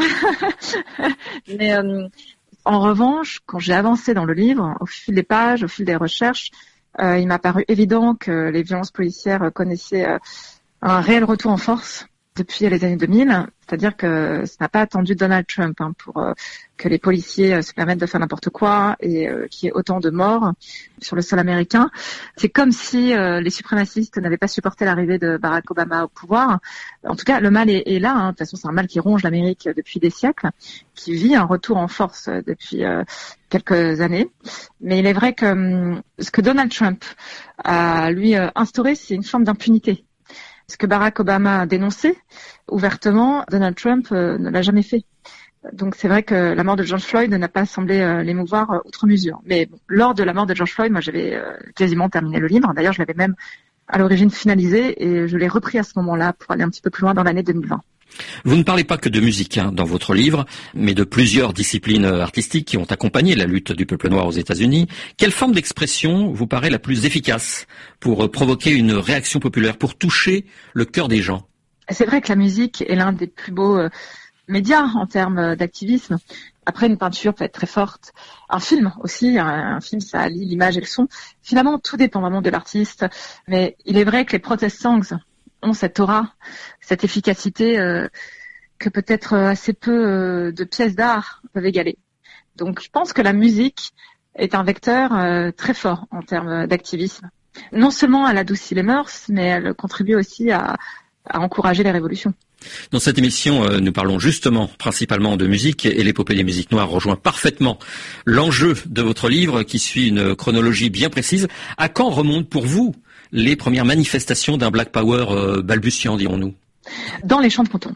Mais euh, en revanche, quand j'ai avancé dans le livre, au fil des pages, au fil des recherches, euh, il m'a paru évident que les violences policières connaissaient euh, un réel retour en force depuis les années deux mille, c'est-à-dire que ça n'a pas attendu Donald Trump hein, pour euh, que les policiers euh, se permettent de faire n'importe quoi et euh, qu'il y ait autant de morts sur le sol américain. C'est comme si euh, les suprémacistes n'avaient pas supporté l'arrivée de Barack Obama au pouvoir. En tout cas, le mal est, est là. Hein. De toute façon, c'est un mal qui ronge l'Amérique depuis des siècles, qui vit un retour en force depuis euh, quelques années. Mais il est vrai que hum, ce que Donald Trump a, lui, euh, instauré, c'est une forme d'impunité. Ce que Barack Obama a dénoncé ouvertement, Donald Trump euh, ne l'a jamais fait. Donc c'est vrai que la mort de George Floyd n'a pas semblé euh, l'émouvoir euh, outre mesure. Mais bon, lors de la mort de George Floyd, moi j'avais euh, quasiment terminé le livre. D'ailleurs, je l'avais même à l'origine finalisé et je l'ai repris à ce moment-là pour aller un petit peu plus loin dans l'année deux mille vingt. Vous ne parlez pas que de musique hein, dans votre livre, mais de plusieurs disciplines artistiques qui ont accompagné la lutte du peuple noir aux États-Unis. Quelle forme d'expression vous paraît la plus efficace pour provoquer une réaction populaire, pour toucher le cœur des gens? C'est vrai que la musique est l'un des plus beaux euh, médias en termes d'activisme. Après, une peinture peut être très forte. Un film aussi, un, un film, ça allie l'image et le son. Finalement, tout dépend vraiment de l'artiste. Mais il est vrai que les protest songs ont cette aura, cette efficacité euh, que peut-être assez peu euh, de pièces d'art peuvent égaler. Donc je pense que la musique est un vecteur euh, très fort en termes d'activisme. Non seulement elle adoucit les mœurs, mais elle contribue aussi à, à encourager les révolutions. Dans cette émission, euh, nous parlons justement principalement de musique et l'épopée des musiques noires rejoint parfaitement l'enjeu de votre livre qui suit une chronologie bien précise. À quand remontent pour vous les premières manifestations d'un Black Power euh, balbutiant, dirons-nous? Dans les champs de coton.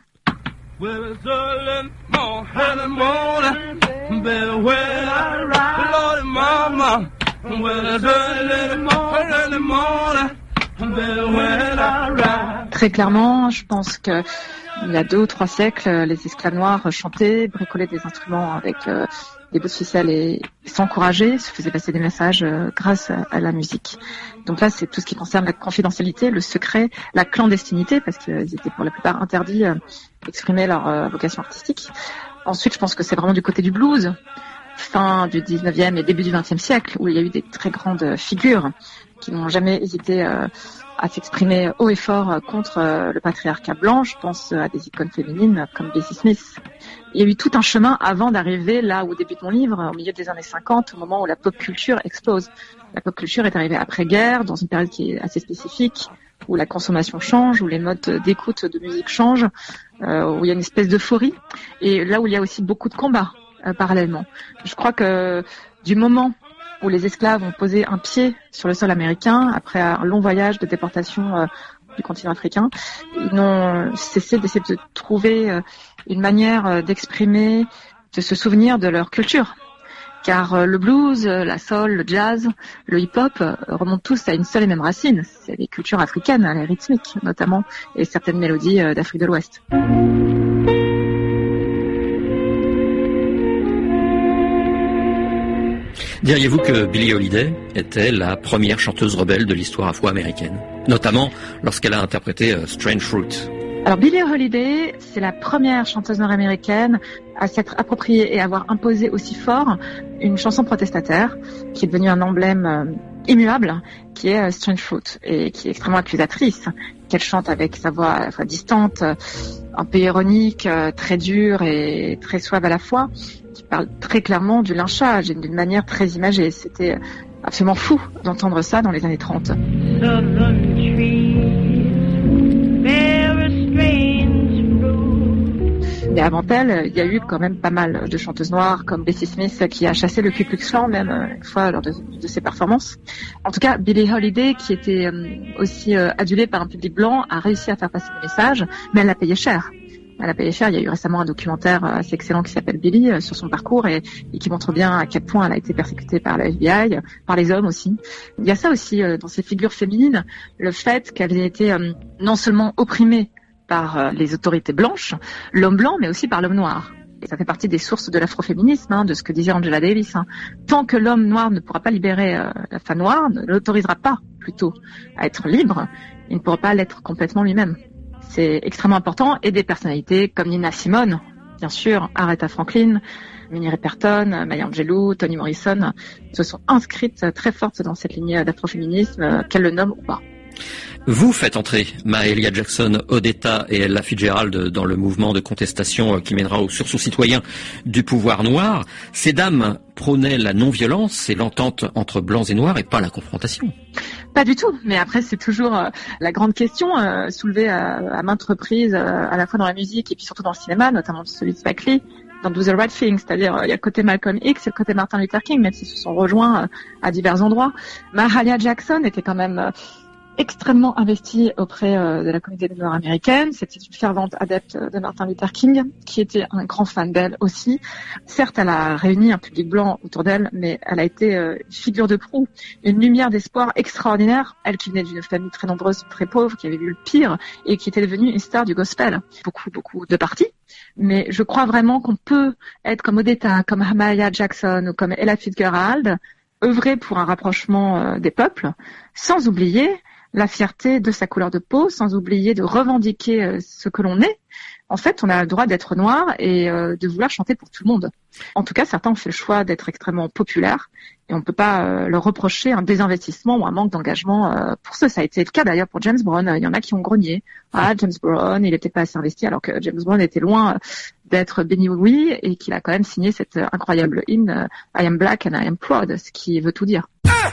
Très clairement, je pense que il y a deux ou trois siècles, les esclaves noirs chantaient, bricolaient des instruments avec euh, des bouts de ficelle et s'encourageaient, se faisaient passer des messages euh, grâce à, à la musique. Donc là, c'est tout ce qui concerne la confidentialité, le secret, la clandestinité, parce qu'ils étaient pour la plupart interdits euh, d'exprimer leur euh, vocation artistique. Ensuite, je pense que c'est vraiment du côté du blues, fin du dix-neuvième et début du vingtième siècle, où il y a eu des très grandes figures qui n'ont jamais hésité euh, à s'exprimer haut et fort contre euh, le patriarcat blanc. Je pense à des icônes féminines comme Bessie Smith. Il y a eu tout un chemin avant d'arriver là où débute mon livre, au milieu des années cinquante, au moment où la pop culture explose. La pop culture est arrivée après-guerre, dans une période qui est assez spécifique, où la consommation change, où les modes d'écoute de musique changent, euh, où il y a une espèce d'euphorie, et là où il y a aussi beaucoup de combats euh, parallèlement. Je crois que du moment où les esclaves ont posé un pied sur le sol américain, après un long voyage de déportation euh, du continent africain, ils n'ont cessé d'essayer de trouver euh, une manière euh, d'exprimer, de se souvenir de leur culture. Car euh, le blues, euh, la soul, le jazz, le hip-hop euh, remontent tous à une seule et même racine. C'est les cultures africaines, hein, les rythmiques notamment, et certaines mélodies euh, d'Afrique de l'Ouest. Diriez-vous que Billie Holiday était la première chanteuse rebelle de l'histoire afro-américaine, notamment lorsqu'elle a interprété euh, Strange Fruit? Alors Billie Holiday, c'est la première chanteuse nord-américaine à s'être appropriée et avoir imposé aussi fort une chanson protestataire qui est devenue un emblème euh, immuable, qui est euh, Strange Fruit, et qui est extrêmement accusatrice, qu'elle chante avec sa voix à la fois distante, euh, un peu ironique, euh, très dure et très suave à la fois, qui parle très clairement du lynchage et d'une manière très imagée. C'était absolument fou d'entendre ça dans les années trente. Mais avant elle, il y a eu quand même pas mal de chanteuses noires comme Bessie Smith qui a chassé le Ku Klux Klan même une fois lors de, de ses performances. En tout cas, Billie Holiday, qui était aussi adulée par un public blanc, a réussi à faire passer le message, mais elle l'a payé cher. Elle a payé cher. Il y a eu récemment un documentaire assez excellent qui s'appelle Billie sur son parcours et, et qui montre bien à quel point elle a été persécutée par la F B I, par les hommes aussi. Il y a ça aussi dans ces figures féminines, le fait qu'elles aient été non seulement opprimées par les autorités blanches, l'homme blanc, mais aussi par l'homme noir. Et ça fait partie des sources de l'afroféminisme, hein, de ce que disait Angela Davis. Hein. Tant que l'homme noir ne pourra pas libérer euh, la femme noire, ne l'autorisera pas plutôt à être libre, il ne pourra pas l'être complètement lui-même. C'est extrêmement important. Et des personnalités comme Nina Simone, bien sûr, Aretha Franklin, Minnie Riperton, Maya Angelou, Toni Morrison, se sont inscrites très fortes dans cette lignée d'afroféminisme, qu'elles le nomment ou pas. Vous faites entrer Mahalia Jackson, Odetta et Ella Fitzgerald dans le mouvement de contestation qui mènera au sursaut citoyen du pouvoir noir. Ces dames prônaient la non-violence et l'entente entre blancs et noirs et pas la confrontation. Pas du tout, mais après c'est toujours euh, la grande question euh, soulevée à, à maintes reprises, euh, à la fois dans la musique et puis surtout dans le cinéma, notamment celui de Spike Lee, dans Do the Right Thing, c'est-à-dire il euh, y a le côté Malcolm X et le côté Martin Luther King, même s'ils se sont rejoints euh, à divers endroits. Mahalia Jackson était quand même euh, extrêmement investie auprès euh, de la communauté noire américaine. C'était une fervente adepte de Martin Luther King, qui était un grand fan d'elle aussi. Certes, elle a réuni un public blanc autour d'elle, mais elle a été euh, une figure de proue, une lumière d'espoir extraordinaire. Elle qui venait d'une famille très nombreuse, très pauvre, qui avait vu le pire et qui était devenue une star du gospel. Beaucoup, beaucoup de partis. Mais je crois vraiment qu'on peut être comme Odetta, comme Mahalia Jackson ou comme Ella Fitzgerald, œuvrer pour un rapprochement euh, des peuples, sans oublier la fierté de sa couleur de peau, sans oublier de revendiquer euh, ce que l'on est. En fait, on a le droit d'être noir et euh, de vouloir chanter pour tout le monde. En tout cas, certains ont fait le choix d'être extrêmement populaires et on ne peut pas euh, leur reprocher un désinvestissement ou un manque d'engagement euh, pour ce. Ça a été le cas d'ailleurs pour James Brown. Il y en a qui ont grogné. Ah, James Brown, il n'était pas assez investi, alors que James Brown était loin d'être béni oui et qu'il a quand même signé cette incroyable hymne « I am black and I am proud », ce qui veut tout dire.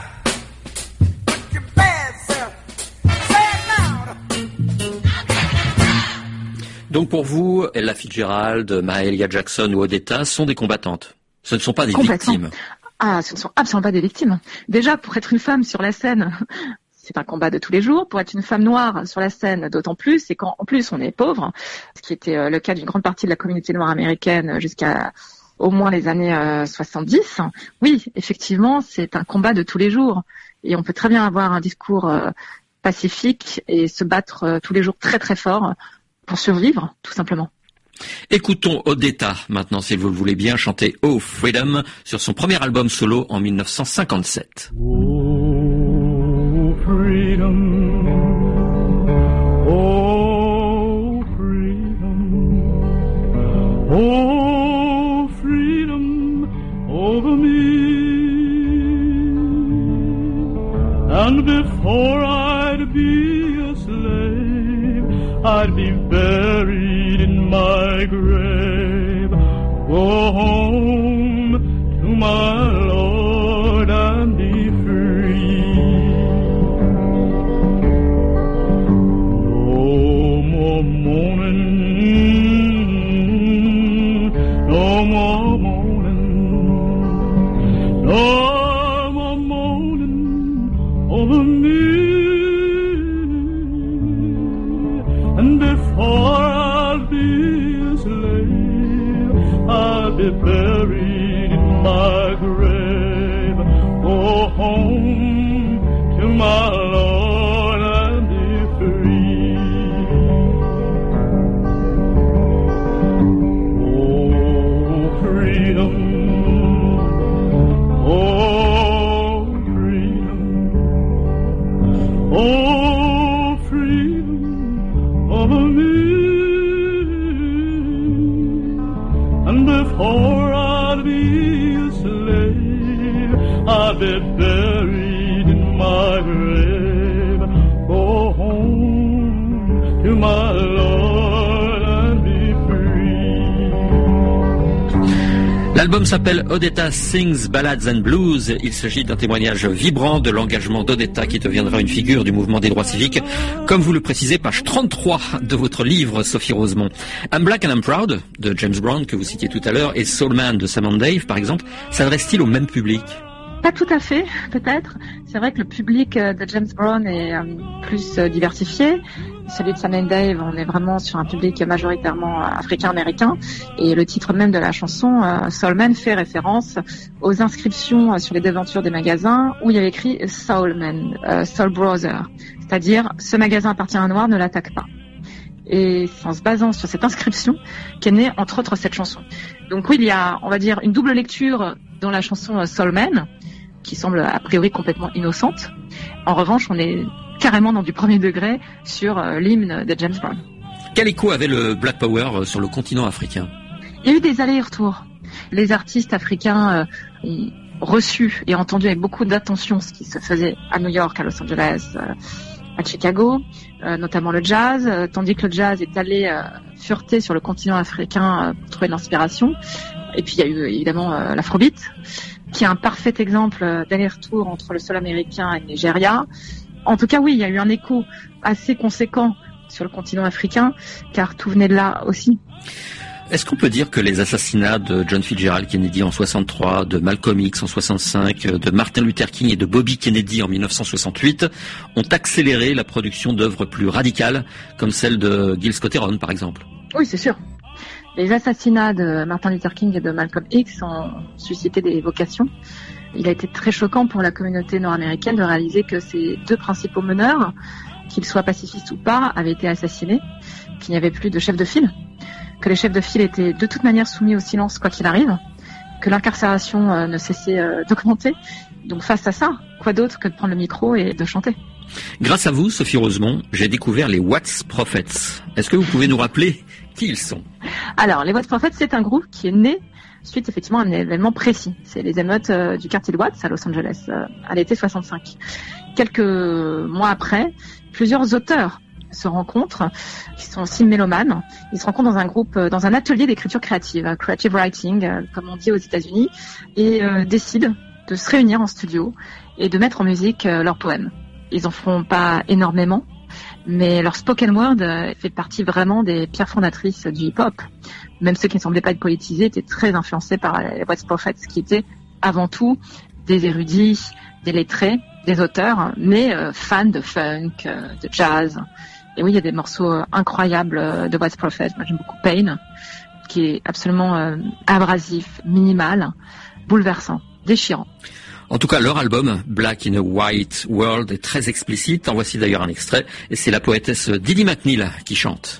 Donc pour vous, Ella Fitzgerald, Mahalia Jackson ou Odetta sont des combattantes. Ce ne sont pas des victimes. Ah, ce ne sont absolument pas des victimes. Déjà, pour être une femme sur la scène, c'est un combat de tous les jours. Pour être une femme noire sur la scène, d'autant plus, et quand en plus on est pauvre, ce qui était le cas d'une grande partie de la communauté noire américaine jusqu'à au moins les années euh, soixante-dix. Oui, effectivement, c'est un combat de tous les jours. Et on peut très bien avoir un discours euh, pacifique et se battre euh, tous les jours très très fort pour survivre, tout simplement. Écoutons Odetta maintenant, si vous le voulez bien, chanter Oh Freedom sur son premier album solo en mille neuf cent cinquante-sept. Oh freedom, oh freedom, oh freedom over me. And before I'd be a slave, I'd be buried in my grave. Go home to my Lord and be free. No more mourning, no more mourning, no more mourning over me. And before I'll be a slave, I'll be buried in my grave. Go home to my Lord and be free. Oh, freedom. Oh, freedom. Oh, freedom over me. And before I'll be a slave, I'll be buried in my grave. Go home to my Lord and be free. L'album s'appelle Odetta Sings Ballads and Blues. Il s'agit d'un témoignage vibrant de l'engagement d'Odetta qui deviendra une figure du mouvement des droits civiques, comme vous le précisez, page trente-trois de votre livre, Sophie Rosemont. I'm Black and I'm Proud de James Brown que vous citiez tout à l'heure et Soul Man de Sam and Dave, par exemple, s'adresse-t-il au même public? Pas tout à fait, peut-être. C'est vrai que le public de James Brown est euh, plus euh, diversifié. Celui de Sam and Dave, on est vraiment sur un public majoritairement africain-américain. Et le titre même de la chanson, euh, Soul Man, fait référence aux inscriptions euh, sur les devantures des magasins où il y avait écrit Soul Man, euh, Soul Brother. C'est-à-dire, ce magasin appartient à un noir, ne l'attaque pas. Et c'est en se basant sur cette inscription qu'est née, entre autres, cette chanson. Donc oui, il y a, on va dire, une double lecture dans la chanson Soul Man, qui semble a priori complètement innocente. En revanche, on est carrément dans du premier degré sur euh, l'hymne de James Brown. Quel écho avait le Black Power sur le continent africain? Il y a eu des allers-retours. Les artistes africains euh, ont reçu et entendu avec beaucoup d'attention ce qui se faisait à New York, à Los Angeles, euh, à Chicago, euh, notamment le jazz, euh, tandis que le jazz est allé euh, fureter sur le continent africain euh, pour trouver de l'inspiration. Et puis il y a eu évidemment euh, l'afrobeat, qui est un parfait exemple d'aller-retour entre le sol américain et le Nigeria. En tout cas, oui, il y a eu un écho assez conséquent sur le continent africain, car tout venait de là aussi. Est-ce qu'on peut dire que les assassinats de John Fitzgerald Kennedy en soixante-trois, de Malcolm X en soixante-cinq, de Martin Luther King et de Bobby Kennedy en mille neuf cent soixante-huit ont accéléré la production d'œuvres plus radicales, comme celle de Gil Scott-Heron, par exemple? Oui, c'est sûr. Les assassinats de Martin Luther King et de Malcolm X ont suscité des vocations. Il a été très choquant pour la communauté nord-américaine de réaliser que ces deux principaux meneurs, qu'ils soient pacifistes ou pas, avaient été assassinés, qu'il n'y avait plus de chef de file, que les chefs de file étaient de toute manière soumis au silence quoi qu'il arrive, que l'incarcération euh, ne cessait euh, d'augmenter. Donc face à ça, quoi d'autre que de prendre le micro et de chanter? Grâce à vous, Sophie Rosemont, j'ai découvert les Watts Prophets. Est-ce que vous pouvez nous rappeler qui ils sont? Alors, les Watts Prophets, c'est un groupe qui est né suite effectivement à un événement précis. C'est les émeutes euh, du quartier de Watts à Los Angeles, euh, à l'été soixante-cinq. Quelques mois après, plusieurs auteurs se rencontrent, qui sont aussi mélomanes. Ils se rencontrent dans un groupe, euh, dans un atelier d'écriture créative, creative writing, euh, comme on dit aux États-Unis, et euh, décident de se réunir en studio et de mettre en musique euh, leurs poèmes. Ils en feront pas énormément, mais leur spoken word fait partie vraiment des pierres fondatrices du hip-hop. Même ceux qui ne semblaient pas être politisés étaient très influencés par les Watts Prophets, qui étaient avant tout des érudits, des lettrés, des auteurs, mais euh, fans de funk, euh, de jazz. Et oui, il y a des morceaux incroyables de Watts Prophets. Moi, j'aime beaucoup Pain, qui est absolument euh, abrasif, minimal, bouleversant, déchirant. En tout cas, leur album, Black in a White World, est très explicite. En voici d'ailleurs un extrait, et c'est la poétesse Didi McNeil qui chante.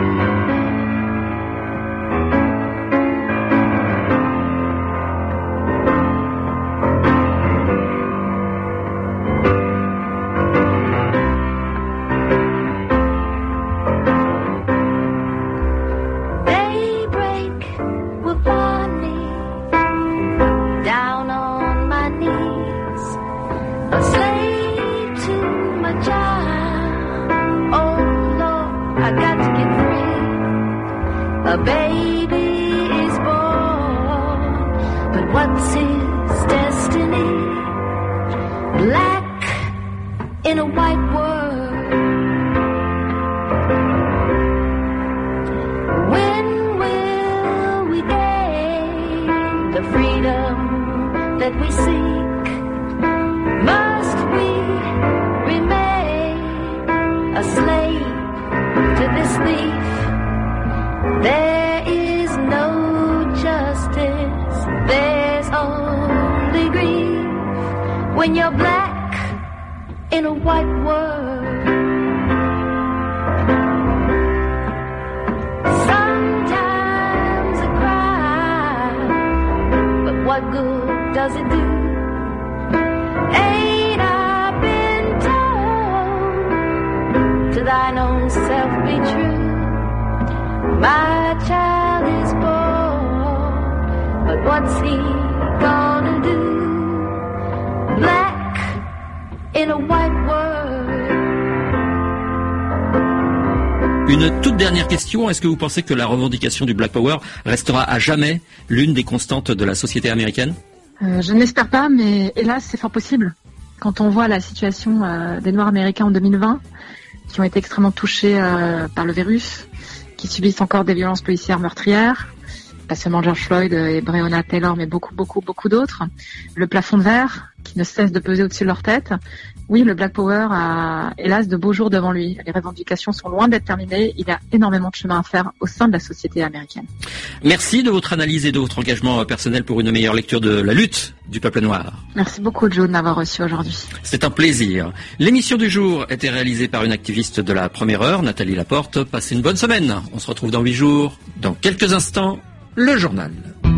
Une toute dernière question, est-ce que vous pensez que la revendication du Black Power restera à jamais l'une des constantes de la société américaine ? euh, Je ne l'espère pas, mais hélas, c'est fort possible. Quand on voit la situation euh, des Noirs américains en deux mille vingt, qui ont été extrêmement touchés euh, par le virus, qui subissent encore des violences policières meurtrières, pas seulement George Floyd et Breonna Taylor, mais beaucoup, beaucoup, beaucoup d'autres. Le plafond de verre qui ne cesse de peser au-dessus de leur tête. Oui, le Black Power a, hélas, de beaux jours devant lui. Les revendications sont loin d'être terminées. Il y a énormément de chemin à faire au sein de la société américaine. Merci de votre analyse et de votre engagement personnel pour une meilleure lecture de la lutte du peuple noir. Merci beaucoup, Joe, de m'avoir reçu aujourd'hui. C'est un plaisir. L'émission du jour était réalisée par une activiste de la première heure, Nathalie Laporte. Passez une bonne semaine. On se retrouve dans huit jours. Dans quelques instants, le journal.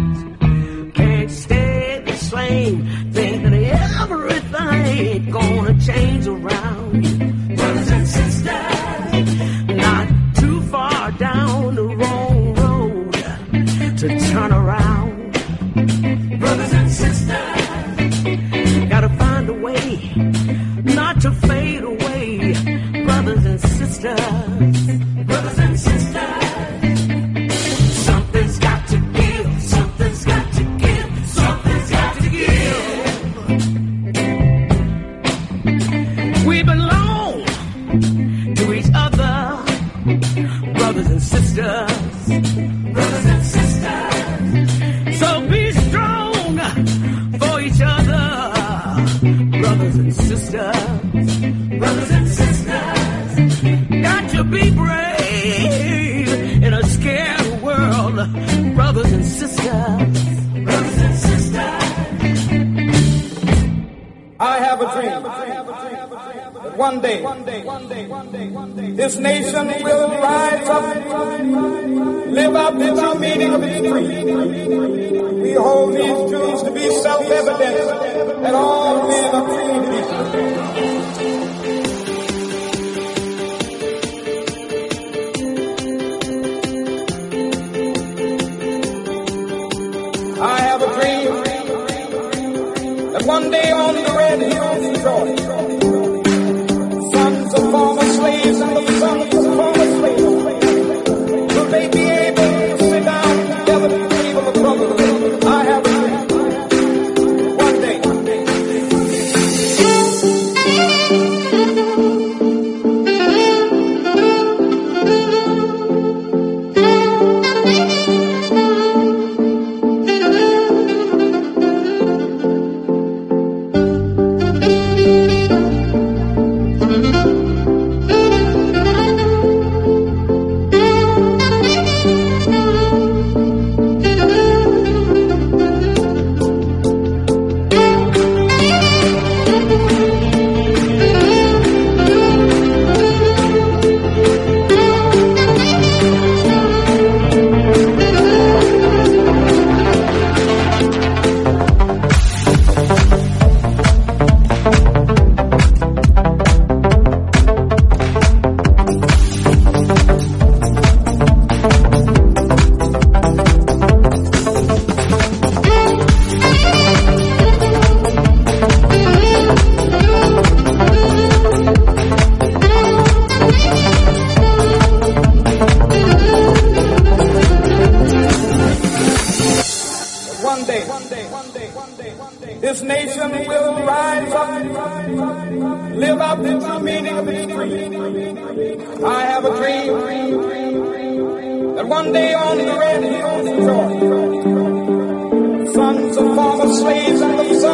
Can't stay the same. Think that everything ain't gonna change around. Brothers and sisters, not too far down the wrong road to turn around. Brothers and sisters, gotta find a way not to fade away. Brothers and sisters, brothers and sisters. Sisters, brothers and sisters, so be strong for each other. Brothers and sisters, brothers and sisters, got to be brave in a scared world. Brothers and sisters, brothers and sisters. I have a dream that one day, one day, one day, one day, one day, this nation will rise up, live out the true meaning of its creed. We hold these truths to be self-evident that all men are created equal. I have a dream that one day on the red hills of Georgia, sons of former slaves and the sons of former slaves, will they be able to sit down together at the table of brotherhood? I have a dream. One day. One day. this nation will rise up, live out the true meaning of its creed. I have a dream that one day on the red hills of Georgia, sons of former slaves and the sons